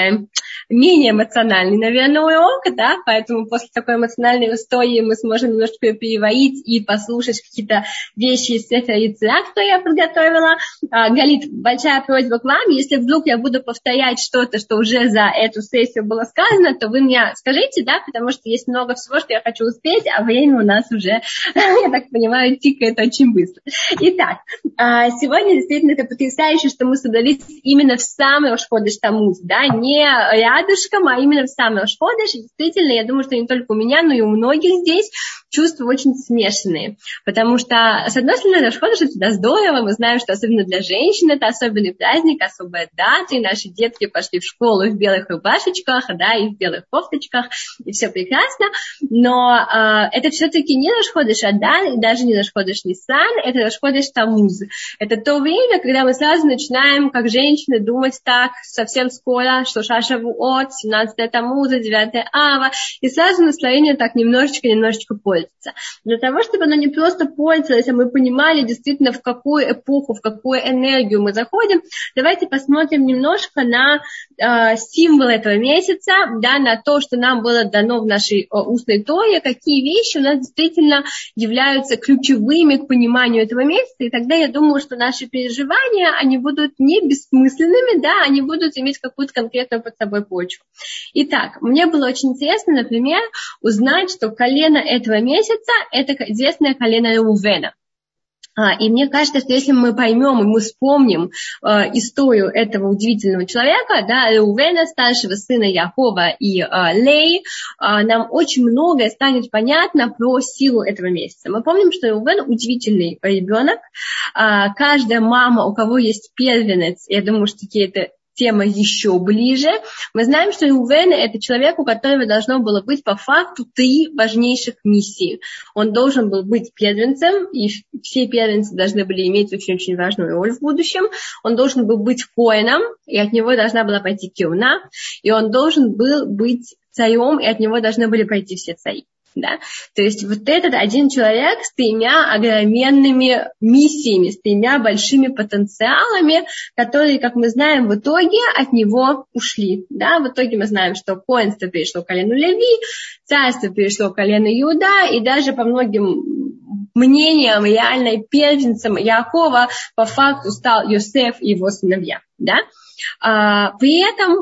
[SPEAKER 8] менее эмоциональный, наверное, урок, да, поэтому после такой эмоциональной истории мы сможем немножко ее переварить и послушать какие-то вещи из Сефера Йецира, что я подготовила. Галит, большая просьба к вам, если вдруг я буду повторять что-то, что уже за эту сессию было сказано, то вы мне скажите, да, потому что есть много всего, что я хочу успеть, а время у нас уже, я так понимаю, тикает очень быстро. Итак, сегодня действительно это потрясающе, что мы собрались именно в самый Рош ходеш Таммуз, да, не рядышком, а именно в самый Рош ходеш. Действительно, я думаю, что не только у меня, но и у многих здесь чувства очень смешанные, потому что, с одной стороны, Рош ходеш это всегда здорово, мы знаем, что особенно для женщин это особенный праздник, особая дата, и наши детки пошли в школу в белых рубашечках, да, и в белых кофточках, и все прекрасно, но это все-таки не Рош ходеш Адар, и даже не Рош ходеш Нисан, это Рош ходеш Таммуз. Это то время, когда мы сразу начинаем, как женщины, думать так, совсем скоро, что Шашавуот, 17 Таммуза, 9 Ава, и сразу настроение так немножечко портится. Для того, чтобы оно не просто портилось, а мы понимали действительно, в какую эпоху, в какую энергию мы заходим, давайте посмотрим немножко на символ этого месяца, да, на то, что нам было дано в нашей устной Торе, какие вещи у нас действительно являются ключевыми к пониманию этого месяца, и тогда я думаю, что наши переживания, они будут не бессмысленными, да, они будут иметь какую-то конкретную под собой почву. Итак, мне было очень интересно, например, узнать, что колено этого месяца – это известное колено Реувена. И мне кажется, что если мы поймем и мы вспомним историю этого удивительного человека, да, Реувена, старшего сына Якова и Леи, нам очень многое станет понятно про силу этого месяца. Мы помним, что Реувен удивительный ребенок. Каждая мама, у кого есть первенец, я думаю, что это тема еще ближе. Мы знаем, что Реувен – это человек, у которого должно было быть по факту 3 важнейших миссии. Он должен был быть первенцем, и все первенцы должны были иметь очень-очень важную роль в будущем. Он должен был быть коэном, и от него должна была пойти кеуна, и он должен был быть царем, и от него должны были пойти все цари. Да? То есть вот этот один человек с 3 огроменными миссиями, с 3 большими потенциалами, которые, как мы знаем, в итоге от него ушли. Да? В итоге мы знаем, что коэнство перешло к колену Леви, царство перешло к колену Иуда, и даже по многим мнениям реально первенцем Яакова по факту стал Йосеф и его сыновья. Да? При этом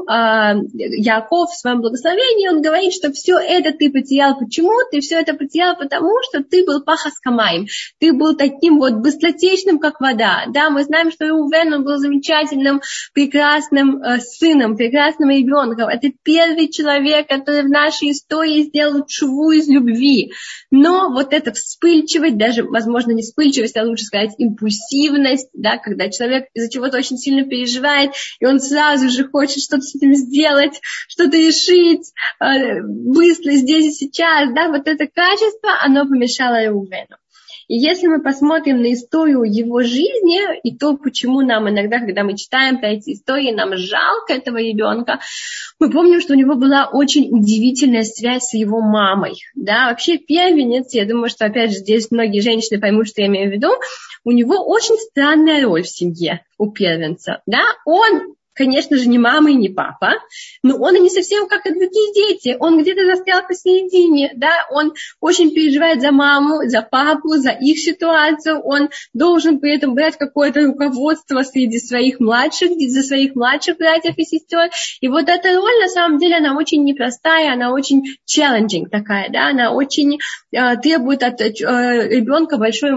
[SPEAKER 8] Яаков в своем благословении, он говорит, что все это ты потерял. Почему? Ты все это потерял, потому что ты был пахас камаим. Ты был таким вот быстротечным, как вода. Да, мы знаем, что Реувен, он был замечательным, прекрасным сыном, прекрасным ребенком. Это первый человек, который в нашей истории сделал тшуву из любви. Но вот эта вспыльчивость, даже, возможно, не вспыльчивость, а лучше сказать импульсивность, да, когда человек из-за чего-то очень сильно переживает, и он сразу же хочет что-то с этим сделать, что-то решить быстро, здесь и сейчас, да, вот это качество, оно помешало Реувену. И если мы посмотрим на историю его жизни и то, почему нам иногда, когда мы читаем про эти истории, нам жалко этого ребенка, мы помним, что у него была очень удивительная связь с его мамой. Да? Вообще первенец, я думаю, что опять же здесь многие женщины поймут, что я имею в виду, у него очень странная роль в семье у первенца. Да? Он, конечно же, не мама и не папа, но он и не совсем как и другие дети. Он где-то застрял посередине, да, он очень переживает за маму, за папу, за их ситуацию. Он должен при этом брать какое-то руководство среди своих младших, за своих младших братьев и сестер. И вот эта роль, на самом деле, она очень непростая, она очень challenging такая, да, она очень требует от ребенка большой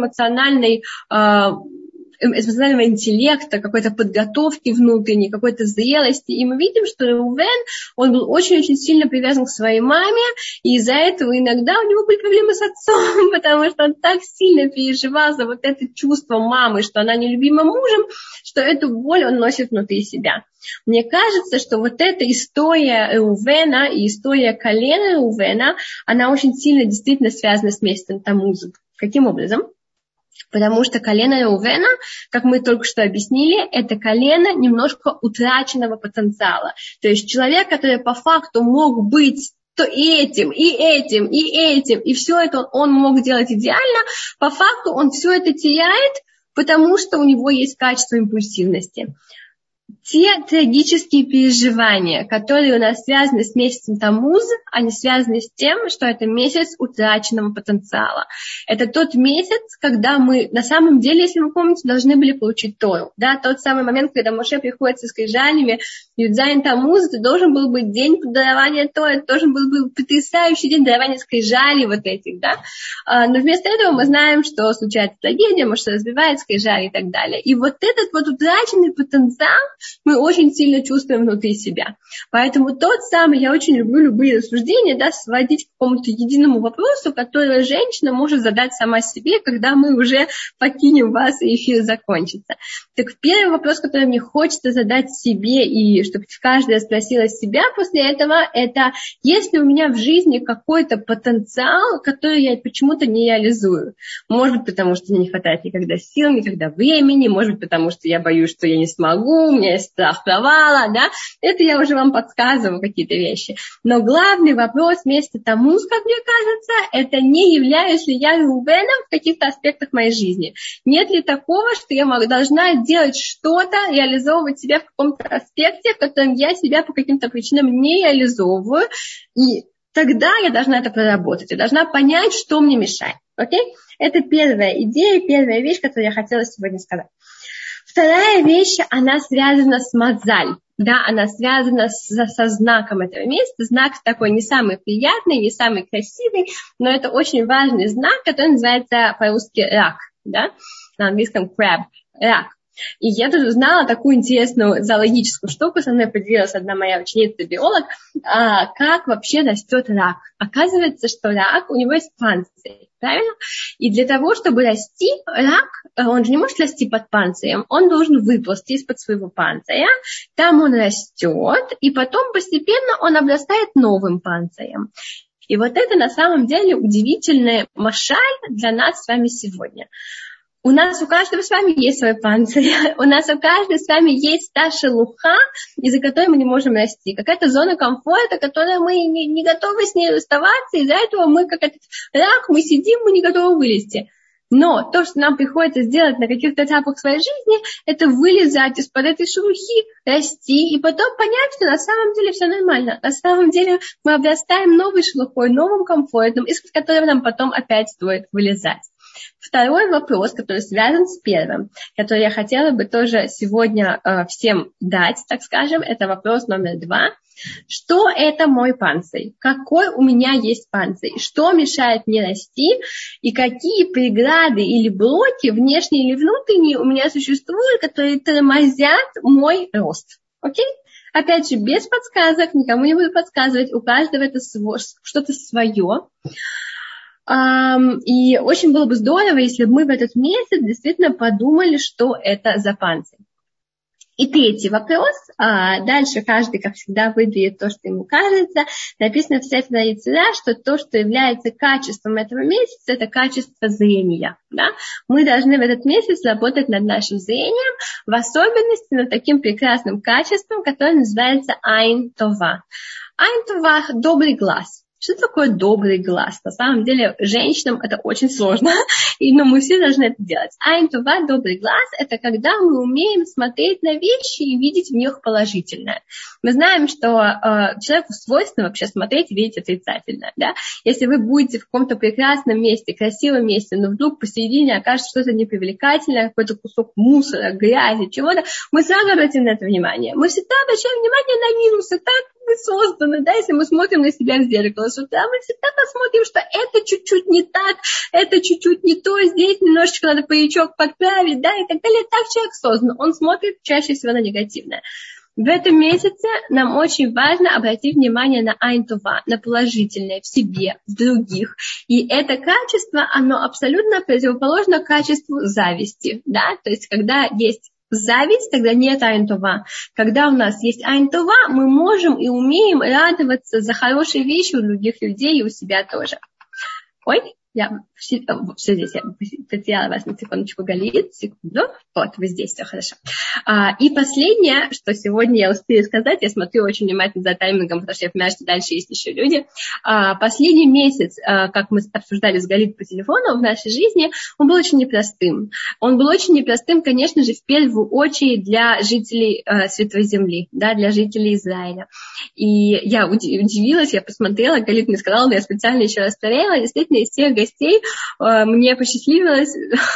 [SPEAKER 8] эмоционального интеллекта, какой-то подготовки внутренней, какой-то зрелости. И мы видим, что Реувен, он был очень-очень сильно привязан к своей маме, и из-за этого иногда у него были проблемы с отцом, потому что он так сильно переживал за вот это чувство мамы, что она нелюбима мужем, что эту боль он носит внутри себя. Мне кажется, что вот эта история Реувена и история колена Реувена, она очень сильно действительно связана с месяцем Таммуза. Каким образом? Потому что колено Реувена, как мы только что объяснили, это колено немножко утраченного потенциала. То есть человек, который по факту мог быть то и этим, и этим, и этим, и все это он мог делать идеально, по факту он все это теряет, потому что у него есть качество импульсивности. Те трагические переживания, которые у нас связаны с месяцем Таммуз, они связаны с тем, что это месяц утраченного потенциала. Это тот месяц, когда мы, на самом деле, если вы помните, должны были получить Тору. Да, тот самый момент, когда Моше приходит со скрижалями, Юдзайн Таммуз, это должен был быть день дарования Торы, это должен был быть потрясающий день дарования скрижалей вот этих, да. Но вместо этого мы знаем, что случается трагедия, Моше разбивает скрижали и так далее. И вот этот вот утраченный потенциал мы очень сильно чувствуем внутри себя. Поэтому тот самый, я очень люблю любые рассуждения, да, сводить к какому-то единому вопросу, который женщина может задать сама себе, когда мы уже покинем вас и эфир закончится. Так первый вопрос, который мне хочется задать себе, и чтобы каждая спросила себя после этого, это есть ли у меня в жизни какой-то потенциал, который я почему-то не реализую. Может быть, потому что мне не хватает никогда сил, никогда времени, может быть, потому что я боюсь, что я не смогу, у меня есть страх провала, да, это я уже вам подсказываю какие-то вещи. Но главный вопрос вместо тому, как мне кажется, это не являюсь ли я Реувеном в каких-то аспектах моей жизни. Нет ли такого, что я должна делать что-то, реализовывать себя в каком-то аспекте, в котором я себя по каким-то причинам не реализовываю, и тогда я должна это проработать, я должна понять, что мне мешает. Окей? Это первая идея, первая вещь, которую я хотела сегодня сказать. Вторая вещь, она связана с мазаль, да, она связана со знаком этого месяца. Знак такой не самый приятный, не самый красивый, но это очень важный знак, который называется по-русски рак, да, на английском crab, рак. И я тут узнала такую интересную зоологическую штуку, со мной поделилась одна моя ученица-биолог, как вообще растет рак. Оказывается, что рак, у него есть панцирь, правильно? И для того, чтобы расти, рак, он же не может расти под панцирем, он должен выползти из-под своего панциря, там он растет, и потом постепенно он обрастает новым панцирем. И вот это на самом деле удивительная машаль для нас с вами сегодня. У нас у каждого с вами есть свой панцирь, у нас у каждого с вами есть та шелуха, из-за которой мы не можем расти. Какая-то зона комфорта, которой мы не готовы с ней расставаться, из-за этого мы, как этот рак, мы сидим, мы не готовы вылезти. Но то, что нам приходится сделать на каких-то этапах своей жизни, это вылезать из-под этой шелухи, расти, и потом понять, что на самом деле все нормально. На самом деле мы обрастаем новой шелухой, новым комфортом, из-под которого нам потом опять стоит вылезать. Второй вопрос, который связан с первым, который я хотела бы тоже сегодня всем дать, так скажем, это вопрос номер 2. Что это мой панцирь? Какой у меня есть панцирь? Что мешает мне расти? И какие преграды или блоки, внешние или внутренние, у меня существуют, которые тормозят мой рост? Окей? Опять же, без подсказок, никому не буду подсказывать, у каждого это что-то свое. И очень было бы здорово, если бы мы в этот месяц действительно подумали, что это за панцирь. И третий вопрос. Дальше каждый, как всегда, выдает то, что ему кажется. Написано в Сефер Яцера, что то, что является качеством этого месяца, это качество зрения. Да? Мы должны в этот месяц работать над нашим зрением, в особенности над таким прекрасным качеством, которое называется Айн Това. Айн Това – добрый глаз. Что такое добрый глаз? На самом деле, женщинам это очень сложно, но мы все должны это делать. Айн Това, добрый глаз, это когда мы умеем смотреть на вещи и видеть в них положительное. Мы знаем, что человеку свойственно вообще смотреть и видеть отрицательное. Да? Если вы будете в каком-то прекрасном месте, красивом месте, но вдруг посередине окажется что-то непривлекательное, какой-то кусок мусора, грязи, чего-то, мы сразу обратим на это внимание. Мы всегда обращаем внимание на минусы, так мы созданы, да, если мы смотрим на себя в зеркало с утра, мы всегда посмотрим, что это чуть-чуть не так, это чуть-чуть не то, здесь немножечко надо паричок подправить, да, и так далее. Так человек создан, он смотрит чаще всего на негативное. В этом месяце нам очень важно обратить внимание на Айн Това, на положительное в себе, в других. И это качество, оно абсолютно противоположно качеству зависти, да, то есть когда есть зависть, тогда нет Айн Това. Когда у нас есть Айн Това, мы можем и умеем радоваться за хорошие вещи у других людей и у себя тоже. Ой, я все здесь, я потеряла вас на секундочку, Галит, секунду. Вот, вы здесь, все хорошо. И последнее, что сегодня я успею сказать, я смотрю очень внимательно за таймингом, потому что я понимаю, что дальше есть еще люди. Последний месяц, как мы обсуждали с Галит по телефону в нашей жизни, он был очень непростым. Он был очень непростым, конечно же, в первую очередь для жителей Святой Земли, да, для жителей Израиля. И я удивилась, я посмотрела, Галит мне сказала, но я специально еще раз проверила, действительно, из всех гостей мне посчастливилось,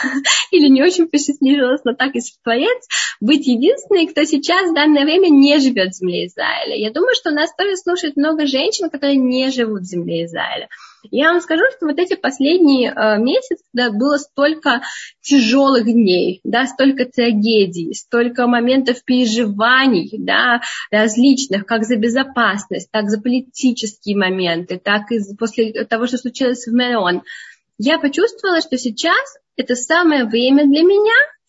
[SPEAKER 8] или не очень посчастливилось, но так и Творец, быть единственной, кто сейчас в данное время не живет в земле Израиля. Я думаю, что нас тоже слушает много женщин, которые не живут в земле Израиля. Я вам скажу, что вот эти последние месяцы, когда было столько тяжелых дней, да, столько трагедий, столько моментов переживаний, да, различных, как за безопасность, так за политические моменты, так и после того, что случилось в Мирон, я почувствовала, что сейчас это самое время для меня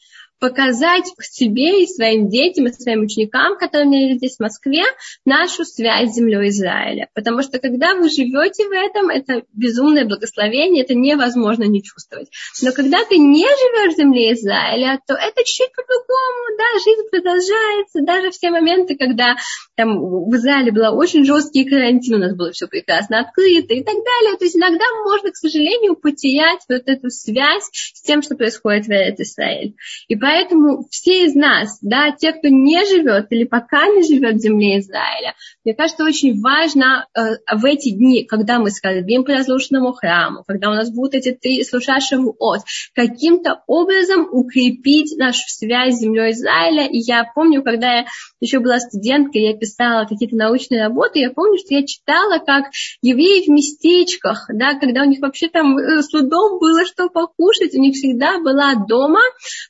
[SPEAKER 8] показать себе и своим детям, и своим ученикам, которые у меня есть здесь в Москве, нашу связь с землей Израиля. Потому что когда вы живете в этом, это безумное благословение, это невозможно не чувствовать. Но когда ты не живешь в земле Израиля, то это чуть-чуть по-другому, да, жизнь продолжается, даже в те моменты, когда там в Израиле был очень жесткий карантин, у нас было все прекрасно открыто и так далее. То есть иногда можно, к сожалению, потерять вот эту связь с тем, что происходит в Израиле. И поэтому все из нас, да, те, кто не живет или пока не живет в земле Израиля, мне кажется, очень важно в эти дни, когда мы скорбим по разрушенному храму, когда у нас будут эти 3 слушавшего от, каким-то образом укрепить нашу связь с землей Израиля. И я помню, когда я еще была студенткой, я писала какие-то научные работы, я помню, что я читала, как евреи в местечках, да, когда у них вообще там с трудом было что покушать, у них всегда была дома купа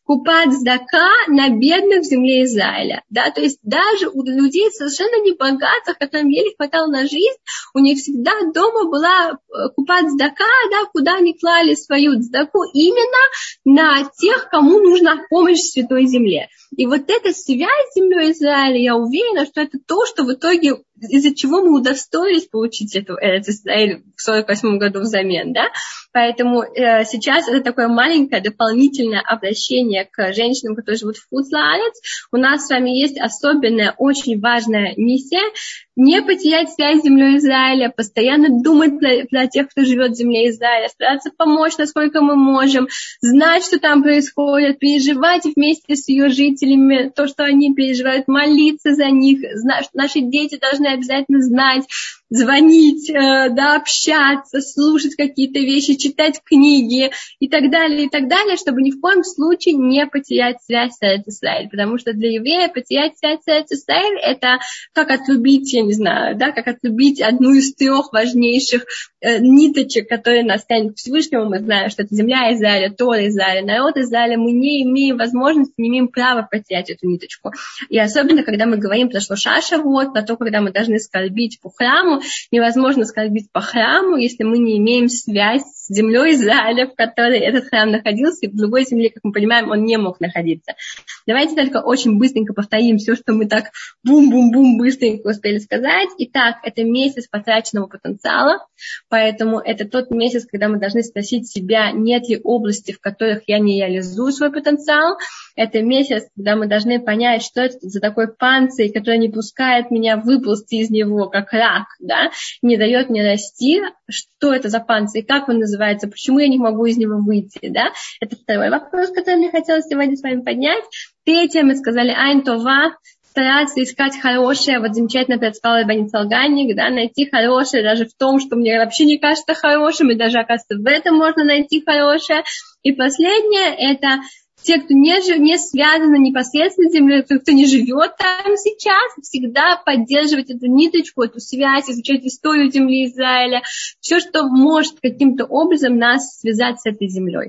[SPEAKER 8] давать цдака на бедных в земле Израиля. Да? То есть даже у людей совершенно небогатых, которым еле хватало на жизнь, у них всегда дома была купат цдака, да, куда они клали свою цдаку именно на тех, кому нужна помощь в Святой Земле. И вот эта связь с землей Израиля, я уверена, что это то, что в итоге, из-за чего мы удостоились получить эту Эрец Исраэль в 48 году взамен, да? Поэтому сейчас это такое маленькое дополнительное обращение к женщинам, которые живут в Хуц-Лаарец. У нас с вами есть особенная, очень важная миссия не потерять связь с землей Израиля, постоянно думать для тех, кто живет в земле Израиля, стараться помочь, насколько мы можем, знать, что там происходит, переживать вместе с ее жителями то, что они переживают, молиться за них. Наши дети должны обязательно знать, звонить, да, общаться, слушать какие-то вещи, читать книги и так далее, чтобы ни в коем случае не потерять связь с Эрец Исраэль. Потому что для еврея потерять связь с Эрец Исраэль — это как отлюбить, я не знаю, да, как отлюбить одну из 3 важнейших ниточек, которые нас тянут к Всевышнему. Мы знаем, что это земля Израиля, Тора Израиля, народ Израиля. Мы не имеем возможности, не имеем права потерять эту ниточку. И особенно, когда мы говорим про Шлоша Шавуот, про то, когда мы должны скорбить по храму, невозможно скорбить по храму, если мы не имеем связь с землей Израиля, в которой этот храм находился, и в другой земле, как мы понимаем, он не мог находиться. Давайте только очень быстренько повторим все, что мы так бум-бум-бум быстренько успели сказать. Итак, это месяц потраченного потенциала, поэтому это тот месяц, когда мы должны спросить себя, нет ли области, в которых я не реализую свой потенциал. Это месяц, когда мы должны понять, что это за такой панцирь, который не пускает меня выползти из него, как рак, да, не дает мне расти. Что это за панцирь, как он называется, почему я не могу из него выйти, да. Это второй вопрос, который мне хотелось сегодня с вами поднять. Третье, мы сказали Айн Това, стараться искать хорошее, вот замечательно предсказал Рабанит Салганик, да, найти хорошее даже в том, что мне вообще не кажется хорошим, и даже, оказывается, в этом можно найти хорошее. И последнее, это те, кто не связаны непосредственно с землей, кто не живет там сейчас, всегда поддерживать эту ниточку, эту связь, изучать историю земли Израиля, все, что может каким-то образом нас связать с этой землей.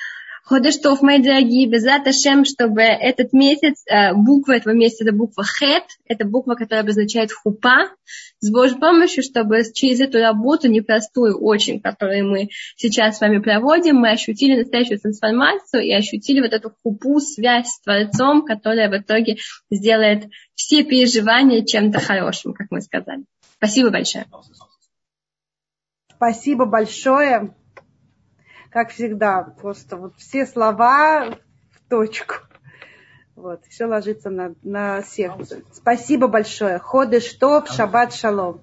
[SPEAKER 8] Ходеш Тов, мои дорогие, Безрат Ашем, чтобы этот месяц, буква этого месяца, это буква Хет, это буква, которая обозначает хупа, с Божьей помощью, чтобы через эту работу, непростую очень, которую мы сейчас с вами проводим, мы ощутили настоящую трансформацию и ощутили вот эту хупу, связь с Творцом, которая в итоге сделает все переживания чем-то хорошим, как мы сказали. Спасибо большое.
[SPEAKER 1] Спасибо большое. Как всегда, просто вот все слова в точку. Вот, все ложится на сердце. Спасибо большое. Ходеш Тов, Шаббат Шалом.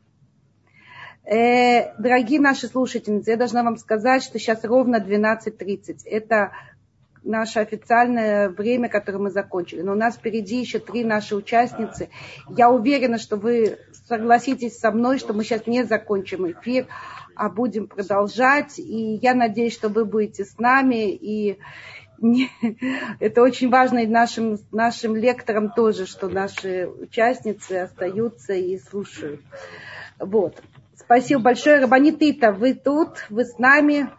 [SPEAKER 1] Дорогие наши слушательницы, я должна вам сказать, что сейчас ровно 12:30. Это наше официальное время, которое мы закончили. Но у нас впереди еще 3 наши участницы. Я уверена, что вы согласитесь со мной, что мы сейчас не закончим эфир, а будем продолжать. И я надеюсь, что вы будете с нами. И это очень важно и нашим лекторам тоже, что наши участницы остаются и слушают. Вот. Спасибо большое. Рабанит Ита, вы тут, вы с нами.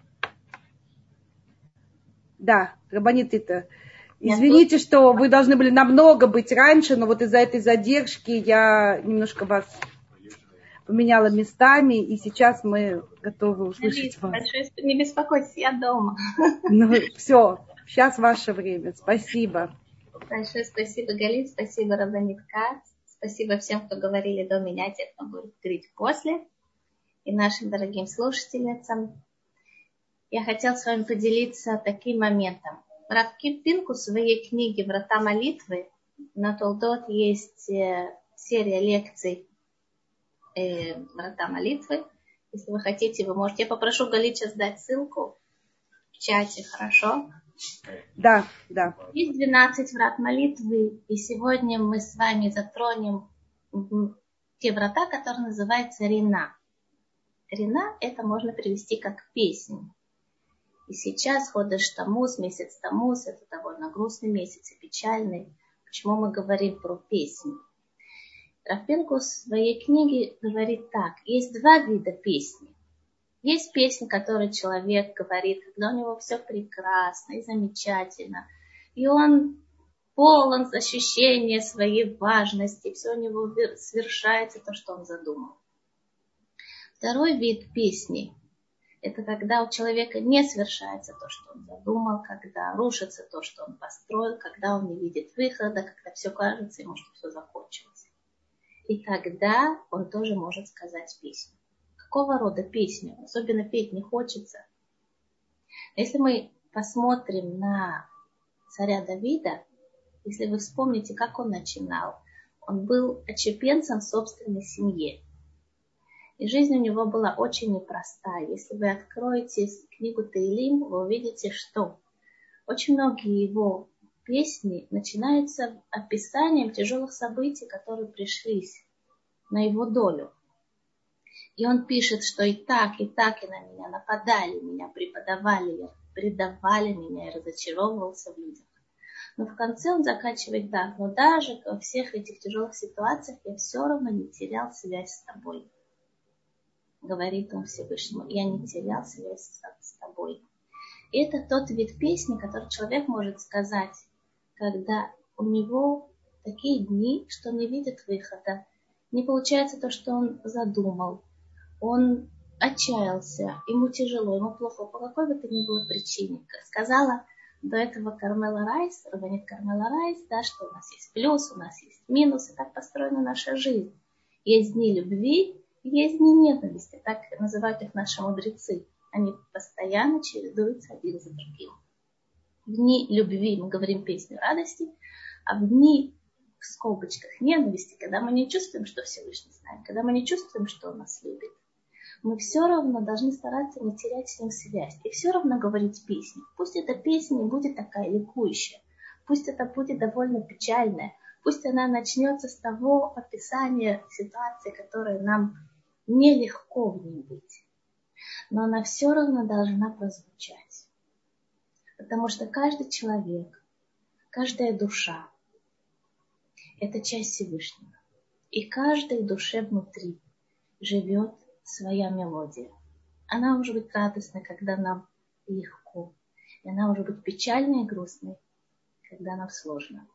[SPEAKER 1] Да, Рабанит Ита. Извините, что вы должны были намного быть раньше, но вот из-за этой задержки я немножко вас поменяла местами, и сейчас мы готовы услышать вас.
[SPEAKER 3] Большое, не беспокойтесь, я дома.
[SPEAKER 1] Ну, все, сейчас ваше время. Спасибо.
[SPEAKER 3] Большое спасибо, Галит, спасибо, Рабанит Кац, спасибо всем, кто говорили до меня, те, кто будет говорить после, и нашим дорогим слушательницам. Я хотела с вами поделиться таким моментом. Рав Пинкус в своей книге «Врата молитвы» на Толдот есть серия лекций «Врата молитвы». Если вы хотите, вы можете. Я попрошу Галит сейчас дать ссылку в чате, хорошо?
[SPEAKER 1] Да, да.
[SPEAKER 3] Есть 12 врат молитвы, и сегодня мы с вами затронем те врата, которые называются Рина. Рина это можно перевести как песнь. И сейчас Ходеш Тамуз, месяц Тамуз, это довольно грустный месяц и печальный. Почему мы говорим про песню? Рав Пинкус в своей книге говорит так. Есть 2 вида песни. Есть песня, которую человек говорит, когда у него все прекрасно и замечательно. И он полон ощущения своей важности, все у него свершается то, что он задумал. Второй вид песни – это когда у человека не свершается то, что он задумал, когда рушится то, что он построил, когда он не видит выхода, когда все кажется ему, что все закончилось. И тогда он тоже может сказать песню. Какого рода песню? Особенно петь не хочется. Если мы посмотрим на царя Давида, если вы вспомните, как он начинал, он был отщепенцем в собственной семье. И жизнь у него была очень непростая. Если вы откроете книгу Теилим, вы увидите, что очень многие его песни начинаются описанием тяжелых событий, которые пришлись на его долю. И он пишет, что и так и на меня нападали, меня преподавали, предавали меня и разочаровывался в людях. Но в конце он заканчивает так: но даже во всех этих тяжелых ситуациях я все равно не терял связь с тобой. Говорит он Всевышнему: я не терял связь с тобой. И это тот вид песни, который человек может сказать, когда у него такие дни, что он не видит выхода, не получается то, что он задумал, он отчаялся, ему тяжело, ему плохо, по какой бы то ни было причине. Как сказала до этого Кармела Райс, Раввинит Кармела Райс, да, что у нас есть плюс, у нас есть минус, и так построена наша жизнь. Есть дни любви, есть дни ненависти, так называют их наши мудрецы. Они постоянно чередуются один за другим. В дни любви мы говорим песню радости, а в дни, в скобочках, ненависти, когда мы не чувствуем, что Всевышний с нами, когда мы не чувствуем, что Он нас любит, мы все равно должны стараться не терять с Ним связь. И все равно говорить песню. Пусть эта песня не будет такая ликующая, пусть это будет довольно печальная, пусть она начнется с того описания ситуации, которая нам нелегко в ней быть. Но она все равно должна прозвучать. Потому что каждый человек, каждая душа – это часть Всевышнего. И каждой душе внутри живет своя мелодия. Она может быть радостной, когда нам легко. И она может быть печальной и грустной, когда нам сложно.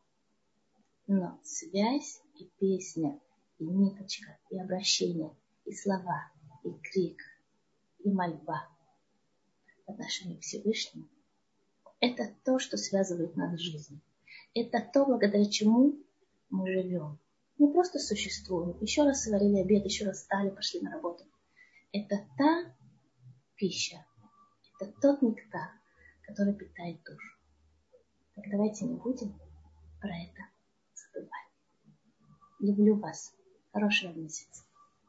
[SPEAKER 3] Но связь и песня, и ниточка, и обращение, и слова, и крик, и мольба по отношению к Всевышнему – это то, что связывает нас с жизнью. Это то, благодаря чему мы живем. Не просто существуем. Еще раз сварили обед, еще раз встали, пошли на работу. Это та пища, это тот нектар, который питает душу. Так давайте не будем про это забывать. Люблю вас. Хорошего месяца.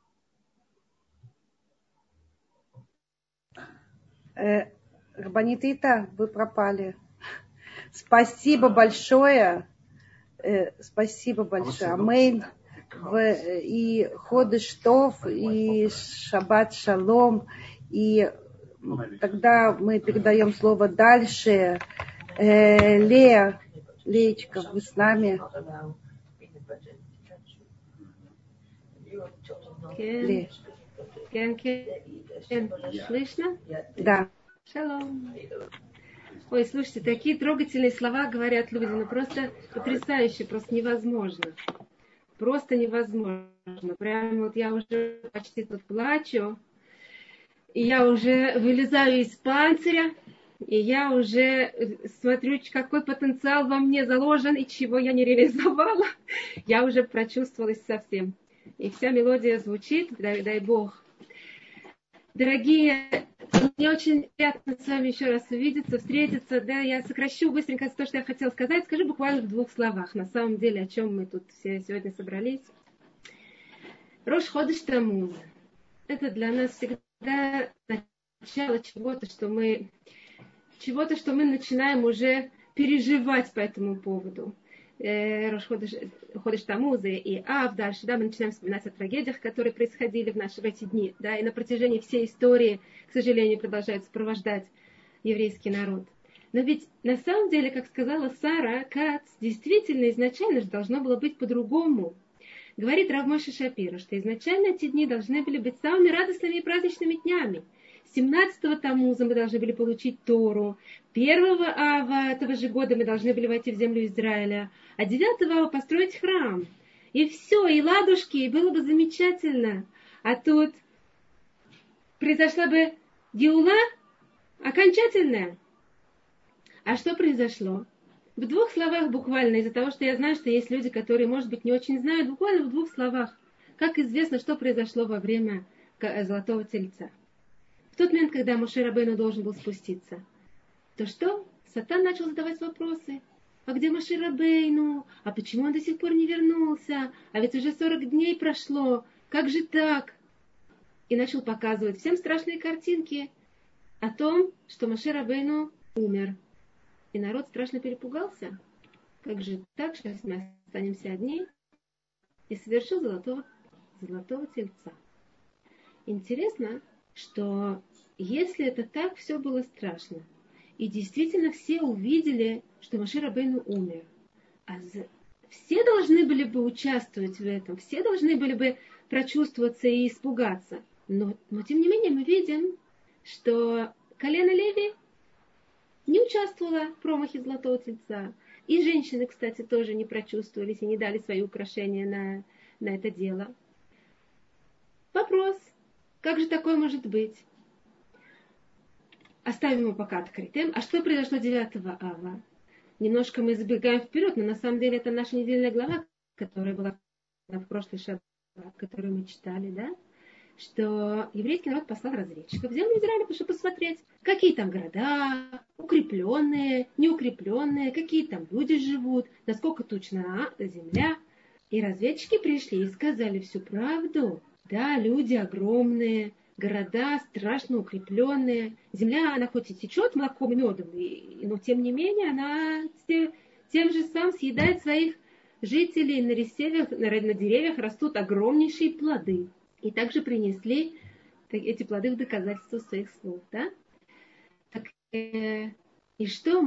[SPEAKER 1] Рабанит Ита, вы пропали. Спасибо большое. Спасибо большое. Амейн. И Ходеш Тов, и Шаббат Шалом. И тогда мы передаем слово дальше. Леечка, вы с нами?
[SPEAKER 9] Слышно?
[SPEAKER 1] Да.
[SPEAKER 9] Шалом. Ой, слушайте, такие трогательные слова говорят люди, ну просто потрясающе, просто невозможно. Просто невозможно. Прямо вот я уже почти тут плачу, и я уже вылезаю из панциря, и я уже смотрю, какой потенциал во мне заложен, и чего я не реализовала. Я уже прочувствовалась совсем. И вся мелодия звучит, дай Бог. Дорогие, мне очень приятно с вами еще раз увидеться, встретиться. Да, я сокращу быстренько то, что я хотела сказать. Скажу буквально в 2 словах. На самом деле, о чем мы тут все сегодня собрались. Рош Ходеш Тамуз. Это для нас всегда начало чего-то, что мы начинаем уже переживать по этому поводу. Рош Ходеш Тамуз и Ав, дальше, да, мы начинаем вспоминать о трагедиях, которые происходили в эти дни, да, и на протяжении всей истории, к сожалению, продолжают сопровождать еврейский народ. Но ведь на самом деле, как сказала Сара Кац, действительно изначально же должно было быть по-другому. Говорит Рав Моше Шапиро, что изначально эти дни должны были быть самыми радостными и праздничными днями. 17-го Тамуза мы должны были получить Тору. 1-го Ава этого же года мы должны были войти в землю Израиля. А 9-го Ава построить храм. И все, и ладушки, и было бы замечательно. А тут произошла бы геула окончательная. А что произошло? В 2 словах буквально, из-за того, что я знаю, что есть люди, которые, может быть, не очень знают, буквально в 2 словах. Как известно, что произошло во время Золотого Тельца. В тот момент, когда Моше Рабейну должен был спуститься, то что? Сатан начал задавать вопросы. А где Моше Рабейну? А почему он до сих пор не вернулся? А ведь уже 40 дней прошло. Как же так? И начал показывать всем страшные картинки о том, что Моше Рабейну умер. И народ страшно перепугался. Как же так? Сейчас мы останемся одни. И совершил золотого тельца. Интересно, что если это так, все было страшно. И действительно все увидели, что Моше Рабейну умер. Все должны были бы участвовать в этом. Все должны были бы прочувствоваться и испугаться. Но тем не менее мы видим, что колено Леви не участвовало в промахе Золотого Тельца. И женщины, кстати, тоже не прочувствовались и не дали свои украшения на это дело. Вопрос, как же такое может быть? Оставим его пока открытым. А что произошло 9-го Ава? Немножко мы забегаем вперед, но на самом деле это наша недельная глава, которая была в прошлый шаббат, которую мы читали, да? Что еврейский народ послал разведчиков в землю Израиля, чтобы посмотреть, какие там города, укрепленные, неукрепленные, какие там люди живут, насколько тучна земля. И разведчики пришли и сказали всю правду. Да, люди огромные, города страшно укрепленные. Земля, она хоть и течет молоком и медом, но тем не менее она тем же самым съедает своих жителей. На деревьях растут огромнейшие плоды. И также принесли эти плоды в доказательство своих слов. Да? Так, и что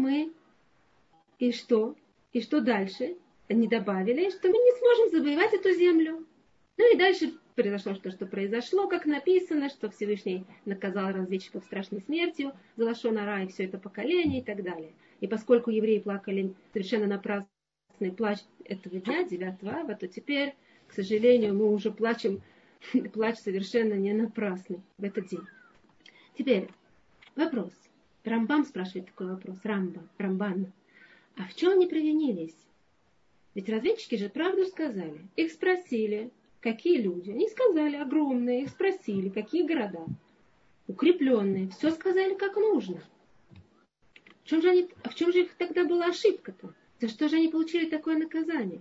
[SPEAKER 9] дальше? Они добавили, что мы не сможем завоевать эту землю. Ну и дальше произошло то, что произошло, как написано, что Всевышний наказал разведчиков страшной смертью за лашон ара и все это поколение и так далее. И поскольку евреи плакали совершенно напрасный плач этого дня, 9-го ава, то теперь, к сожалению, мы уже плачем, плач совершенно не напрасный в этот день. Теперь вопрос. Рамбам спрашивает такой вопрос. Рамбан. А в чем они провинились? Ведь разведчики же правду сказали. Их спросили, какие люди. Они сказали, огромные. Их спросили, какие города. Укрепленные. Все сказали, как нужно. В чем же их тогда была ошибка-то? За что же они получили такое наказание?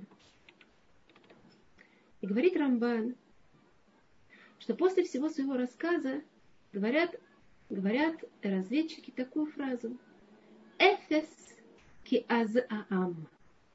[SPEAKER 9] И говорит Рамбан, что после всего своего рассказа говорят разведчики такую фразу. Эфес ки аз аам.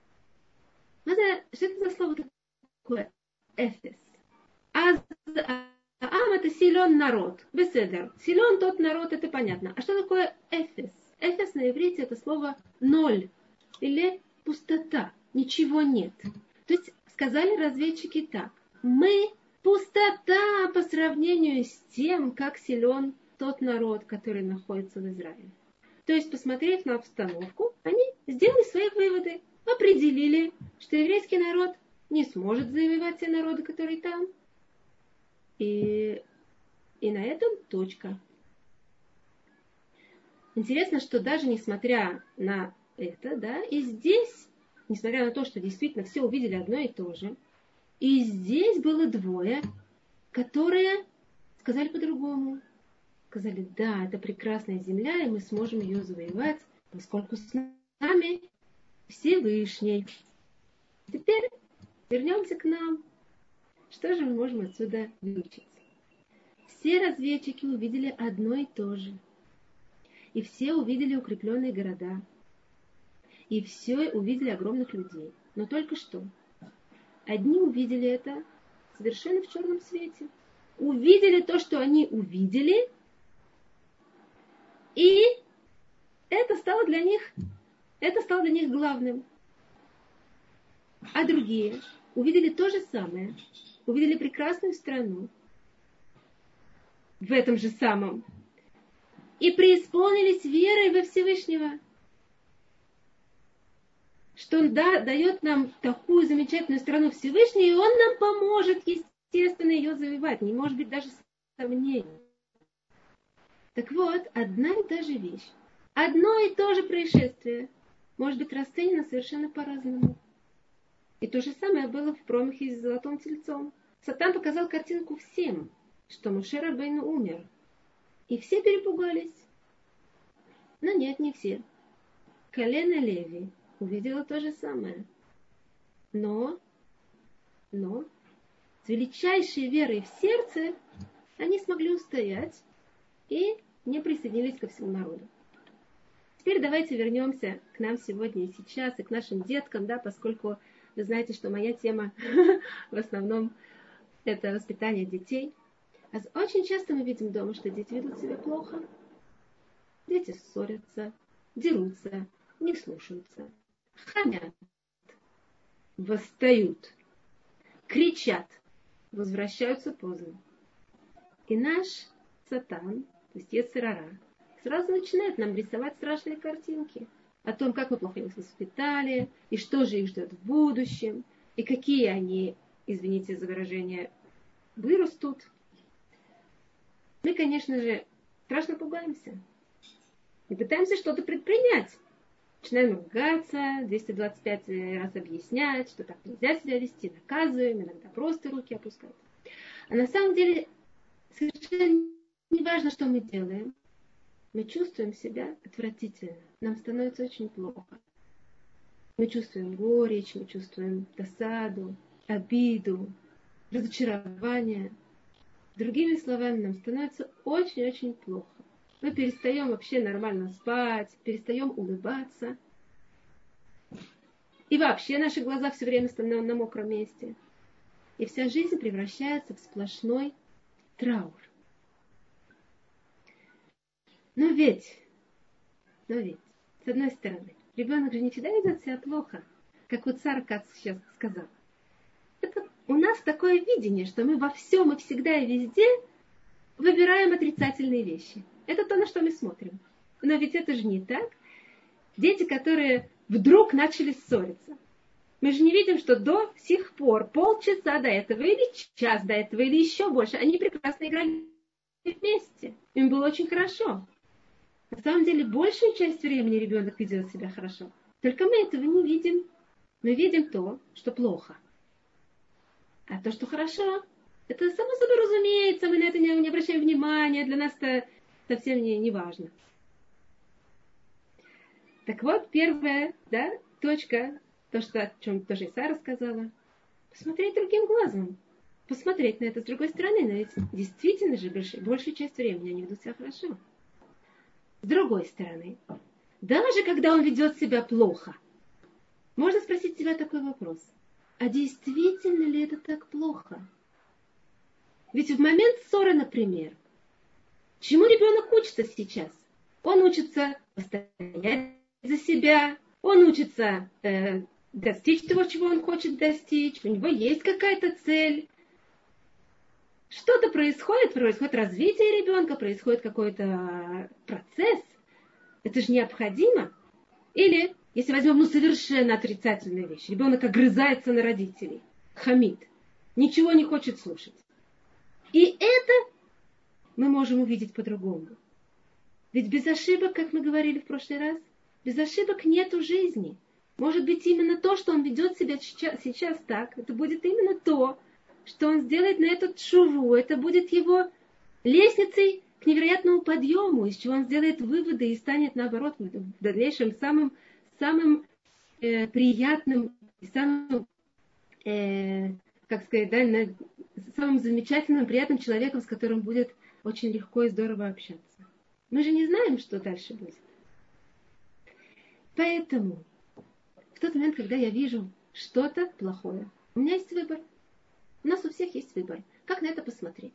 [SPEAKER 9] Что это за слово такое? Эфес. Аз аам это силен народ. Беседер. Силен тот народ, это понятно. А что такое эфес? Эфес на иврите это слово ноль. Или пустота. Ничего нет. То есть сказали разведчики так. Мы пустота по сравнению с тем, как силен тот народ, который находится в Израиле. То есть, посмотрев на обстановку, они сделали свои выводы, определили, что еврейский народ не сможет завоевать те народы, которые там. И на этом точка. Интересно, что даже несмотря на это, да, и здесь, несмотря на то, что действительно все увидели одно и то же, и здесь было двое, которые сказали по-другому. Сказали, да, это прекрасная земля, и мы сможем ее завоевать, поскольку с нами Всевышний. Теперь вернемся к нам. Что же мы можем отсюда выучить? Все разведчики увидели одно и то же. И все увидели укрепленные города. И все увидели огромных людей. Но только что. Одни увидели это совершенно в черном свете. Увидели то, что они увидели, и это стало для них главным. А другие увидели то же самое. Увидели прекрасную страну в этом же самом и преисполнились верой во Всевышнего. Что Он дает нам такую замечательную страну Всевышнего, и Он нам поможет, естественно, ее завоевать. Не может быть даже сомнений. Так вот, одна и та же вещь, одно и то же происшествие может быть расценено совершенно по-разному. И то же самое было в промахе с золотым тельцом. Сатан показал картинку всем, что Моше Рабейну умер. И все перепугались. Но нет, не все. Колено Леви увидела то же самое. Но с величайшей верой в сердце они смогли устоять и не присоединились ко всему народу. Теперь давайте вернемся к нам сегодня и сейчас, и к нашим деткам, да, поскольку вы знаете, что моя тема в основном это воспитание детей. Очень часто мы видим дома, что дети ведут себя плохо. Дети ссорятся, дерутся, не слушаются, хамят, восстают, кричат, возвращаются поздно. И наш Сатан, то есть Йецер Ара, сразу начинает нам рисовать страшные картинки о том, как мы плохо их воспитали, и что же их ждет в будущем, и какие они, извините за выражение, вырастут. Мы, конечно же, страшно пугаемся. И пытаемся что-то предпринять. Начинаем ругаться, 225 раз объяснять, что так нельзя себя вести, наказываем, иногда просто руки опускать. А на самом деле совершенно не важно, что мы делаем. Мы чувствуем себя отвратительно. Нам становится очень плохо. Мы чувствуем горечь, мы чувствуем досаду, обиду, разочарование. Другими словами, нам становится очень-очень плохо. Мы перестаем вообще нормально спать, перестаем улыбаться. И вообще наши глаза все время становятся на мокром месте. И вся жизнь превращается в сплошной траур. Но ведь, с одной стороны, ребенок же не всегда ведет себя плохо, как вот Сара Кац сейчас сказала. Это у нас такое видение, что мы во всем и всегда и везде выбираем отрицательные вещи. Это то, на что мы смотрим. Но ведь это же не так. Дети, которые вдруг начали ссориться. Мы же не видим, что до сих пор, полчаса до этого, или час до этого, или еще больше, они прекрасно играли вместе. Им было очень хорошо. На самом деле, большую часть времени ребенок ведет себя хорошо. Только мы этого не видим. Мы видим то, что плохо. А то, что хорошо, это само собой разумеется. Мы на это не обращаем внимания. Для нас это совсем не важно. Так вот, первая, да, точка, то, что, о чем тоже и Сара сказала, посмотреть другим глазом. Посмотреть на это с другой стороны. Но ведь действительно же большую часть времени они ведут себя хорошо. С другой стороны, даже когда он ведет себя плохо, можно спросить себя такой вопрос. А действительно ли это так плохо? Ведь в момент ссоры, например, чему ребенок учится сейчас? Он учится постоять за себя, он учится достичь того, чего он хочет достичь, у него есть какая-то цель. Что-то происходит развитие ребенка, происходит какой-то процесс. Это же необходимо. Или, если возьмем совершенно отрицательную вещь, ребенок огрызается на родителей, хамит, ничего не хочет слушать. И это мы можем увидеть по-другому. Ведь без ошибок, как мы говорили в прошлый раз, без ошибок нету жизни. Может быть, именно то, что он ведет себя сейчас так, это будет именно то, что он сделает на эту тшуву. Это будет его лестницей к невероятному подъему, из чего он сделает выводы и станет, наоборот, в дальнейшем самым приятным и самым, самым замечательным, приятным человеком, с которым будет очень легко и здорово общаться. Мы же не знаем, что дальше будет. Поэтому в тот момент, когда я вижу что-то плохое, у меня есть выбор. У нас у всех есть выбор. Как на это посмотреть?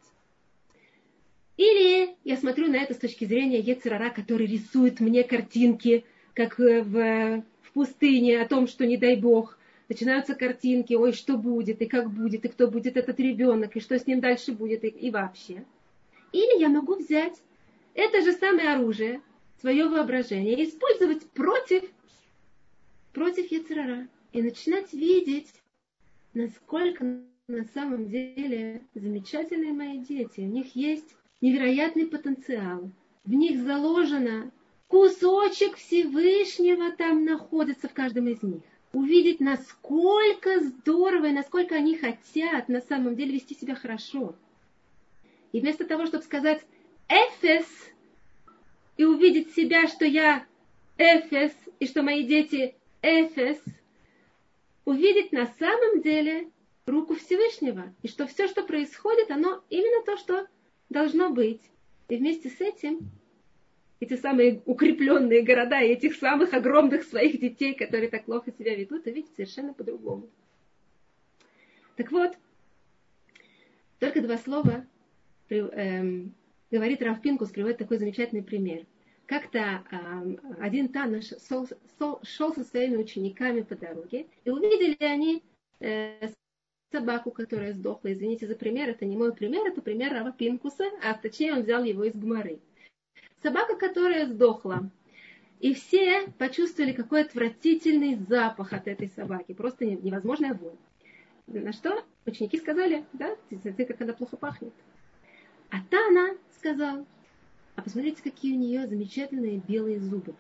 [SPEAKER 9] Или я смотрю на это с точки зрения Йецер Ара, который рисует мне картинки, как в пустыне, о том, что не дай Бог. Начинаются картинки, ой, что будет, и как будет, и кто будет этот ребенок, и что с ним дальше будет, и вообще. Или я могу взять это же самое оружие, свое воображение, использовать против йецер ара. И начинать видеть, насколько на самом деле замечательные мои дети. У них есть невероятный потенциал. В них заложено кусочек Всевышнего там находится в каждом из них. Увидеть, насколько здорово и насколько они хотят на самом деле вести себя хорошо. И вместо того, чтобы сказать «эфес» и увидеть себя, что я «эфес» и что мои дети «эфес», увидеть на самом деле руку Всевышнего. И что все, что происходит, оно именно то, что должно быть. И вместе с этим эти самые укрепленные города и этих самых огромных своих детей, которые так плохо себя ведут, увидеть совершенно по-другому. Так вот, только 2 слова говорит Рав Пинкус, приводит такой замечательный пример. Как-то один Тана шел со своими учениками по дороге, и увидели они собаку, которая сдохла. Извините за пример, это не мой пример, это пример Рава Пинкуса, а точнее он взял его из Гмары. Собака, которая сдохла. И все почувствовали, какой отвратительный запах от этой собаки. Просто невозможная вонь. На что ученики сказали, да, смотрите, как она плохо пахнет. А Тана сказал, а посмотрите, какие у нее замечательные белые зубы.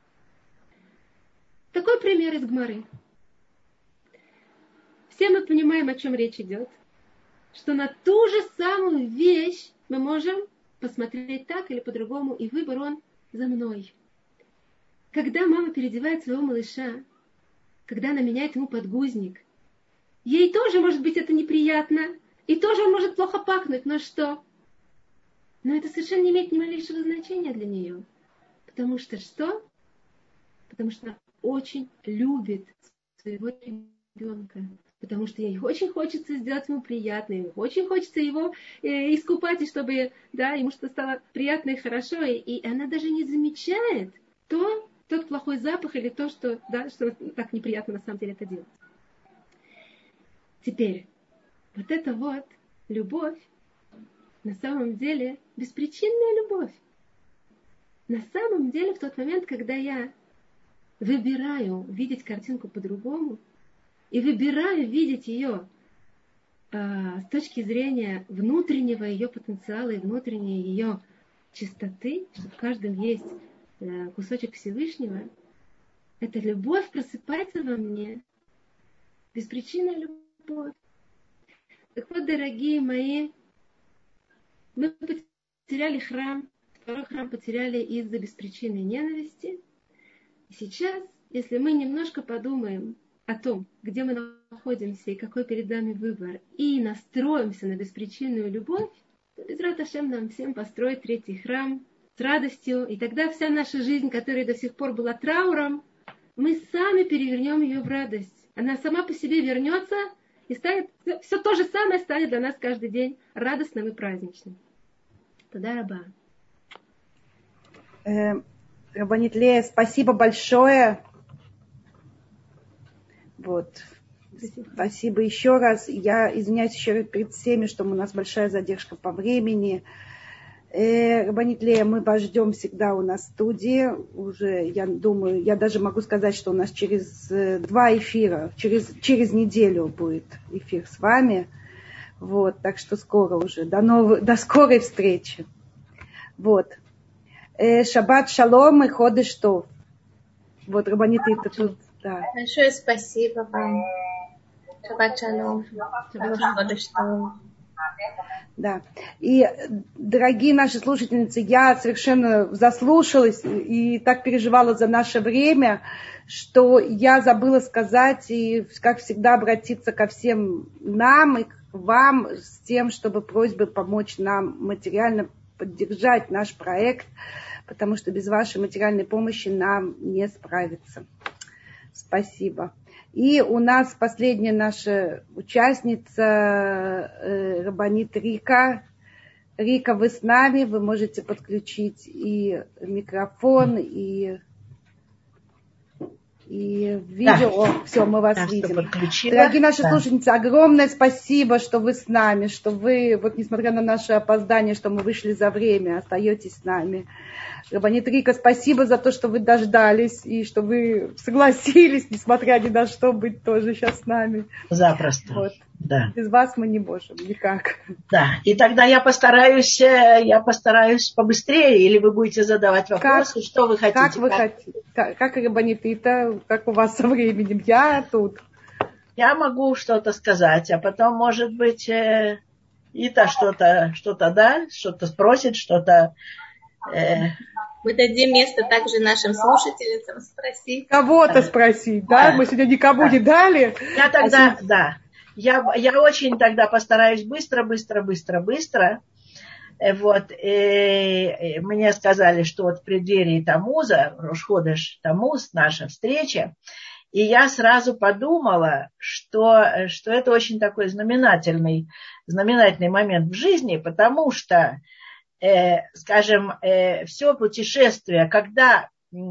[SPEAKER 9] Такой пример из Гмары. Все мы понимаем, о чем речь идет. Что на ту же самую вещь мы можем посмотреть так или по-другому, и выбор он за мной. Когда мама переодевает своего малыша, когда она меняет ему подгузник, ей тоже, может быть, это неприятно, и тоже он может плохо пахнуть, но что? Но это совершенно не имеет ни малейшего значения для нее. Потому что что? Потому что она очень любит своего ребенка. Потому что ей очень хочется сделать ему приятно, ей очень хочется его искупать, и чтобы ему что-то стало приятно и хорошо. И она даже не замечает тот плохой запах или то, что так неприятно на самом деле это делать. Теперь, вот эта вот любовь, на самом деле, беспричинная любовь. На самом деле, в тот момент, когда я выбираю видеть картинку по-другому, и выбираю видеть ее с точки зрения внутреннего ее потенциала и внутренней ее чистоты, что в каждом есть кусочек Всевышнего, эта любовь просыпается во мне. Беспричинная любовь. Так вот, дорогие мои, мы потеряли храм, 2-й храм потеряли из-за беспричинной ненависти. И сейчас, если мы немножко подумаем о том, где мы находимся и какой перед нами выбор, и настроимся на беспричинную любовь, то Безрат Ашем нам всем построит 3-й храм с радостью, и тогда вся наша жизнь, которая до сих пор была трауром, мы сами перевернем ее в радость. Она сама по себе вернется и станет, все то же самое станет для нас каждый день радостным и праздничным. Тода раба.
[SPEAKER 1] Рабанит Лея, спасибо большое. Вот. Спасибо еще раз. Я извиняюсь еще раз перед всеми, что у нас большая задержка по времени. Рабанит Лея, мы вас ждем всегда у нас в студии. Уже, я думаю, я даже могу сказать, что у нас через 2 эфира, через неделю будет эфир с вами. Вот, так что скоро уже. До скорой встречи. Вот. Шаббат шалом и ходеш тов. Вот, Рабанит Лея, тут. Да.
[SPEAKER 3] Большое спасибо вам. Шаббат шалом. Ходеш тов.
[SPEAKER 1] Да. И, дорогие наши слушательницы, я совершенно заслушалась и так переживала за наше время, что я забыла сказать и, как всегда, обратиться ко всем нам и к вам с тем, чтобы просьбой помочь нам материально поддержать наш проект, потому что без вашей материальной помощи нам не справиться. Спасибо. И у нас последняя наша участница, Рабанит Рика. Рика, вы с нами, вы можете подключить и микрофон, и и видео.
[SPEAKER 10] Да.
[SPEAKER 1] Все, мы вас видим. Дорогие наши слушательницы, огромное спасибо, что вы с нами, что вы, вот несмотря на наше опоздание, что мы вышли за время, остаетесь с нами. Рабанит Рика, спасибо за то, что вы дождались и что вы согласились, несмотря ни на что, быть тоже сейчас с нами.
[SPEAKER 10] Запросто.
[SPEAKER 1] Вот.
[SPEAKER 10] Да.
[SPEAKER 1] Без вас мы не можем никак.
[SPEAKER 10] Да, и тогда я постараюсь побыстрее, или вы будете задавать вопросы, что вы хотите.
[SPEAKER 1] Как вы хотите? Как Рабанит Рита, как у вас со временем? Я тут.
[SPEAKER 10] Я могу что-то сказать, а потом, может быть, Ита что-то да, что-то спросит, что-то...
[SPEAKER 3] Мы дадим место также нашим слушательницам спросить.
[SPEAKER 1] Кого-то спросить, да? Мы сегодня никому не дали.
[SPEAKER 10] Я тогда, да. Я очень тогда постараюсь быстро. Вот. И мне сказали, что вот в преддверии Тамуза, Рош ходеш Тамуз, наша встреча, и я сразу подумала, что это очень такой знаменательный момент в жизни, потому что, скажем, все путешествие, когда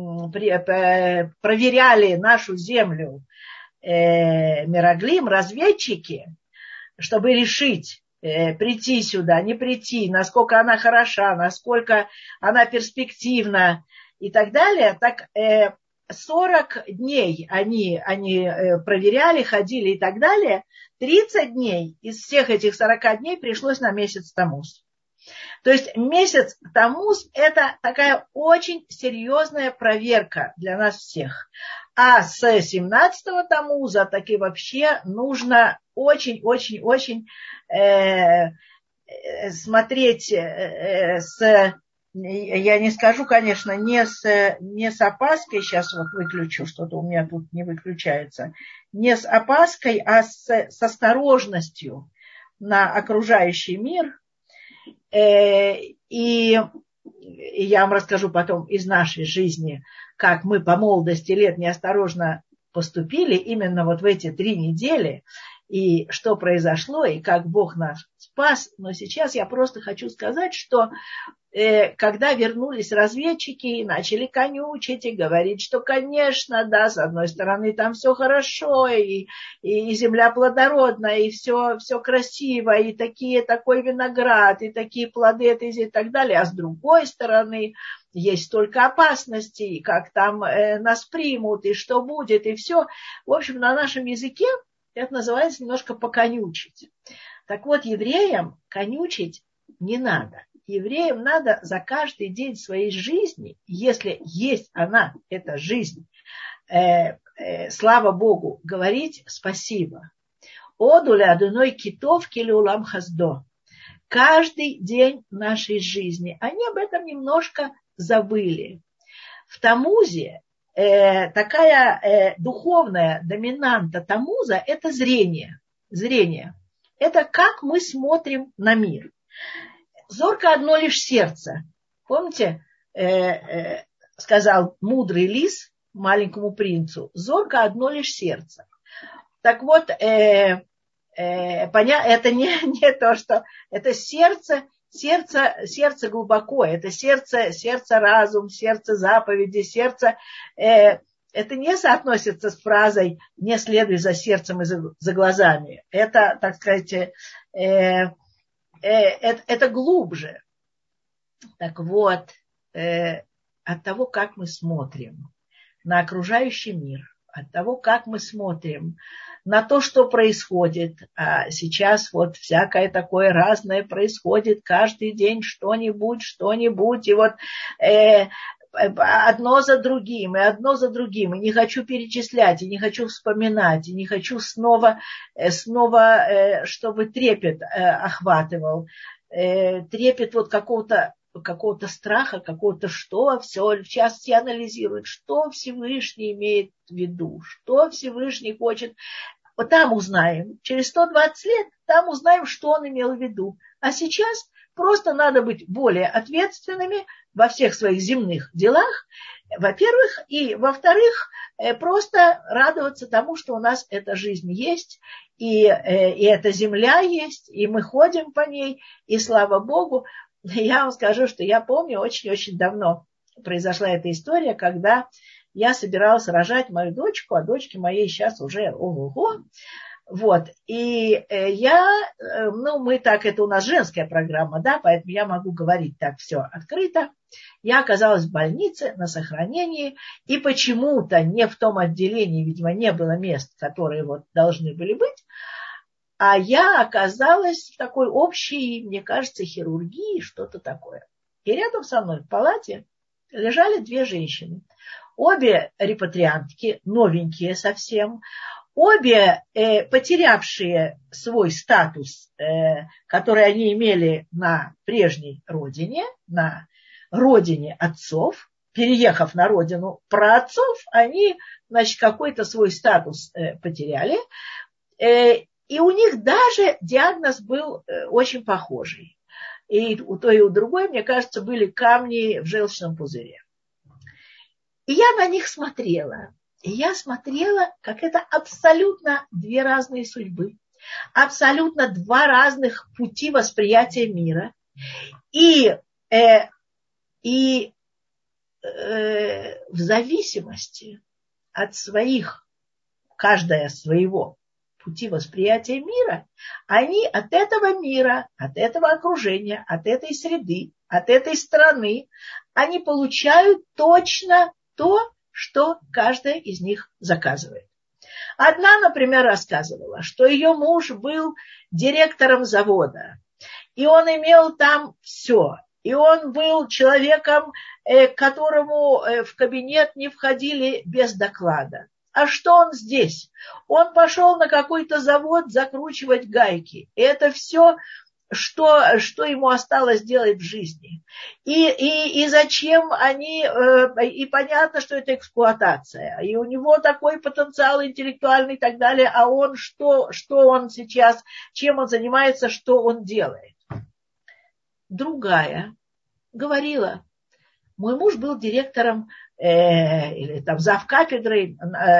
[SPEAKER 10] проверяли нашу землю Мираглим, разведчики, чтобы решить, прийти сюда, не прийти, насколько она хороша, насколько она перспективна и так далее, так 40 дней они проверяли, ходили и так далее. 30 дней из всех этих 40 дней пришлось на месяц Тамуз. То есть месяц Тамуз – это такая очень серьезная проверка для нас всех. А с 17-го Тамуза таки вообще нужно очень-очень-очень смотреть я не скажу, конечно, не с опаской, сейчас вот выключу, что-то у меня тут не выключается, не с опаской, а с осторожностью на окружающий мир. И я вам расскажу потом из нашей жизни, как мы по молодости лет неосторожно поступили именно вот в эти 3 недели, и что произошло, и как Бог нас спас. Но сейчас я просто хочу сказать, что когда вернулись разведчики и начали конючить и говорить, что, конечно, да, с одной стороны там все хорошо, и земля плодородная, и все красиво, и такой виноград, и такие плоды и так далее, а с другой стороны есть столько опасностей, и как там нас примут, и что будет, и все. В общем, на нашем языке это называется немножко поконючить. Так вот, евреям конючить не надо. Евреям надо за каждый день своей жизни, если есть она, эта жизнь, слава Богу, говорить спасибо. Одуля адуной китов килеулам хаздо. Каждый день нашей жизни. Они об этом немножко забыли. В Тамузе такая духовная доминанта Тамуза – это зрение. Зрение. Это как мы смотрим на мир. Зорко одно лишь сердце. Помните, сказал мудрый лис маленькому принцу, зорко одно лишь сердце. Так вот, это не то, что это сердце глубоко, это сердце разум, сердце заповеди, сердце. Это не соотносится с фразой «не следуй за сердцем и за глазами». Это, так сказать, это глубже. Так вот, от того, как мы смотрим на окружающий мир, от того, как мы смотрим на то, что происходит. А сейчас вот всякое такое разное происходит, каждый день что-нибудь. И вот одно за другим, и не хочу перечислять, и не хочу вспоминать, и не хочу снова чтобы трепет охватывал. Трепет вот какого-то страха, какого-то все, сейчас все анализируют, что Всевышний имеет в виду, что Всевышний хочет. Вот там узнаем, через 120 лет там узнаем, что он имел в виду. А сейчас просто надо быть более ответственными во всех своих земных делах, во-первых, и во-вторых, просто радоваться тому, что у нас эта жизнь есть, и эта земля есть, и мы ходим по ней, и слава Богу. Я вам скажу, что я помню, очень-очень давно произошла эта история, когда я собиралась рожать мою дочку, а дочке моей сейчас уже ого-го. Вот, и мы так, это у нас женская программа, да, поэтому я могу говорить так все открыто. Я оказалась в больнице на сохранении, и почему-то не в том отделении, видимо, не было мест, которые вот должны были быть, а я оказалась в такой общей, мне кажется, хирургии, что-то такое. И рядом со мной в палате лежали две женщины. Обе репатриантки, новенькие совсем, обе потерявшие свой статус, который они имели на прежней родине, на родине отцов, переехав на родину праотцов, они, значит, какой-то свой статус потеряли. И у них даже диагноз был очень похожий. И у той, и у другой, мне кажется, были камни в желчном пузыре. И я на них смотрела. И я смотрела, как это абсолютно две разные судьбы, абсолютно два разных пути восприятия мира. И в зависимости от своих, каждая своего пути восприятия мира, они от этого мира, от этого окружения, от этой среды, от этой страны, они получают точно то, что каждая из них заказывает. Одна, например, рассказывала, что ее муж был директором завода, и он имел там все. И он был человеком, которому в кабинет не входили без доклада. А что он здесь? Он пошел на какой-то завод закручивать гайки. И это все, что ему осталось делать в жизни. И зачем они... И понятно, что это эксплуатация. И у него такой потенциал интеллектуальный и так далее. А он что он сейчас, чем он занимается, что он делает? Другая говорила, мой муж был директором или там завкафедрой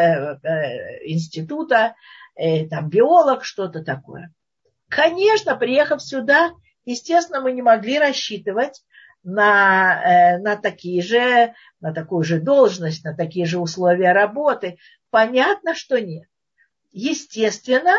[SPEAKER 10] института, там биолог, что-то такое. Конечно, приехав сюда, естественно, мы не могли рассчитывать на такую же должность, на такие же условия работы. Понятно, что нет. Естественно,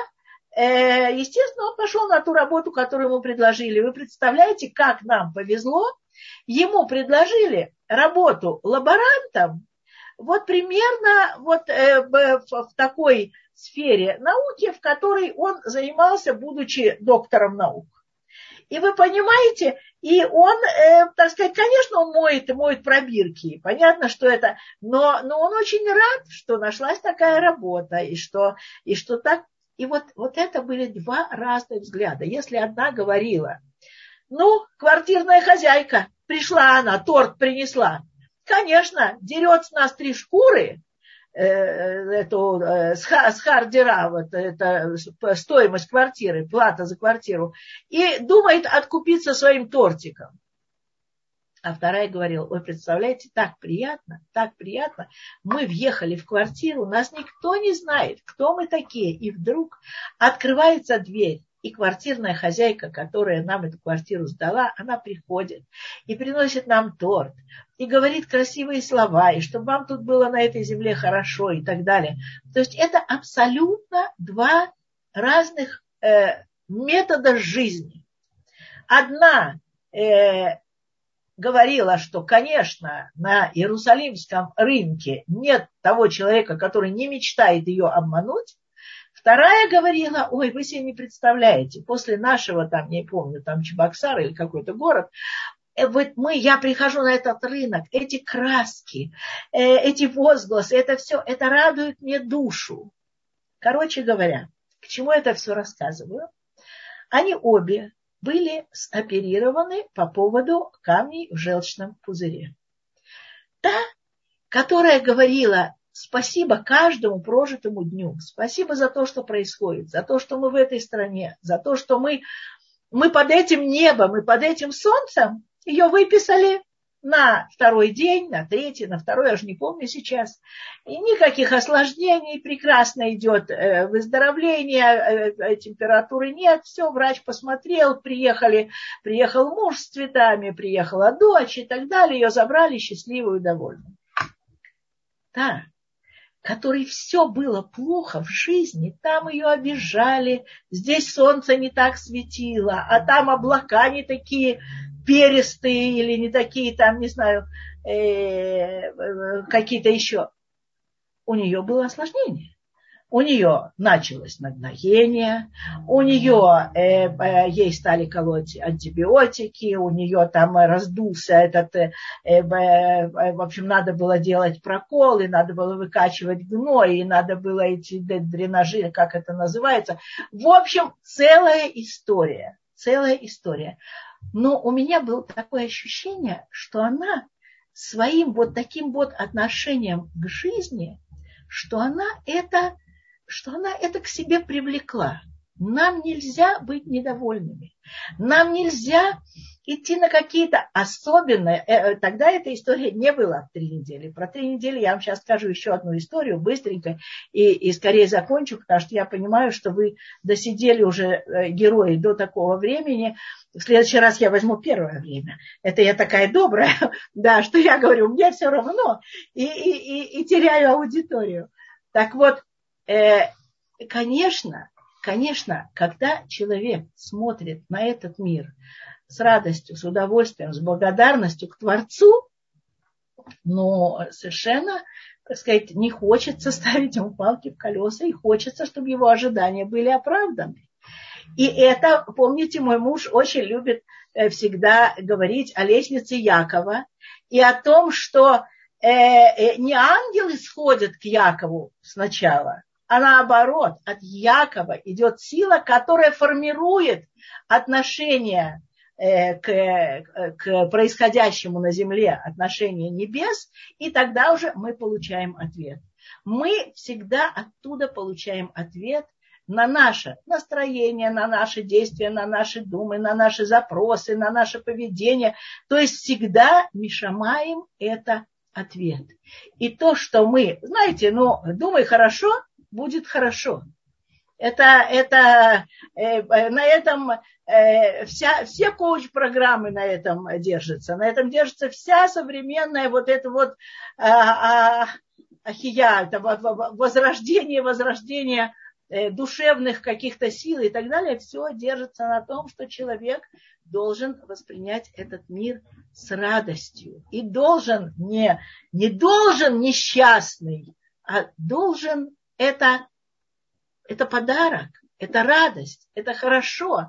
[SPEAKER 10] он пошел на ту работу, которую ему предложили. Вы представляете, как нам повезло? Ему предложили работу лаборантом вот примерно в такой сфере науки, в которой он занимался, будучи доктором наук. И вы понимаете, и он, так сказать, конечно, он моет пробирки, понятно, что это, но он очень рад, что нашлась такая работа, и что так. И вот это были два разных взгляда. Если одна говорила, квартирная хозяйка, пришла она, торт принесла, конечно, дерет с нас 3 шкуры, с хардера, это стоимость квартиры, плата за квартиру, и думает откупиться своим тортиком. А вторая говорила, ой, представляете, так приятно, мы въехали в квартиру, нас никто не знает, кто мы такие, и вдруг открывается дверь, и квартирная хозяйка, которая нам эту квартиру сдала, она приходит и приносит нам торт, и говорит красивые слова, и чтобы вам тут было на этой земле хорошо, и так далее. То есть это абсолютно два разных метода жизни. Одна говорила, что, конечно, на Иерусалимском рынке нет того человека, который не мечтает ее обмануть. Вторая говорила, ой, вы себе не представляете, после нашего, там, не помню, там Чебоксар или какой-то город, я прихожу на этот рынок, эти краски, эти возгласы, это все, это радует мне душу. Короче говоря, к чему это все рассказываю? Они обе были оперированы по поводу камней в желчном пузыре. Та, которая говорила, спасибо каждому прожитому дню, спасибо за то, что происходит, за то, что мы в этой стране, за то, что мы под этим небом и под этим солнцем, ее выписали на 2-й день, на 3-й, на 2-й, я уже не помню сейчас. И никаких осложнений, прекрасно идет выздоровление, температуры нет, все, врач посмотрел, приехал муж с цветами, приехала дочь и так далее, ее забрали счастливую, довольную. та, которой все было плохо в жизни, там ее обижали, здесь солнце не так светило, а там облака не такие перистые или не такие там, не знаю, какие-то еще. У нее было осложнение. У нее началось надоение, у нее ей стали колоть антибиотики, у нее там раздулся этот, в общем, надо было делать проколы, надо было выкачивать гной, и надо было эти дренажи, как это называется. В общем, целая история. Но у меня было такое ощущение, что она своим вот таким вот отношением к жизни, что она это к себе привлекла. Нам нельзя быть недовольными. Нам нельзя идти на какие-то особенные... Тогда эта история не была 3 недели. Про 3 недели я вам сейчас скажу еще одну историю быстренько и скорее закончу, потому что я понимаю, что вы досидели уже герои до такого времени. В следующий раз я возьму первое время. Это я такая добрая, да, что я говорю, мне все равно и теряю аудиторию. Так вот, конечно, когда человек смотрит на этот мир с радостью, с удовольствием, с благодарностью к Творцу, но совершенно, так сказать, не хочется ставить ему палки в колеса, и хочется, чтобы его ожидания были оправданы. И это, помните, мой муж очень любит всегда говорить о лестнице Якова и о том, что не ангелы сходят к Якову сначала, а наоборот, от Якова идет сила, которая формирует отношения к происходящему на земле, отношения небес, и тогда уже мы получаем ответ. Мы всегда оттуда получаем ответ на наше настроение, на наши действия, на наши думы, на наши запросы, на наше поведение. То есть всегда мишамаим – это ответ. И то, что мы, знаете, думай хорошо, будет хорошо. На этом все коуч-программы на этом держатся. На этом держится вся современная вот эта вот ахия, возрождение душевных каких-то сил и так далее. Все держится на том, что человек должен воспринять этот мир с радостью. И должен не должен несчастный, а должен это подарок, это радость, это хорошо.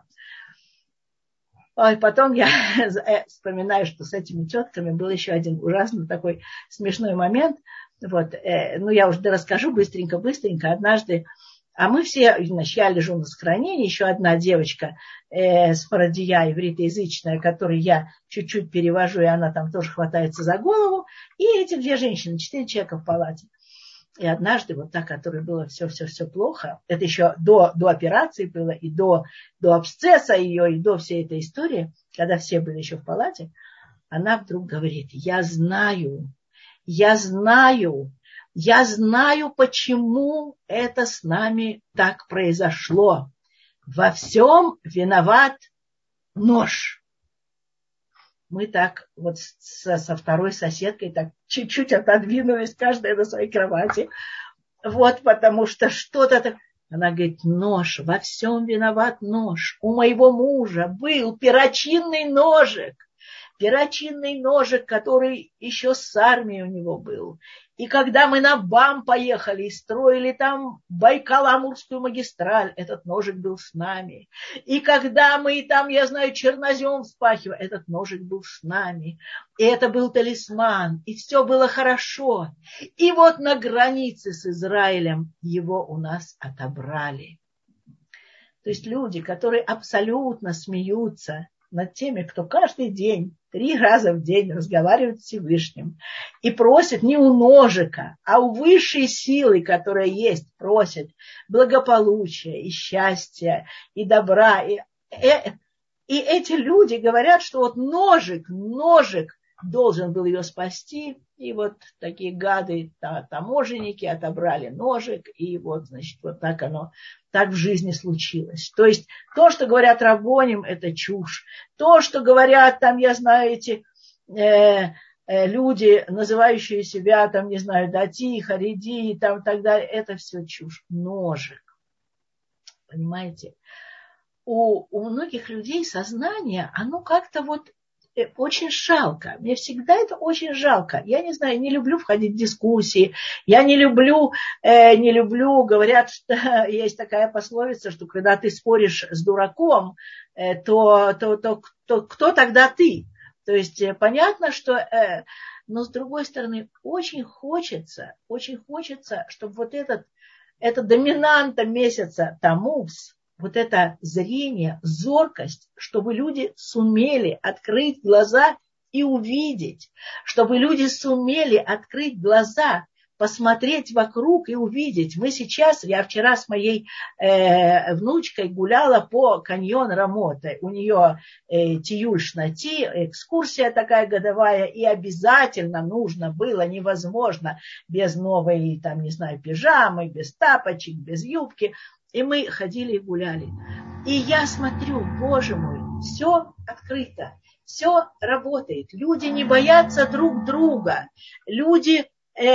[SPEAKER 10] Потом я вспоминаю, что с этими тетками был еще один ужасно такой смешной момент. Вот, я уже расскажу быстренько. Однажды, а мы все, значит, я лежу на сохранении, еще одна девочка с парадия, ивритоязычная, которой я чуть-чуть перевожу, и она там тоже хватается за голову. И эти 2 женщины, 4 человека в палате. И однажды вот та, которой было все плохо, это еще до операции было, и до абсцесса ее, и до всей этой истории, когда все были еще в палате, она вдруг говорит: я знаю, почему это с нами так произошло. Во всем виноват нож. Мы так вот со второй соседкой так чуть-чуть отодвинулись, каждая на своей кровати. Вот, потому что что-то так... Она говорит: нож, во всем виноват нож. У моего мужа был перочинный ножик, который еще с армией у него был. И когда мы на БАМ поехали и строили там Байкало-Амурскую магистраль, этот ножик был с нами. И когда мы там, я знаю, чернозем вспахивали, этот ножик был с нами. И это был талисман, и все было хорошо. И вот на границе с Израилем его у нас отобрали. То есть люди, которые абсолютно смеются над теми, кто каждый день, 3 раза в день разговаривает с Всевышним и просит не у ножика, а у высшей силы, которая есть, просит благополучия и счастья и добра. И эти люди говорят, что вот ножик должен был ее спасти, и вот такие гады, таможенники отобрали ножик, и вот, значит, вот так в жизни случилось. То есть то, что говорят рабоним, это чушь. То, что говорят там, я знаю, эти люди, называющие себя, там, не знаю, дати, хариди и там, так далее, это все чушь. Ножик. Понимаете? У многих людей сознание, оно как-то вот очень жалко. Мне всегда это очень жалко. Я не знаю, не люблю входить в дискуссии. Я не люблю, говорят, что есть такая пословица, что когда ты споришь с дураком, то кто тогда ты? То есть понятно, что... Но с другой стороны, очень хочется, чтобы вот это доминанта месяца Тамуз, вот это зрение, зоркость, чтобы люди сумели открыть глаза и увидеть, чтобы люди сумели открыть глаза, посмотреть вокруг и увидеть. Я вчера с моей внучкой гуляла по каньон Рамота. У нее тиюль шнати, экскурсия такая годовая, и обязательно нужно было, невозможно, без новой, там, не знаю, пижамы, без тапочек, без юбки. И мы ходили и гуляли. И я смотрю, Боже мой, все открыто, все работает. Люди не боятся друг друга. Люди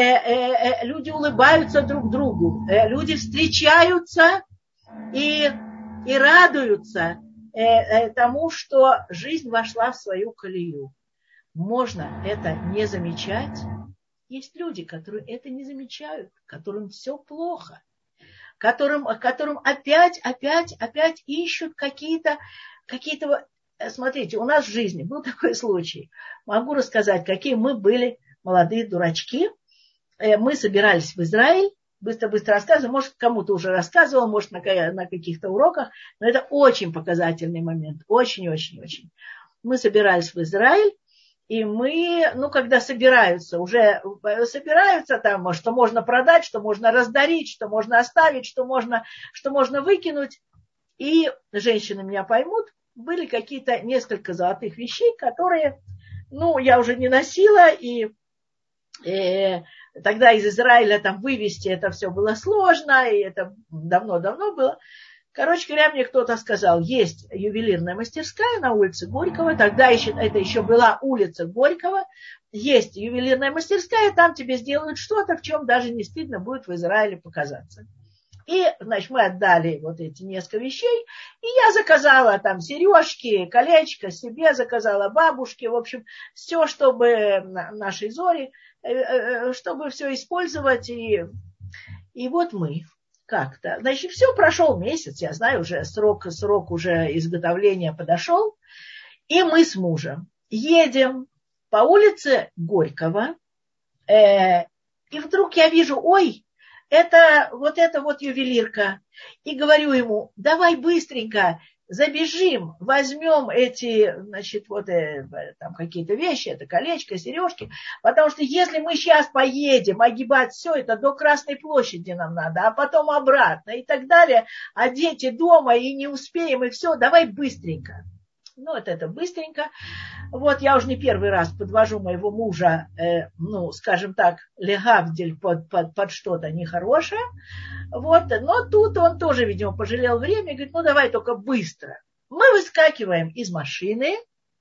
[SPEAKER 10] улыбаются друг другу. Люди встречаются и радуются тому, что жизнь вошла в свою колею. Можно это не замечать. Есть люди, которые это не замечают, которым все плохо. Которым опять ищут какие-то... Смотрите, у нас в жизни был такой случай. Могу рассказать, какие мы были молодые дурачки. Мы собирались в Израиль. Быстро рассказываю. Может, кому-то уже рассказывала, может, на каких-то уроках. Но это очень показательный момент. Очень. Мы собирались в Израиль. И мы, когда собираются там, что можно продать, что можно раздарить, что можно оставить, что можно выкинуть. И женщины меня поймут, были какие-то несколько золотых вещей, которые, я уже не носила, и тогда из Израиля там вывезти это все было сложно, и это давно было. Короче говоря, мне кто-то сказал, есть ювелирная мастерская на улице Горького, тогда это еще была улица Горького, есть ювелирная мастерская, там тебе сделают что-то, в чем даже не стыдно будет в Израиле показаться. И, значит, мы отдали вот эти несколько вещей, и я заказала там сережки, колечко себе, заказала бабушке, в общем, все, чтобы нашей Зоре, чтобы все использовать, и вот мы. Как-то. Значит, все, прошел месяц, я знаю, уже срок уже изготовления подошел. И мы с мужем едем по улице Горького. И вдруг я вижу, это вот ювелирка. И говорю ему, давай быстренько забежим, возьмем эти, значит, там какие-то вещи, это колечко, сережки, потому что если мы сейчас поедем огибать все это до Красной площади нам надо, а потом обратно и так далее, а дети дома и не успеем, и все, давай быстренько. Это быстренько. Вот я уже не первый раз подвожу моего мужа, скажем так, легавдель под что-то нехорошее. Вот, но тут он тоже, видимо, пожалел время и говорит, давай только быстро. Мы выскакиваем из машины,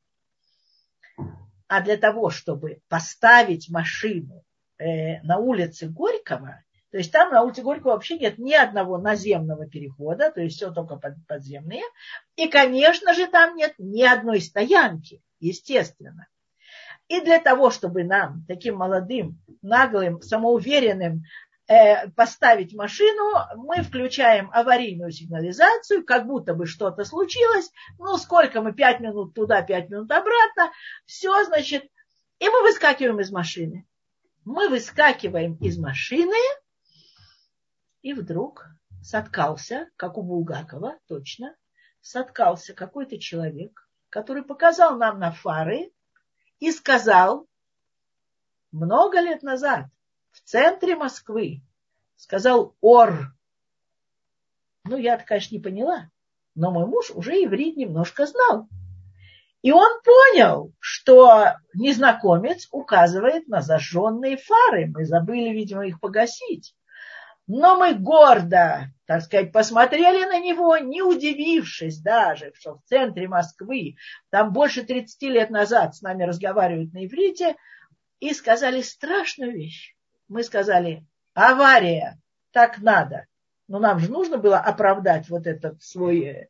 [SPEAKER 10] а для того, чтобы поставить машину на улице Горького, то есть там на улице Горького вообще нет ни одного наземного перехода, то есть все только подземные. И, конечно же, там нет ни одной стоянки, естественно. И для того, чтобы нам, таким молодым, наглым, самоуверенным, поставить машину, мы включаем аварийную сигнализацию, как будто бы что-то случилось. Сколько мы, 5 минут туда, 5 минут обратно. Все, значит, и мы выскакиваем из машины. Мы выскакиваем из машины, и вдруг соткался, как у Булгакова, точно, соткался какой-то человек, который показал нам на фары и сказал, много лет назад, в центре Москвы, сказал «Ор». Я-то, конечно, не поняла, но мой муж уже иврит немножко знал. И он понял, что незнакомец указывает на зажженные фары. Мы забыли, видимо, их погасить. Но мы гордо, так сказать, посмотрели на него, не удивившись даже, что в центре Москвы, там больше 30 лет назад с нами разговаривают на иврите, и сказали страшную вещь. Мы сказали, авария, так надо. Но нам же нужно было оправдать вот этот свой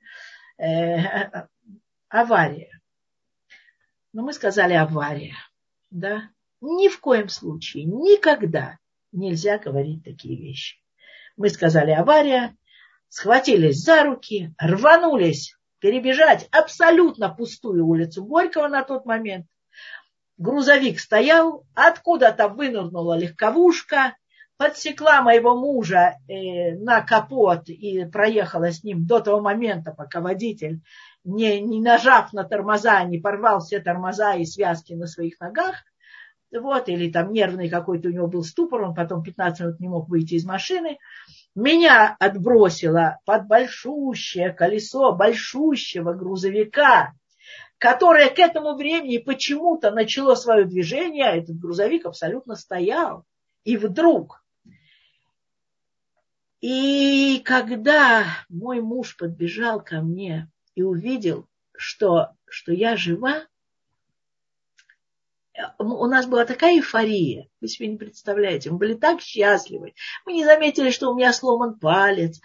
[SPEAKER 10] авария. Но мы сказали авария. Да? Ни в коем случае, никогда нельзя говорить такие вещи. Мы сказали авария, схватились за руки, рванулись перебежать абсолютно пустую улицу Горького на тот момент. Грузовик стоял, откуда-то вынырнула легковушка, подсекла моего мужа на капот и проехала с ним до того момента, пока водитель, не нажав на тормоза, не порвал все тормоза и связки на своих ногах. Вот, или там нервный какой-то у него был ступор, он потом 15 минут не мог выйти из машины. Меня отбросило под большущее колесо большущего грузовика, которое к этому времени почему-то начало свое движение, а этот грузовик абсолютно стоял. И вдруг, и когда мой муж подбежал ко мне и увидел, что я жива, у нас была такая эйфория, вы себе не представляете, мы были так счастливы. Мы не заметили, что у меня сломан палец.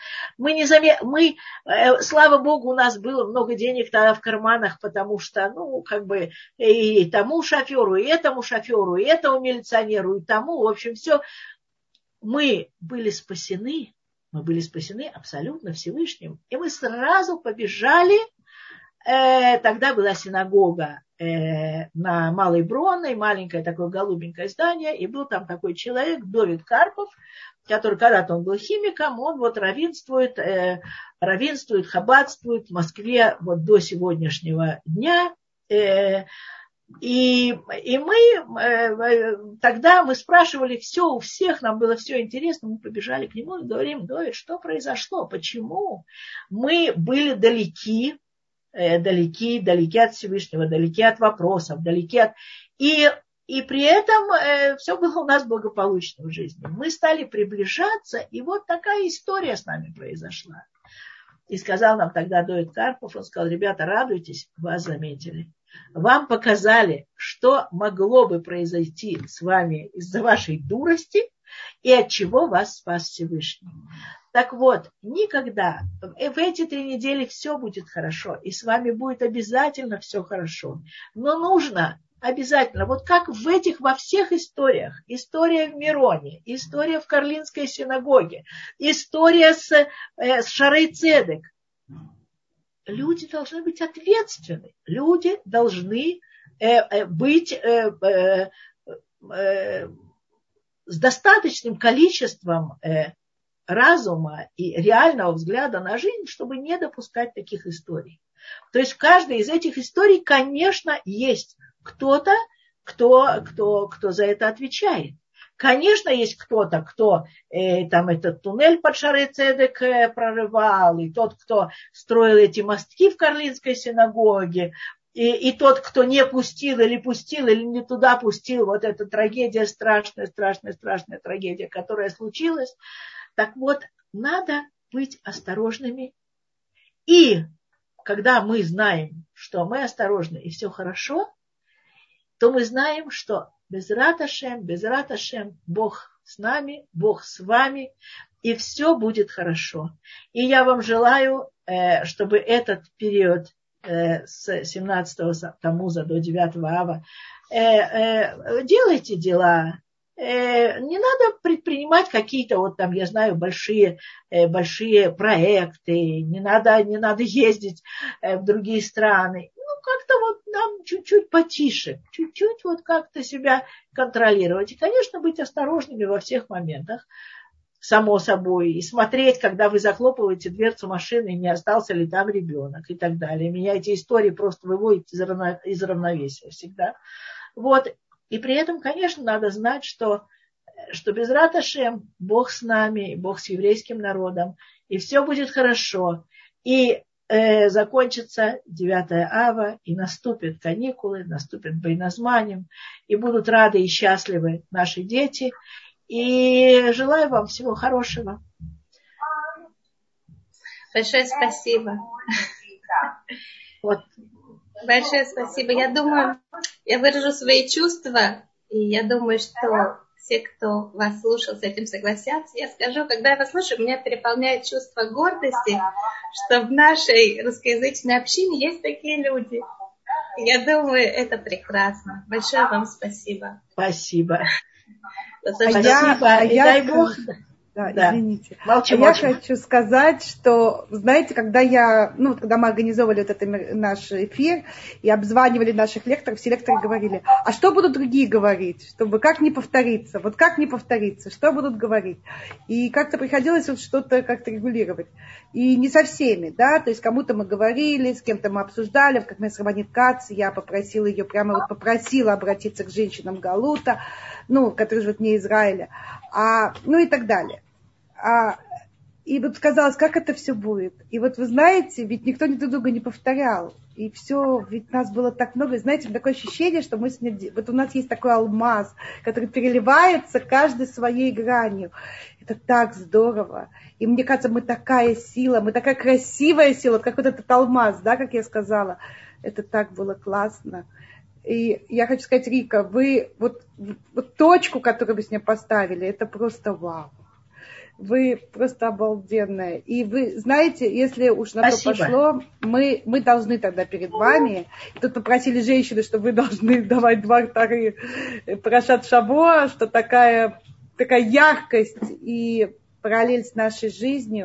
[SPEAKER 10] Слава Богу, у нас было много денег тогда в карманах, потому что, и тому шоферу, и этому шоферу, и этому милиционеру, и тому, в общем, все. Мы были спасены абсолютно Всевышним. И мы сразу побежали. Тогда была синагога на Малой Бронной, маленькое такое голубенькое здание, и был там такой человек, Довид Карпов, который когда-то он был химиком, он вот раввинствует, хаббатствует в Москве вот до сегодняшнего дня. И мы тогда мы спрашивали все у всех, нам было все интересно, мы побежали к нему и говорим: Довид, что произошло, почему мы были далеки от Всевышнего, далеки от вопросов, далеки от... И при этом все было у нас благополучно в жизни. Мы стали приближаться, и вот такая история с нами произошла. И сказал нам тогда Довид Карпов, он сказал: ребята, радуйтесь, вас заметили. Вам показали, что могло бы произойти с вами из-за вашей дурости и от чего вас спас Всевышний. Так вот, никогда, в эти 3 недели все будет хорошо, и с вами будет обязательно все хорошо. Но нужно обязательно, вот как во всех историях, история в Мироне, история в Карлинской синагоге, история с Шарей Цедек, люди должны быть ответственны, люди должны быть с достаточным количеством разума и реального взгляда на жизнь, чтобы не допускать таких историй. То есть в каждой из этих историй, конечно, есть кто-то, кто за это отвечает. Конечно, есть кто-то, кто там этот туннель под Шарей Цедек прорывал, и тот, кто строил эти мостки в Карлинской синагоге, и тот, кто не пустил или не туда пустил, вот эта трагедия, страшная трагедия, которая случилась. Так вот, надо быть осторожными. И когда мы знаем, что мы осторожны и все хорошо, то мы знаем, что Безрат Ашем, Бог с нами, Бог с вами, и все будет хорошо. И я вам желаю, чтобы этот период с 17 Тамуза до 9 Ава, делайте дела. Не надо предпринимать какие-то вот там, я знаю, большие проекты, не надо ездить в другие страны. Как-то вот нам чуть-чуть потише, чуть-чуть вот как-то себя контролировать. И, конечно, быть осторожными во всех моментах, само собой, и смотреть, когда вы захлопываете дверцу машины, не остался ли там ребенок и так далее. Меня эти истории просто выводят из равновесия всегда. Вот. И при этом, конечно, надо знать, что Безрат Ашем, Бог с нами, Бог с еврейским народом, и все будет хорошо. И закончится 9 Ава, и наступят каникулы, наступят Бейназманим, и будут рады и счастливы наши дети. И желаю вам всего хорошего.
[SPEAKER 3] Большое спасибо.
[SPEAKER 10] Вот.
[SPEAKER 3] Большое спасибо. Я думаю, я выражу свои чувства И я думаю, что все, кто вас слушал, с этим согласятся. Я скажу, когда я вас слушаю, меня переполняет чувство гордости, что в нашей русскоязычной общине есть такие люди. И я думаю, это прекрасно. Большое вам спасибо.
[SPEAKER 10] Спасибо.
[SPEAKER 1] Спасибо.
[SPEAKER 10] И дай Бог.
[SPEAKER 1] Да, извините.
[SPEAKER 10] Я
[SPEAKER 1] хочу сказать, что, знаете, когда мы организовывали вот этот наш эфир и обзванивали наших лекторов, все лекторы говорили, а что будут другие говорить, чтобы как не повториться, что будут говорить. И как-то приходилось вот что-то как-то регулировать. И не со всеми, да, то есть кому-то мы говорили, с кем-то мы обсуждали, как мы с Рабанит Кац, я попросила ее, попросила обратиться к женщинам Галута, которые живут вне Израиля, и так далее. И вот казалось, как это все будет. И вот вы знаете, ведь никто друг друга не повторял. И все, ведь нас было так много. И знаете, такое ощущение, что вот у нас есть такой алмаз, который переливается каждой своей гранью. Это так здорово. И мне кажется, мы такая сила, мы такая красивая сила, как вот этот алмаз, да, как я сказала. Это так было классно. И я хочу сказать, Рика, вы вот точку, которую вы с ней поставили, это просто вау. Вы просто обалденная. И вы знаете, если уж на то пошло, мы должны тогда перед вами. И тут попросили женщины, что вы должны давать 2 вторых Парашат Шавуа, что такая яркость и параллель с нашей жизнью.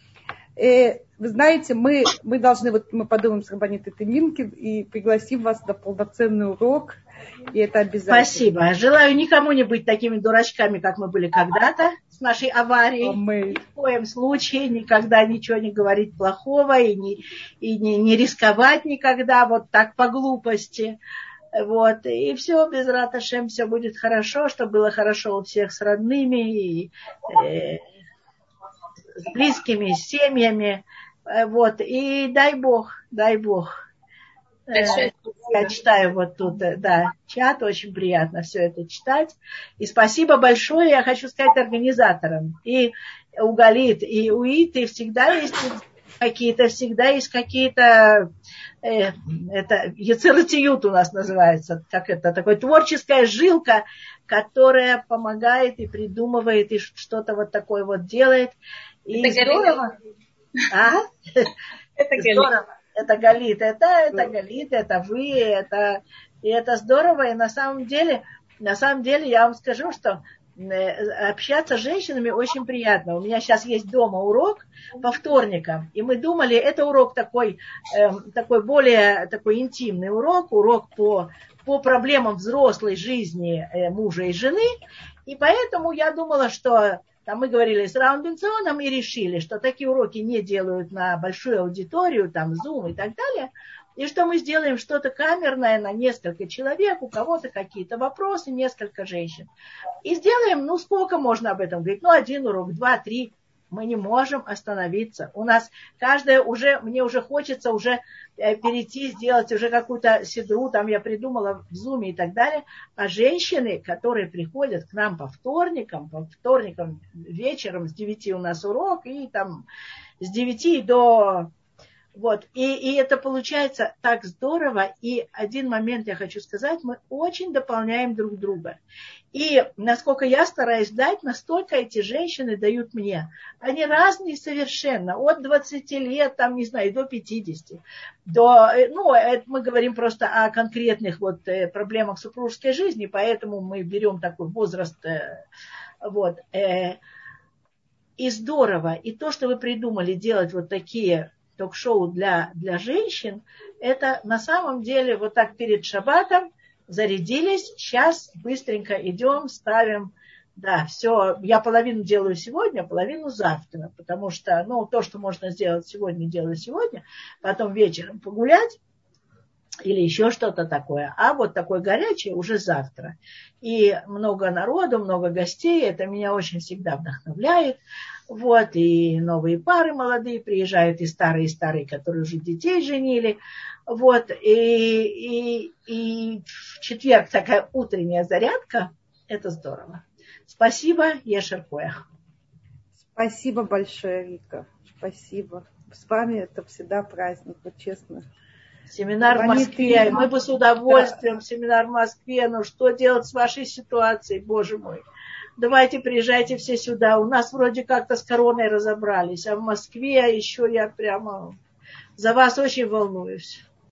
[SPEAKER 1] И вы знаете, мы должны, мы подумаем с Рабанитой Минкин и пригласим вас на полноценный урок. И это обязательно.
[SPEAKER 10] Спасибо. Желаю никому не быть такими дурачками, как мы были когда-то с нашей аварией. Ни в коем случае никогда ничего не говорить плохого и не рисковать никогда вот так по глупости. Вот. И все, без рат Ашем, все будет хорошо, чтобы было хорошо у всех с родными и с близкими, с семьями. Вот. И дай Бог. Я читаю вот тут, чат, очень приятно все это читать. И спасибо большое, я хочу сказать организаторам. И у Галит, и у Иты всегда есть какие-то, это яцератиют у нас называется, как это, такая творческая жилка, которая помогает и придумывает, и что-то вот такое вот делает. И это здорово. Это здорово. Это Галит, это Галит, это вы, это здорово. И на самом деле, я вам скажу, что общаться с женщинами очень приятно. У меня сейчас есть дома урок по вторникам, и мы думали, это урок такой более такой интимный урок по проблемам взрослой жизни мужа и жены. И поэтому я думала, что там мы говорили с Раун Бенционом и решили, что такие уроки не делают на большую аудиторию, там Zoom и так далее, и что мы сделаем что-то камерное на несколько человек, у кого-то какие-то вопросы, несколько женщин. И сделаем, сколько можно об этом говорить, 1 урок, 2, 3. Мы не можем остановиться. У нас каждая мне уже хочется перейти, сделать уже какую-то седру, там я придумала в Zoom и так далее. А женщины, которые приходят к нам по вторникам вечером, с 9 у нас урок, и там с 9 до... Вот. И это получается так здорово. И один момент я хочу сказать, мы очень дополняем друг друга. И насколько я стараюсь дать, настолько эти женщины дают мне. Они разные совершенно. От 20 лет, там, не знаю, до 50. Мы говорим просто о конкретных проблемах супружеской жизни, поэтому мы берем такой возраст. И здорово. И то, что вы придумали делать вот такие ток-шоу для женщин, это на самом деле вот так перед шаббатом зарядились, сейчас быстренько идем, ставим, все, я половину делаю сегодня, половину завтра, потому что, то, что можно сделать сегодня, делаю сегодня, потом вечером погулять или еще что-то такое, а вот такое горячее уже завтра. И много народу, много гостей, это меня очень всегда вдохновляет. Вот, и новые пары молодые приезжают, и старые, которые уже детей женили. Вот, и в четверг такая утренняя зарядка. Это здорово. Спасибо, Ешер Коях.
[SPEAKER 1] Спасибо большое, Вика. Спасибо. С вами это всегда праздник, вот честно.
[SPEAKER 10] Семинар в Москве. Мы бы с удовольствием семинар в Москве. Но что делать с вашей ситуацией, Боже мой? Давайте приезжайте все сюда. У нас вроде как-то с короной разобрались. А в Москве еще я прямо за вас очень волнуюсь.